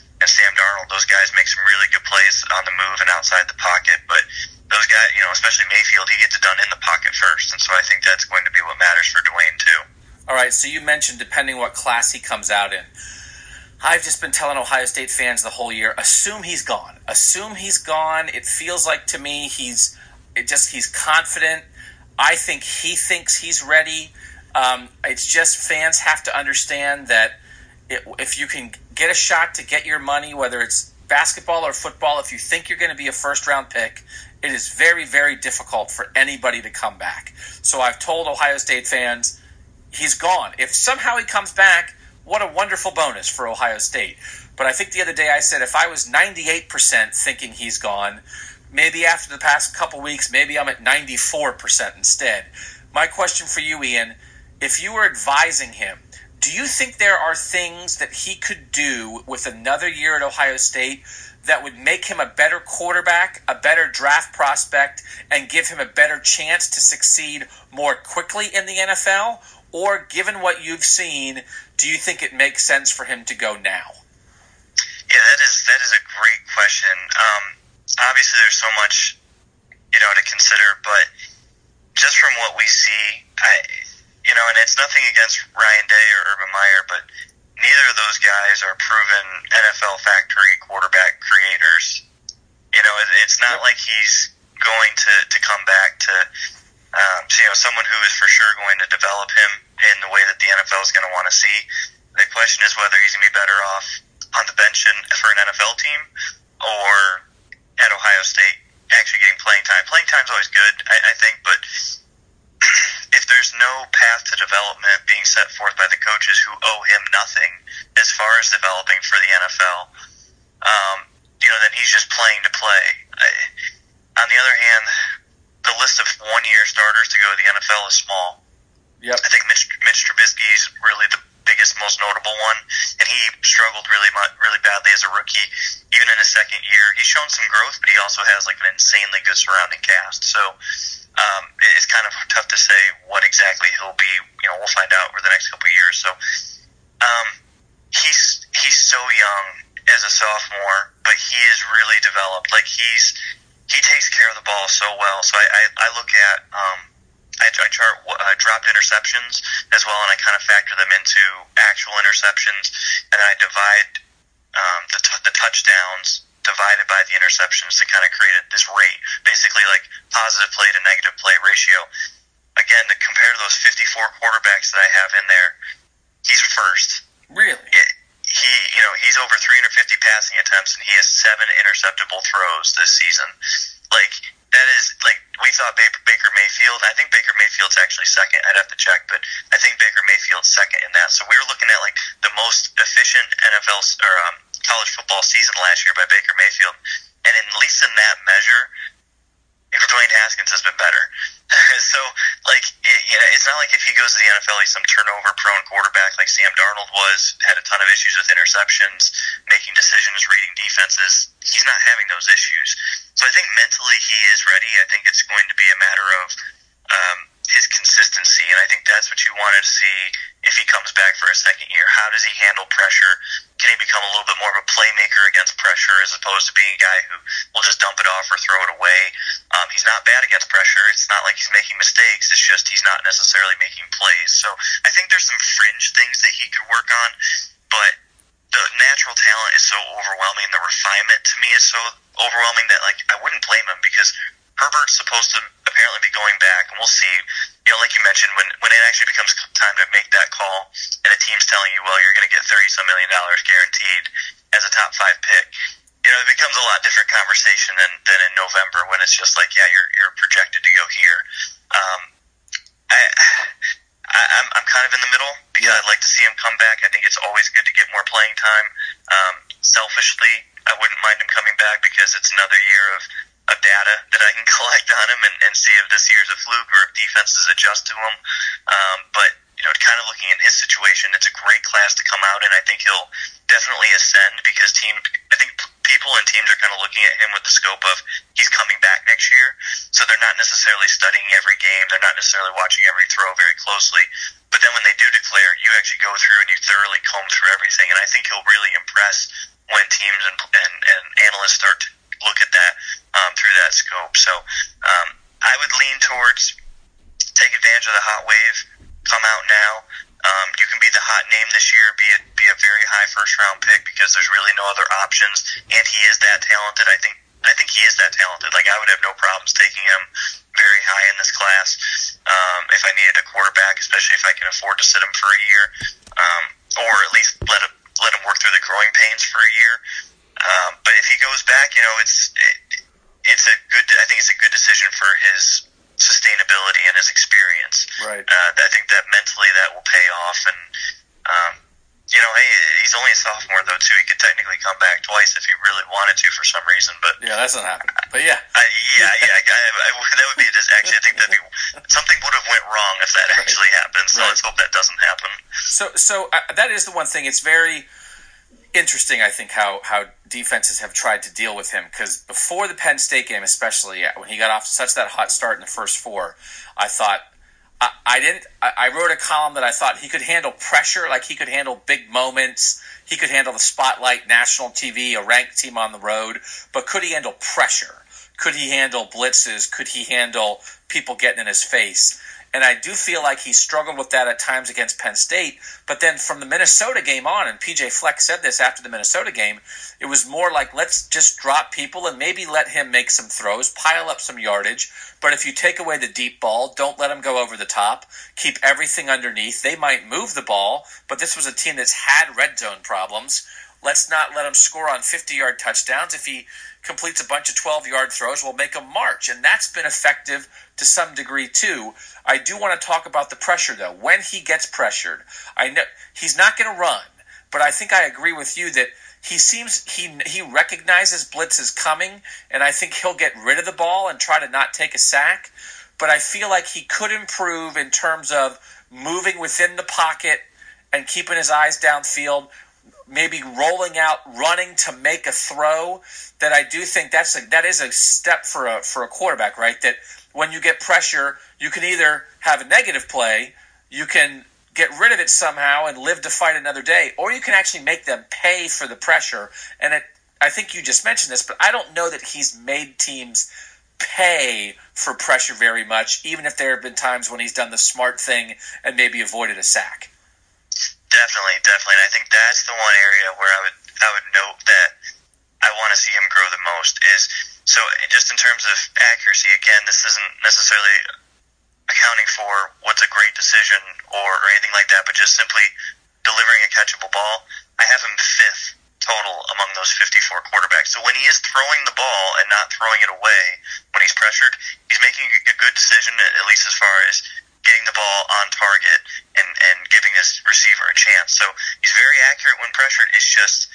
Sam Darnold. Those guys make some really good plays on the move and outside the pocket, but those guys, especially Mayfield, he gets it done in the pocket first, and so I think that's going to be what matters for Dwayne too. All right, so you mentioned depending what class he comes out in. I've just been telling Ohio State fans the whole year, assume he's gone. Assume he's gone. It feels like to me he's confident. I think he thinks he's ready. It's just fans have to understand that if you can get a shot to get your money, whether it's basketball or football, if you think you're going to be a first-round pick, it is very, very difficult for anybody to come back. So I've told Ohio State fans, he's gone. If somehow he comes back, what a wonderful bonus for Ohio State. But I think the other day I said if I was 98% thinking he's gone, maybe after the past couple weeks, maybe I'm at 94% instead. My question for you, Ian, if you were advising him, do you think there are things that he could do with another year at Ohio State that would make him a better quarterback, a better draft prospect, and give him a better chance to succeed more quickly in the NFL? Or, given what you've seen, do you think it makes sense for him to go now? Yeah, that is a great question. Obviously, there's so much, to consider, but just from what we see, and it's nothing against Ryan Day or Urban Meyer, but neither of those guys are proven NFL factory quarterback creators. It's not like he's going to come back to someone who is for sure going to develop him in the way that the NFL is going to want to see. The question is whether he's going to be better off on the bench for an NFL team or at Ohio State actually getting playing time. Playing time's always good, I think, but if there's no path to development being set forth by the coaches who owe him nothing as far as developing for the NFL, then he's just playing to play. On the other hand, the list of one-year starters to go to the NFL is small. Yep. I think Mitch Trubisky is really the biggest, most notable one, and he struggled really badly as a rookie. Even in his second year, he's shown some growth, but he also has an insanely good surrounding cast. So it's kind of tough to say what exactly he'll be. We'll find out over the next couple of years. So he's so young as a sophomore, but he is really developed. He takes care of the ball so well. So I look at I chart dropped interceptions as well, and I kind of factor them into actual interceptions, and I divide the touchdowns divided by the interceptions to kind of create this rate, basically like positive play to negative play ratio. Again, to compare to those 54 quarterbacks that I have in there, he's first. Really? He's over 350 passing attempts, and he has 7 interceptable throws this season. That is, we thought Baker Mayfield. I think Baker Mayfield's actually second. I'd have to check, but I think Baker Mayfield's second in that. So we were looking at the most efficient NFL or college football season last year by Baker Mayfield, and at least in that measure, Dwayne Haskins has been better. So, it's not like if he goes to the NFL, he's some turnover-prone quarterback like Sam Darnold was, had a ton of issues with interceptions, making decisions, reading defenses. He's not having those issues. So I think mentally he is ready. I think it's going to be a matter of his consistency, and I think that's what you want to see if he comes back for a second year. How does he handle pressure? Can he become a little bit more of a playmaker against pressure as opposed to being a guy who will just dump it off or throw it away? He's not bad against pressure. It's not like he's making mistakes. It's just he's not necessarily making plays. So I think there's some fringe things that he could work on, but the natural talent is so overwhelming. The refinement to me is so overwhelming that I wouldn't blame him, because Herbert's supposed to apparently be going back, and we'll see. Like you mentioned, when it actually becomes time to make that call, and a team's telling you, well, you're going to get $30-some million guaranteed as a top 5 pick, it becomes a lot different conversation than in November, when it's just you're projected to go here. I'm kind of in the middle, because I'd like to see him come back. I think it's always good to get more playing time. Selfishly, I wouldn't mind him coming back, because it's another year of data that I can collect on him and see if this year's a fluke or if defenses adjust to him. But kind of looking in his situation, it's a great class to come out in. I think he'll definitely ascend, because I think people and teams are kind of looking at him with the scope of he's coming back next year. So they're not necessarily studying every game. They're not necessarily watching every throw very closely. But then when they do declare, you actually go through and you thoroughly comb through everything. And I think he'll really impress when teams and analysts start to look at that through that scope. So I would lean towards take advantage of the hot wave, come out now. You can be the hot name this year, be a very high first round pick because there's really no other options, and he is that talented. I think he is that talented. Like, I would have no problems taking him very high in this class if I needed a quarterback, especially if I can afford to sit him for a year, or at least let him work through the growing pains for a year. But if he goes back, it's a good. I think it's a good decision for his sustainability and his experience. Right. I think that mentally that will pay off, and hey, he's only a sophomore though too. He could technically come back twice if he really wanted to for some reason. But yeah, that's not happening. But yeah, that would be actually. I think that'd be something would have went wrong if that actually happened. So let's hope that doesn't happen. So that is the one thing. It's very interesting, I think, how defenses have tried to deal with him, because before the Penn State game, especially when he got off to such that hot start in the first four, I thought I wrote a column that I thought he could handle pressure, like he could handle big moments, he could handle the spotlight, national TV, a ranked team on the road, but could he handle pressure? Could he handle blitzes? Could he handle people getting in his face? And I do feel like he struggled with that at times against Penn State. But then from the Minnesota game on, and PJ Fleck said this after the Minnesota game, it was more like, let's just drop people and maybe let him make some throws, pile up some yardage. But if you take away the deep ball, don't let him go over the top. Keep everything underneath. They might move the ball, but this was a team that's had red zone problems. Let's not let him score on 50-yard touchdowns. If he completes a bunch of 12-yard throws, we'll make him march. And that's been effective to some degree too. I do want to talk about the pressure, though. When he gets pressured, I know he's not going to run, but I think I agree with you that he recognizes blitz is coming, and I think he'll get rid of the ball and try to not take a sack. But I feel like he could improve in terms of moving within the pocket and keeping his eyes downfield, maybe rolling out, running to make a throw. That I do think that is a step for a quarterback, right? That when you get pressure, you can either have a negative play, you can get rid of it somehow and live to fight another day, or you can actually make them pay for the pressure. And I think you just mentioned this, but I don't know that he's made teams pay for pressure very much, even if there have been times when he's done the smart thing and maybe avoided a sack. Definitely. And I think that's the one area where I would note that I want to see him grow the most is, so just in terms of accuracy, again, this isn't necessarily accounting for what's a great decision or anything like that, but just simply delivering a catchable ball. I have him 5th total among those 54 quarterbacks. So when he is throwing the ball and not throwing it away when he's pressured, he's making a good decision, at least as far as getting the ball on target and giving this receiver a chance. So he's very accurate when pressured. It's just,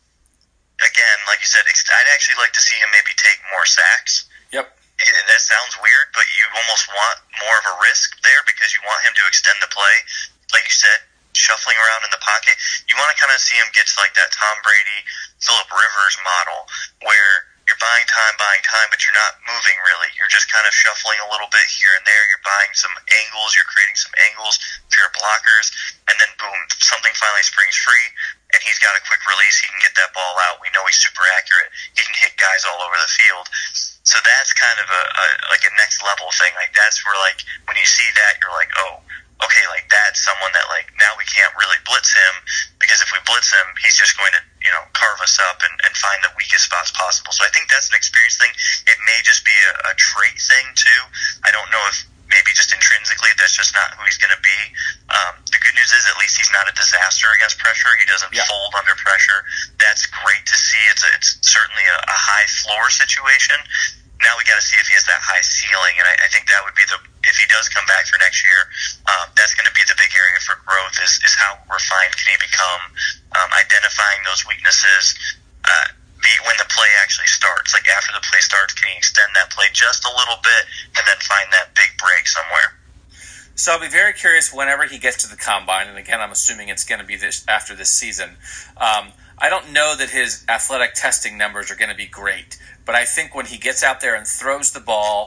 again, like you said, I'd actually like to see him maybe take more sacks. Yep. That sounds weird, but you almost want more of a risk there because you want him to extend the play. Like you said, shuffling around in the pocket. You want to kind of see him get to like that Tom Brady, Phillip Rivers model where you're buying time, but you're not moving really. You're just kind of shuffling a little bit here and there. You're buying some angles. You're creating some angles for your blockers. And then, boom, something finally springs free, and he's got a quick release. He can get that ball out. We know he's super accurate. He can hit guys all over the field. So that's kind of a next level thing. Like, that's where, like, when you see that, you're like, oh, okay, like, that's someone that, like, now we can't really blitz him because if we blitz him, he's just going to, carve us up and find the weakest spots possible. So I think that's an experience thing. It may just be a trait thing, too. I don't know if maybe just intrinsically that's just not who he's going to be. The good news is at least he's not a disaster against pressure. He doesn't fold under pressure. That's great to see. It's certainly a high floor situation. Now we got to see if he has that high ceiling, and I think that would be if he does come back for next year, that's going to be the big area for growth is how refined can he become, identifying those weaknesses, when the play actually starts. Like after the play starts, can he extend that play just a little bit and then find that big break somewhere? So I'll be very curious whenever he gets to the combine, and again, I'm assuming it's going to be after this season. I don't know that his athletic testing numbers are going to be great, but I think when he gets out there and throws the ball,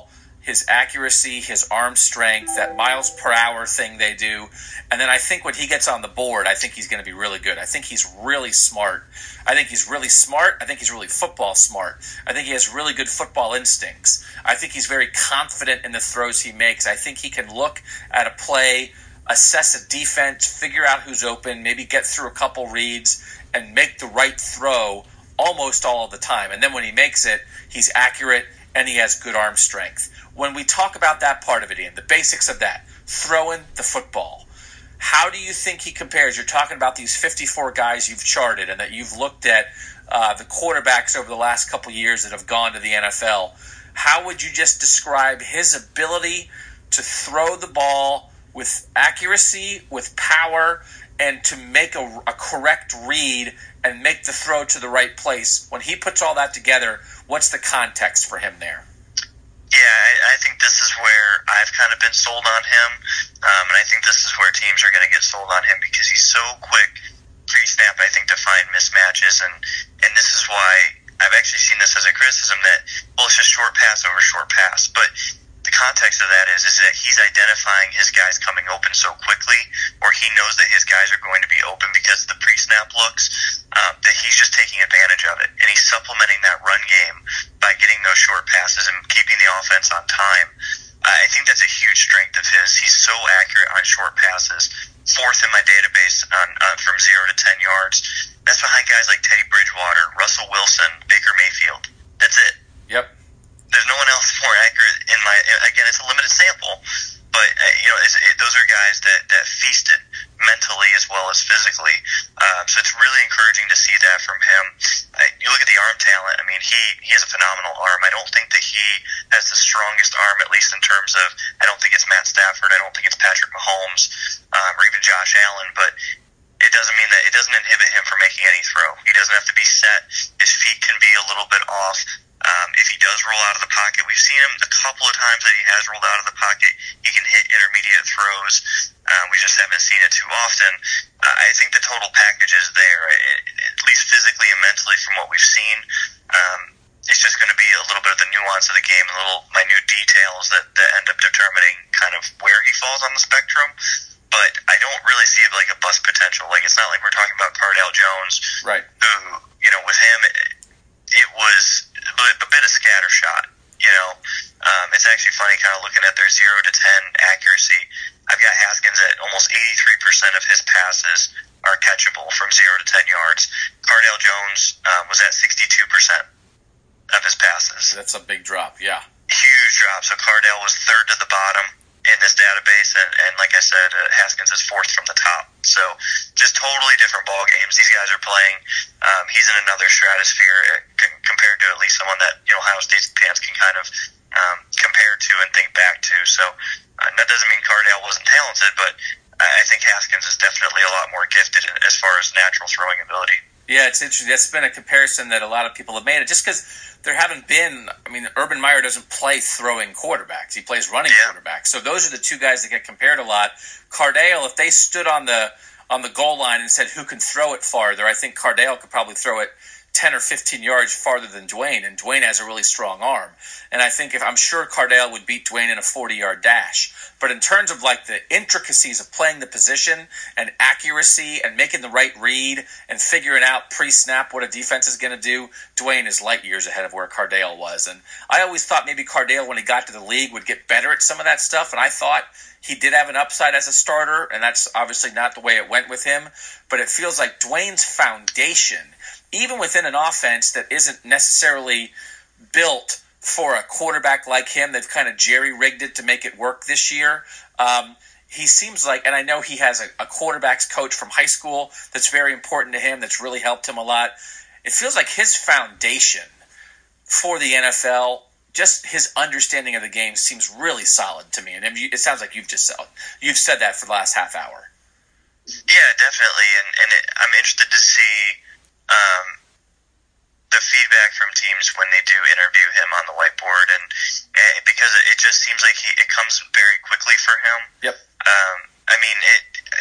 his accuracy, his arm strength, that miles per hour thing they do. And then I think when he gets on the board, I think he's going to be really good. I think he's really smart. I think he's really football smart. I think he has really good football instincts. I think he's very confident in the throws he makes. I think he can look at a play, assess a defense, figure out who's open, maybe get through a couple reads, and make the right throw almost all of the time. And then when he makes it, he's accurate and he has good arm strength. When we talk about that part of it, Ian, the basics of that, throwing the football, how do you think he compares? You're talking about these 54 guys you've charted and that you've looked at the quarterbacks over the last couple years that have gone to the NFL. How would you just describe his ability to throw the ball with accuracy, with power, and to make a correct read and make the throw to the right place? When he puts all that together, what's the context for him there? Yeah, I think this is where I've kind of been sold on him, and I think this is where teams are going to get sold on him because he's so quick pre-snap, I think, to find mismatches, and this is why I've actually seen this as a criticism that, well, it's just short pass over short pass, but the context of that is that he's identifying his guys coming open so quickly, or he knows that his guys are going to be open because of the pre-snap looks, that he's just taking advantage of it. And he's supplementing that run game by getting those short passes and keeping the offense on time. I think that's a huge strength of his. He's so accurate on short passes. Fourth in my database on from 0 to 10 yards. That's behind guys like Teddy Bridgewater, Russell Wilson, Baker Mayfield. That's it. Yep. There's no one else more accurate in my. Again, it's a limited sample, but those are guys that feasted mentally as well as physically. So it's really encouraging to see that from him. You look at the arm talent. I mean, he has a phenomenal arm. I don't think that he has the strongest arm, at least in terms of. I don't think it's Matt Stafford. I don't think it's Patrick Mahomes or even Josh Allen, but. It doesn't mean that it doesn't inhibit him from making any throw. He doesn't have to be set. His feet can be a little bit off. If he does roll out of the pocket, we've seen him a couple of times that he has rolled out of the pocket. He can hit intermediate throws. We just haven't seen it too often. I think the total package is there, at least physically and mentally from what we've seen. It's just going to be a little bit of the nuance of the game, the little minute details that end up determining kind of where he falls on the spectrum. But I don't really see it like a bust potential. Like, it's not like we're talking about Cardale Jones, right? Who, with him, it was a bit of scattershot. It's actually funny kind of looking at their 0 to 10 accuracy. I've got Haskins at almost 83% of his passes are catchable from 0 to 10 yards. Cardale Jones was at 62% of his passes. That's a big drop, yeah. Huge drop. So Cardale was third to the bottom in this database, and like I said, Haskins is fourth from the top. So just totally different ball games these guys are playing. He's in another stratosphere compared to at least someone that Ohio State fans can kind of compare to and think back to. So that doesn't mean Cardale wasn't talented, but I think Haskins is definitely a lot more gifted as far as natural throwing ability. Yeah, it's interesting. That's been a comparison that a lot of people have made. Just because there haven't been, Urban Meyer doesn't play throwing quarterbacks. He plays running quarterbacks. So those are the two guys that get compared a lot. Cardale, if they stood on the goal line and said who can throw it farther, I think Cardale could probably throw it 10 or 15 yards farther than Dwayne, and Dwayne has a really strong arm. And I'm sure Cardale would beat Dwayne in a 40-yard dash. But in terms of like the intricacies of playing the position and accuracy and making the right read and figuring out pre-snap what a defense is going to do, Dwayne is light years ahead of where Cardale was. And I always thought maybe Cardale, when he got to the league, would get better at some of that stuff. And I thought he did have an upside as a starter, and that's obviously not the way it went with him. But it feels like Dwayne's foundation, even within an offense that isn't necessarily built for a quarterback like him, they've kind of jerry-rigged it to make it work this year. He seems like, and I know he has a quarterback's coach from high school that's very important to him, that's really helped him a lot. It feels like his foundation for the NFL, just his understanding of the game, seems really solid to me. And it sounds like you've said that for the last half hour. Yeah, definitely. And I'm interested to see the feedback from teams when they do interview him on the whiteboard, and because it just seems like it comes very quickly for him. Yep. It is really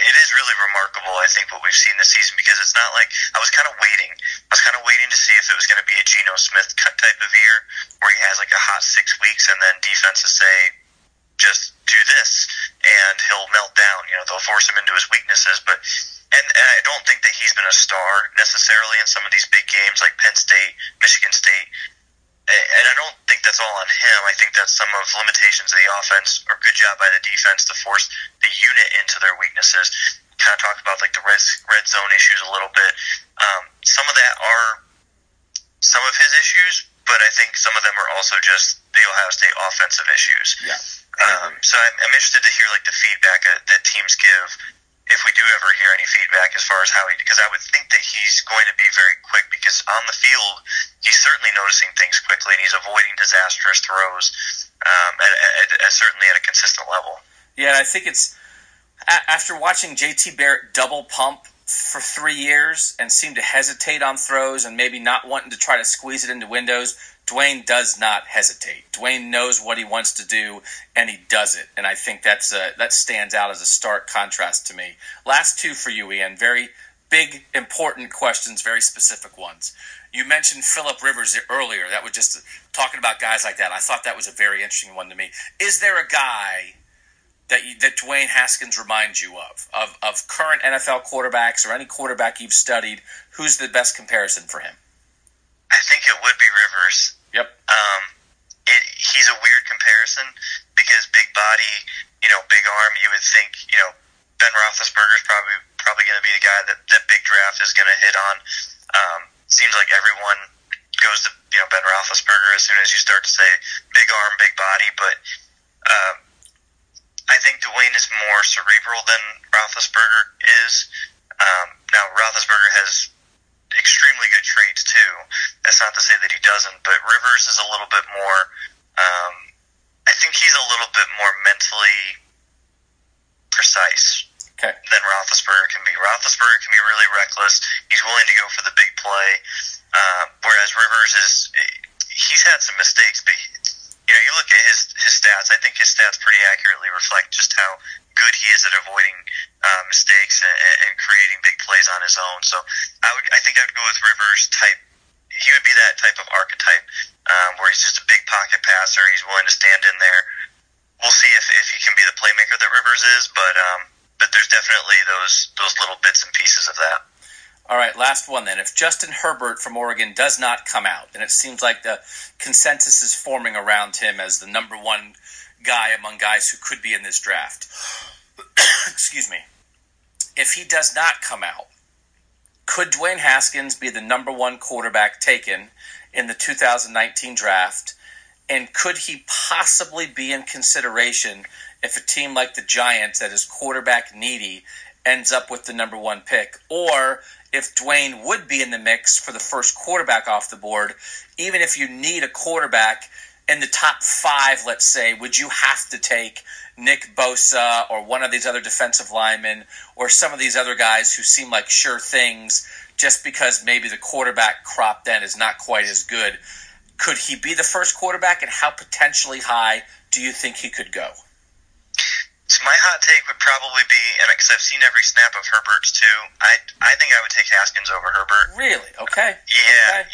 really remarkable, I think, what we've seen this season, because it's not like I was kind of waiting to see if it was going to be a Geno Smith type of year where he has like a hot 6 weeks and then defenses say, just do this, and he'll melt down. They'll force him into his weaknesses. And I don't think that he's been a star necessarily in some of these big games like Penn State, Michigan State. And I don't think that's all on him. I think that's some of limitations of the offense, or good job by the defense to force the unit into their weaknesses. Kind of talk about like the red zone issues a little bit. Some of that are some of his issues, but I think some of them are also just the Ohio State offensive issues. Yeah. So I'm interested to hear like the feedback that teams give, if we do ever hear any feedback as far as how because I would think that he's going to be very quick, because on the field he's certainly noticing things quickly and he's avoiding disastrous throws, certainly at a consistent level. Yeah, and I think it's after watching JT Barrett double pump for 3 years and seem to hesitate on throws and maybe not wanting to try to squeeze it into windows, Dwayne does not hesitate. Dwayne knows what he wants to do, and he does it. And I think that stands out as a stark contrast to me. Last two for you, Ian. Very big, important questions, very specific ones. You mentioned Phillip Rivers earlier. That was just talking about guys like that. I thought that was a very interesting one to me. Is there a guy that Dwayne Haskins reminds you of current NFL quarterbacks or any quarterback you've studied? Who's the best comparison for him? I think it would be Rivers. Yep. He's a weird comparison because big body, big arm. You would think, Ben Roethlisberger's probably going to be the guy that big draft is going to hit on. Seems like everyone goes to Ben Roethlisberger as soon as you start to say big arm, big body. But I think Dwayne is more cerebral than Roethlisberger is. Now Roethlisberger has extremely good traits too. That's not to say that he doesn't, but Rivers is a little bit more, I think he's a little bit more mentally precise than Roethlisberger can be. Roethlisberger can be really reckless. He's willing to go for the big play, whereas Rivers he's had some mistakes, but you look at his stats, I think his stats pretty accurately reflect just how good he is at avoiding mistakes and creating big plays on his own. So I think I'd go with Rivers type. He would be that type of archetype where he's just a big pocket passer. He's willing to stand in there. We'll see if he can be the playmaker that Rivers is, but there's definitely those little bits and pieces of that. All right, last one then. If Justin Herbert from Oregon does not come out, and it seems like the consensus is forming around him as the number one guy among guys who could be in this draft. Excuse me. If he does not come out, could Dwayne Haskins be the number one quarterback taken in the 2019 draft? And could he possibly be in consideration if a team like the Giants that is quarterback needy ends up with the number one pick? Or if Dwayne would be in the mix for the first quarterback off the board, even if you need a quarterback in the top 5, let's say, would you have to take Nick Bosa or one of these other defensive linemen or some of these other guys who seem like sure things just because maybe the quarterback crop then is not quite as good? Could he be the first quarterback, and how potentially high do you think he could go? So my hot take would probably be, and because I've seen every snap of Herbert's too, I think I would take Haskins over Herbert. Really? Okay. Yeah.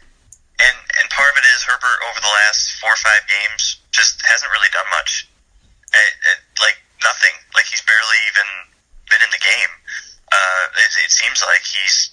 And part of it is Herbert over the last 4 or 5 games just hasn't really done much. Like nothing. Like he's barely even been in the game. It seems like he's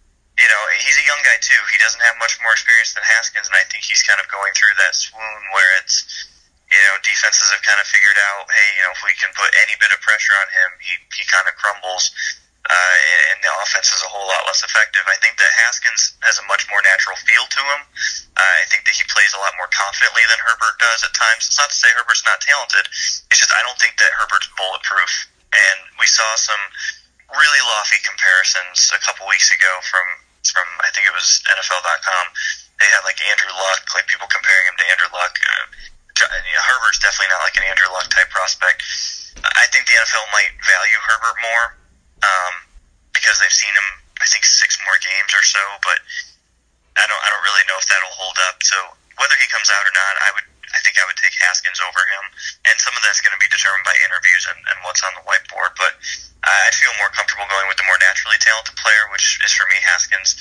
a young guy too. He doesn't have much more experience than Haskins, and I think he's kind of going through that swoon where it's, defenses have kind of figured out, hey, if we can put any bit of pressure on him, he kind of crumbles, and the offense is a whole lot less effective. I think that Haskins has a much more natural feel to him. I think that he plays a lot more confidently than Herbert does at times. It's not to say Herbert's not talented. It's just I don't think that Herbert's bulletproof. And we saw some really lofty comparisons a couple weeks ago from I think it was NFL.com. They had like Andrew Luck, like people comparing him to Andrew Luck. Herbert's definitely not like an Andrew Luck type prospect. I think the NFL might value Herbert more because they've seen him, I think, 6 more games or so. But I don't really know if that'll hold up. So whether he comes out or not, I think think I would take Haskins over him, and some of that's going to be determined by interviews and what's on the whiteboard. But I feel more comfortable going with the more naturally talented player, which is for me Haskins.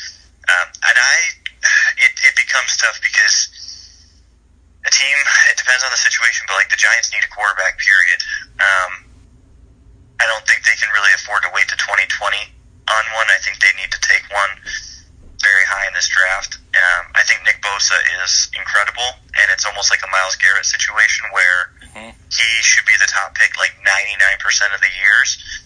It becomes tough because a team, it depends on the situation, but like the Giants need a quarterback, period. I don't think they can really afford to wait to 2020 on one. I think they need to take one very high in this draft. I think Nick Bosa is incredible, and it's almost like a Myles Garrett situation where he should be the top pick like 99% of the years.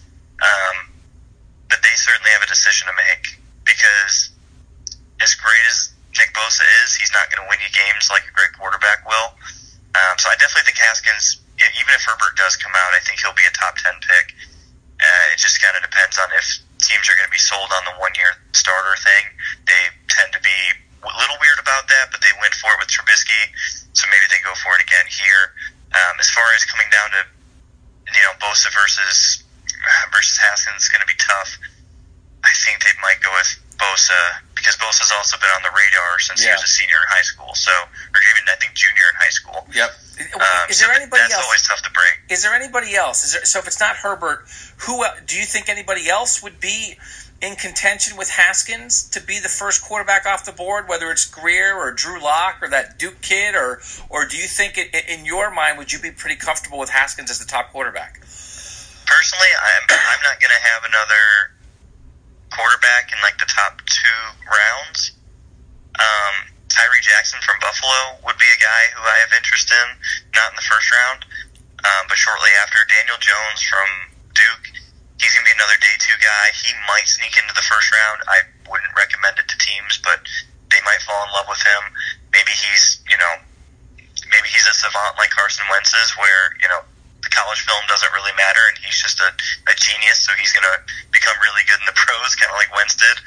But they certainly have a decision to make, because as great as Nick Bosa is, he's not going to win you games like a great quarterback will. So I definitely think Haskins, even if Herbert does come out, I think he'll be a top 10 pick. It just kind of depends on if teams are going to be sold on the one-year starter thing. They tend to be a little weird about that, but they went for it with Trubisky, so maybe they go for it again here. As far as coming down to, Bosa versus Haskins, it's going to be tough. I think they might go with Bosa, because Bosa's also been on the radar since he was a senior in high school, or even I think junior in high school. Yep. Is there anybody else? That's always tough to break. Is there anybody else? So if it's not Herbert, who do you think anybody else would be in contention with Haskins to be the first quarterback off the board, whether it's Greer or Drew Lock or that Duke kid, or do you think in your mind would you be pretty comfortable with Haskins as the top quarterback? Personally, I'm not going to have another quarterback in like the top 2 rounds. Tyree Jackson from Buffalo would be a guy who I have interest in, not in the first round, but shortly after. Daniel Jones from Duke, he's going to be another day 2 guy. He might sneak into the first round. I wouldn't recommend it to teams, but they might fall in love with him. Maybe he's a savant like Carson Wentz is, where, the college film doesn't really matter, and he's just a genius, so he's going to become really good in the pros, kind of like Wentz did.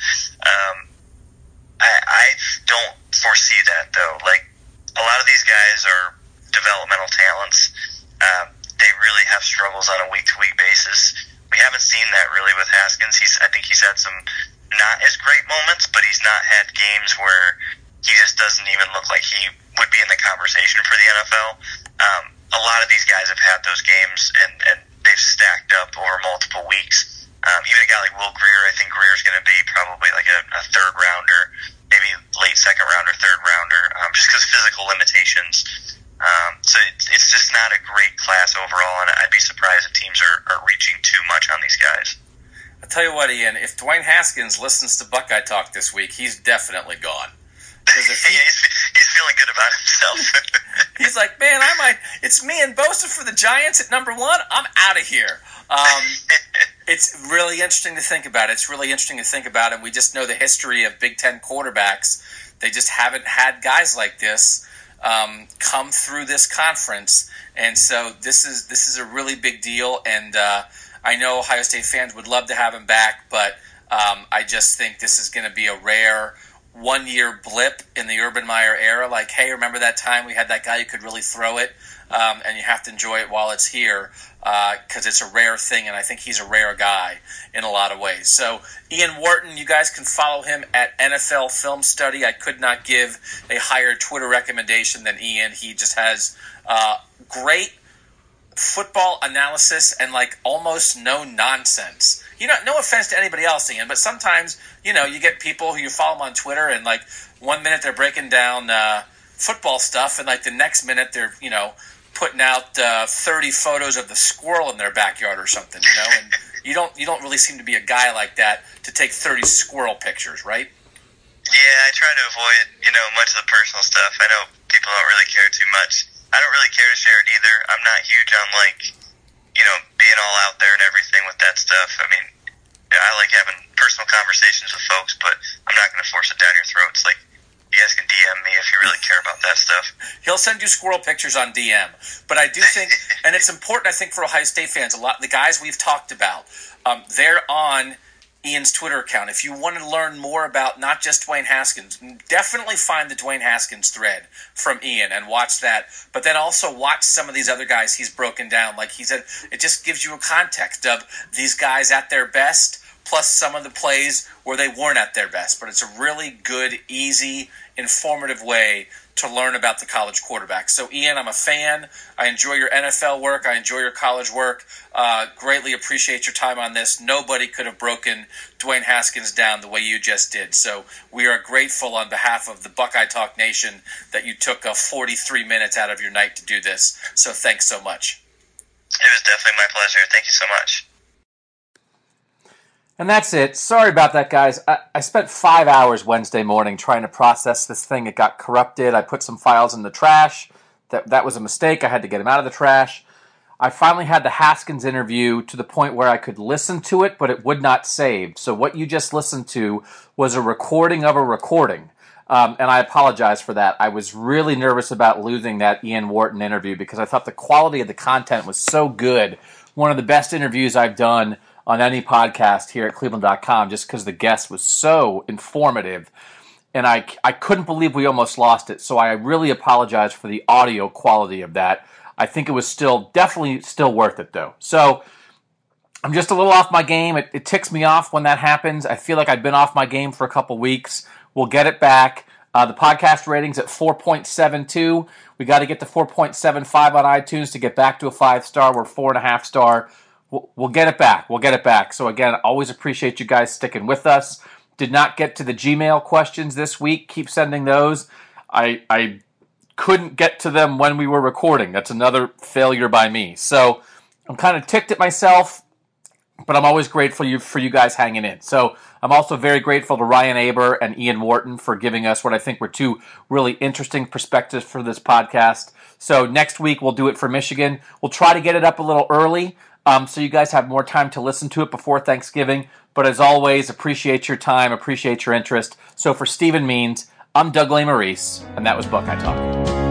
I don't foresee that, though. Like, a lot of these guys are developmental talents. They really have struggles on a week-to-week basis. We haven't seen that really with Haskins. I think he's had some not as great moments, but he's not had games where he just doesn't even look like he would be in the conversation for the NFL. A lot of these guys have had those games, and they've stacked up over multiple weeks. Even a guy like Will Grier, I think Grier's going to be probably like a third rounder, maybe late second rounder, third rounder, just because of physical limitations. So it's just not a great class overall, and I'd be surprised if teams are reaching too much on these guys. I'll tell you what, Ian, if Dwayne Haskins listens to Buckeye Talk this week, he's definitely gone. He's feeling good about himself. He's like, man, it's me and Bosa for the Giants at number 1. I'm out of here. It's really interesting to think about. And we just know the history of Big Ten quarterbacks. They just haven't had guys like this come through this conference. And so this is a really big deal. And I know Ohio State fans would love to have him back, but I just think this is going to be a rare one-year blip in the Urban Meyer era. Like, hey, remember that time we had that guy who could really throw it? And you have to enjoy it while it's here, because it's a rare thing, and I think he's a rare guy in a lot of ways. So, Ian Wharton, you guys can follow him at NFL Film Study. I could not give a higher Twitter recommendation than Ian. He just has great football analysis and like almost no nonsense. No offense to anybody else, Ian, but sometimes, you get people who you follow on Twitter, and like 1 minute they're breaking down football stuff, and like the next minute they're, putting out 30 photos of the squirrel in their backyard or something, and you don't really seem to be a guy like that to take 30 squirrel pictures, right? Yeah, I try to avoid, much of the personal stuff. I know people don't really care too much. I don't really care to share it either. I'm not huge on being all out there and everything with that stuff. I mean, I like having personal conversations with folks, but I'm not going to force it down your throats. Like, you guys can DM me if you really care about that stuff. He'll send you squirrel pictures on DM. But I do think, and it's important, I think, for Ohio State fans, the guys we've talked about, they're on Ian's Twitter account. If you want to learn more about not just Dwayne Haskins, definitely find the Dwayne Haskins thread from Ian and watch that. But then also watch some of these other guys he's broken down. Like he said, it just gives you a context of these guys at their best, plus some of the plays where they weren't at their best. But it's a really good, easy, informative way to learn about the college quarterback. So, Ian, I'm a fan. I enjoy your NFL work. I enjoy your college work. Greatly appreciate your time on this. Nobody could have broken Dwayne Haskins down the way you just did. So we are grateful on behalf of the Buckeye Talk Nation that you took 43 minutes out of your night to do this. So thanks so much. It was definitely my pleasure. Thank you so much. And that's it. Sorry about that, guys. I spent 5 hours Wednesday morning trying to process this thing. It got corrupted. I put some files in the trash. That was a mistake. I had to get them out of the trash. I finally had the Haskins interview to the point where I could listen to it, but it would not save. So what you just listened to was a recording of a recording. And I apologize for that. I was really nervous about losing that Ian Wharton interview because I thought the quality of the content was so good. One of the best interviews I've done on any podcast here at Cleveland.com, just because the guest was so informative. And I couldn't believe we almost lost it. So I really apologize for the audio quality of that. I think it was definitely still worth it, though. So I'm just a little off my game. It ticks me off when that happens. I feel like I've been off my game for a couple weeks. We'll get it back. The podcast rating's at 4.72. We got to get to 4.75 on iTunes to get back to a 5-star. We're 4.5 star. We'll get it back. We'll get it back. So again, always appreciate you guys sticking with us. Did not get to the Gmail questions this week. Keep sending those. I couldn't get to them when we were recording. That's another failure by me. So I'm kind of ticked at myself, but I'm always grateful for you guys hanging in. So I'm also very grateful to Ryan Aber and Ian Wharton for giving us what I think were two really interesting perspectives for this podcast. So next week we'll do it for Michigan. We'll try to get it up a little early, so you guys have more time to listen to it before Thanksgiving. But as always, appreciate your time, appreciate your interest. So for Stephen Means, I'm Doug Lesmerises, and that was Buckeye Talk.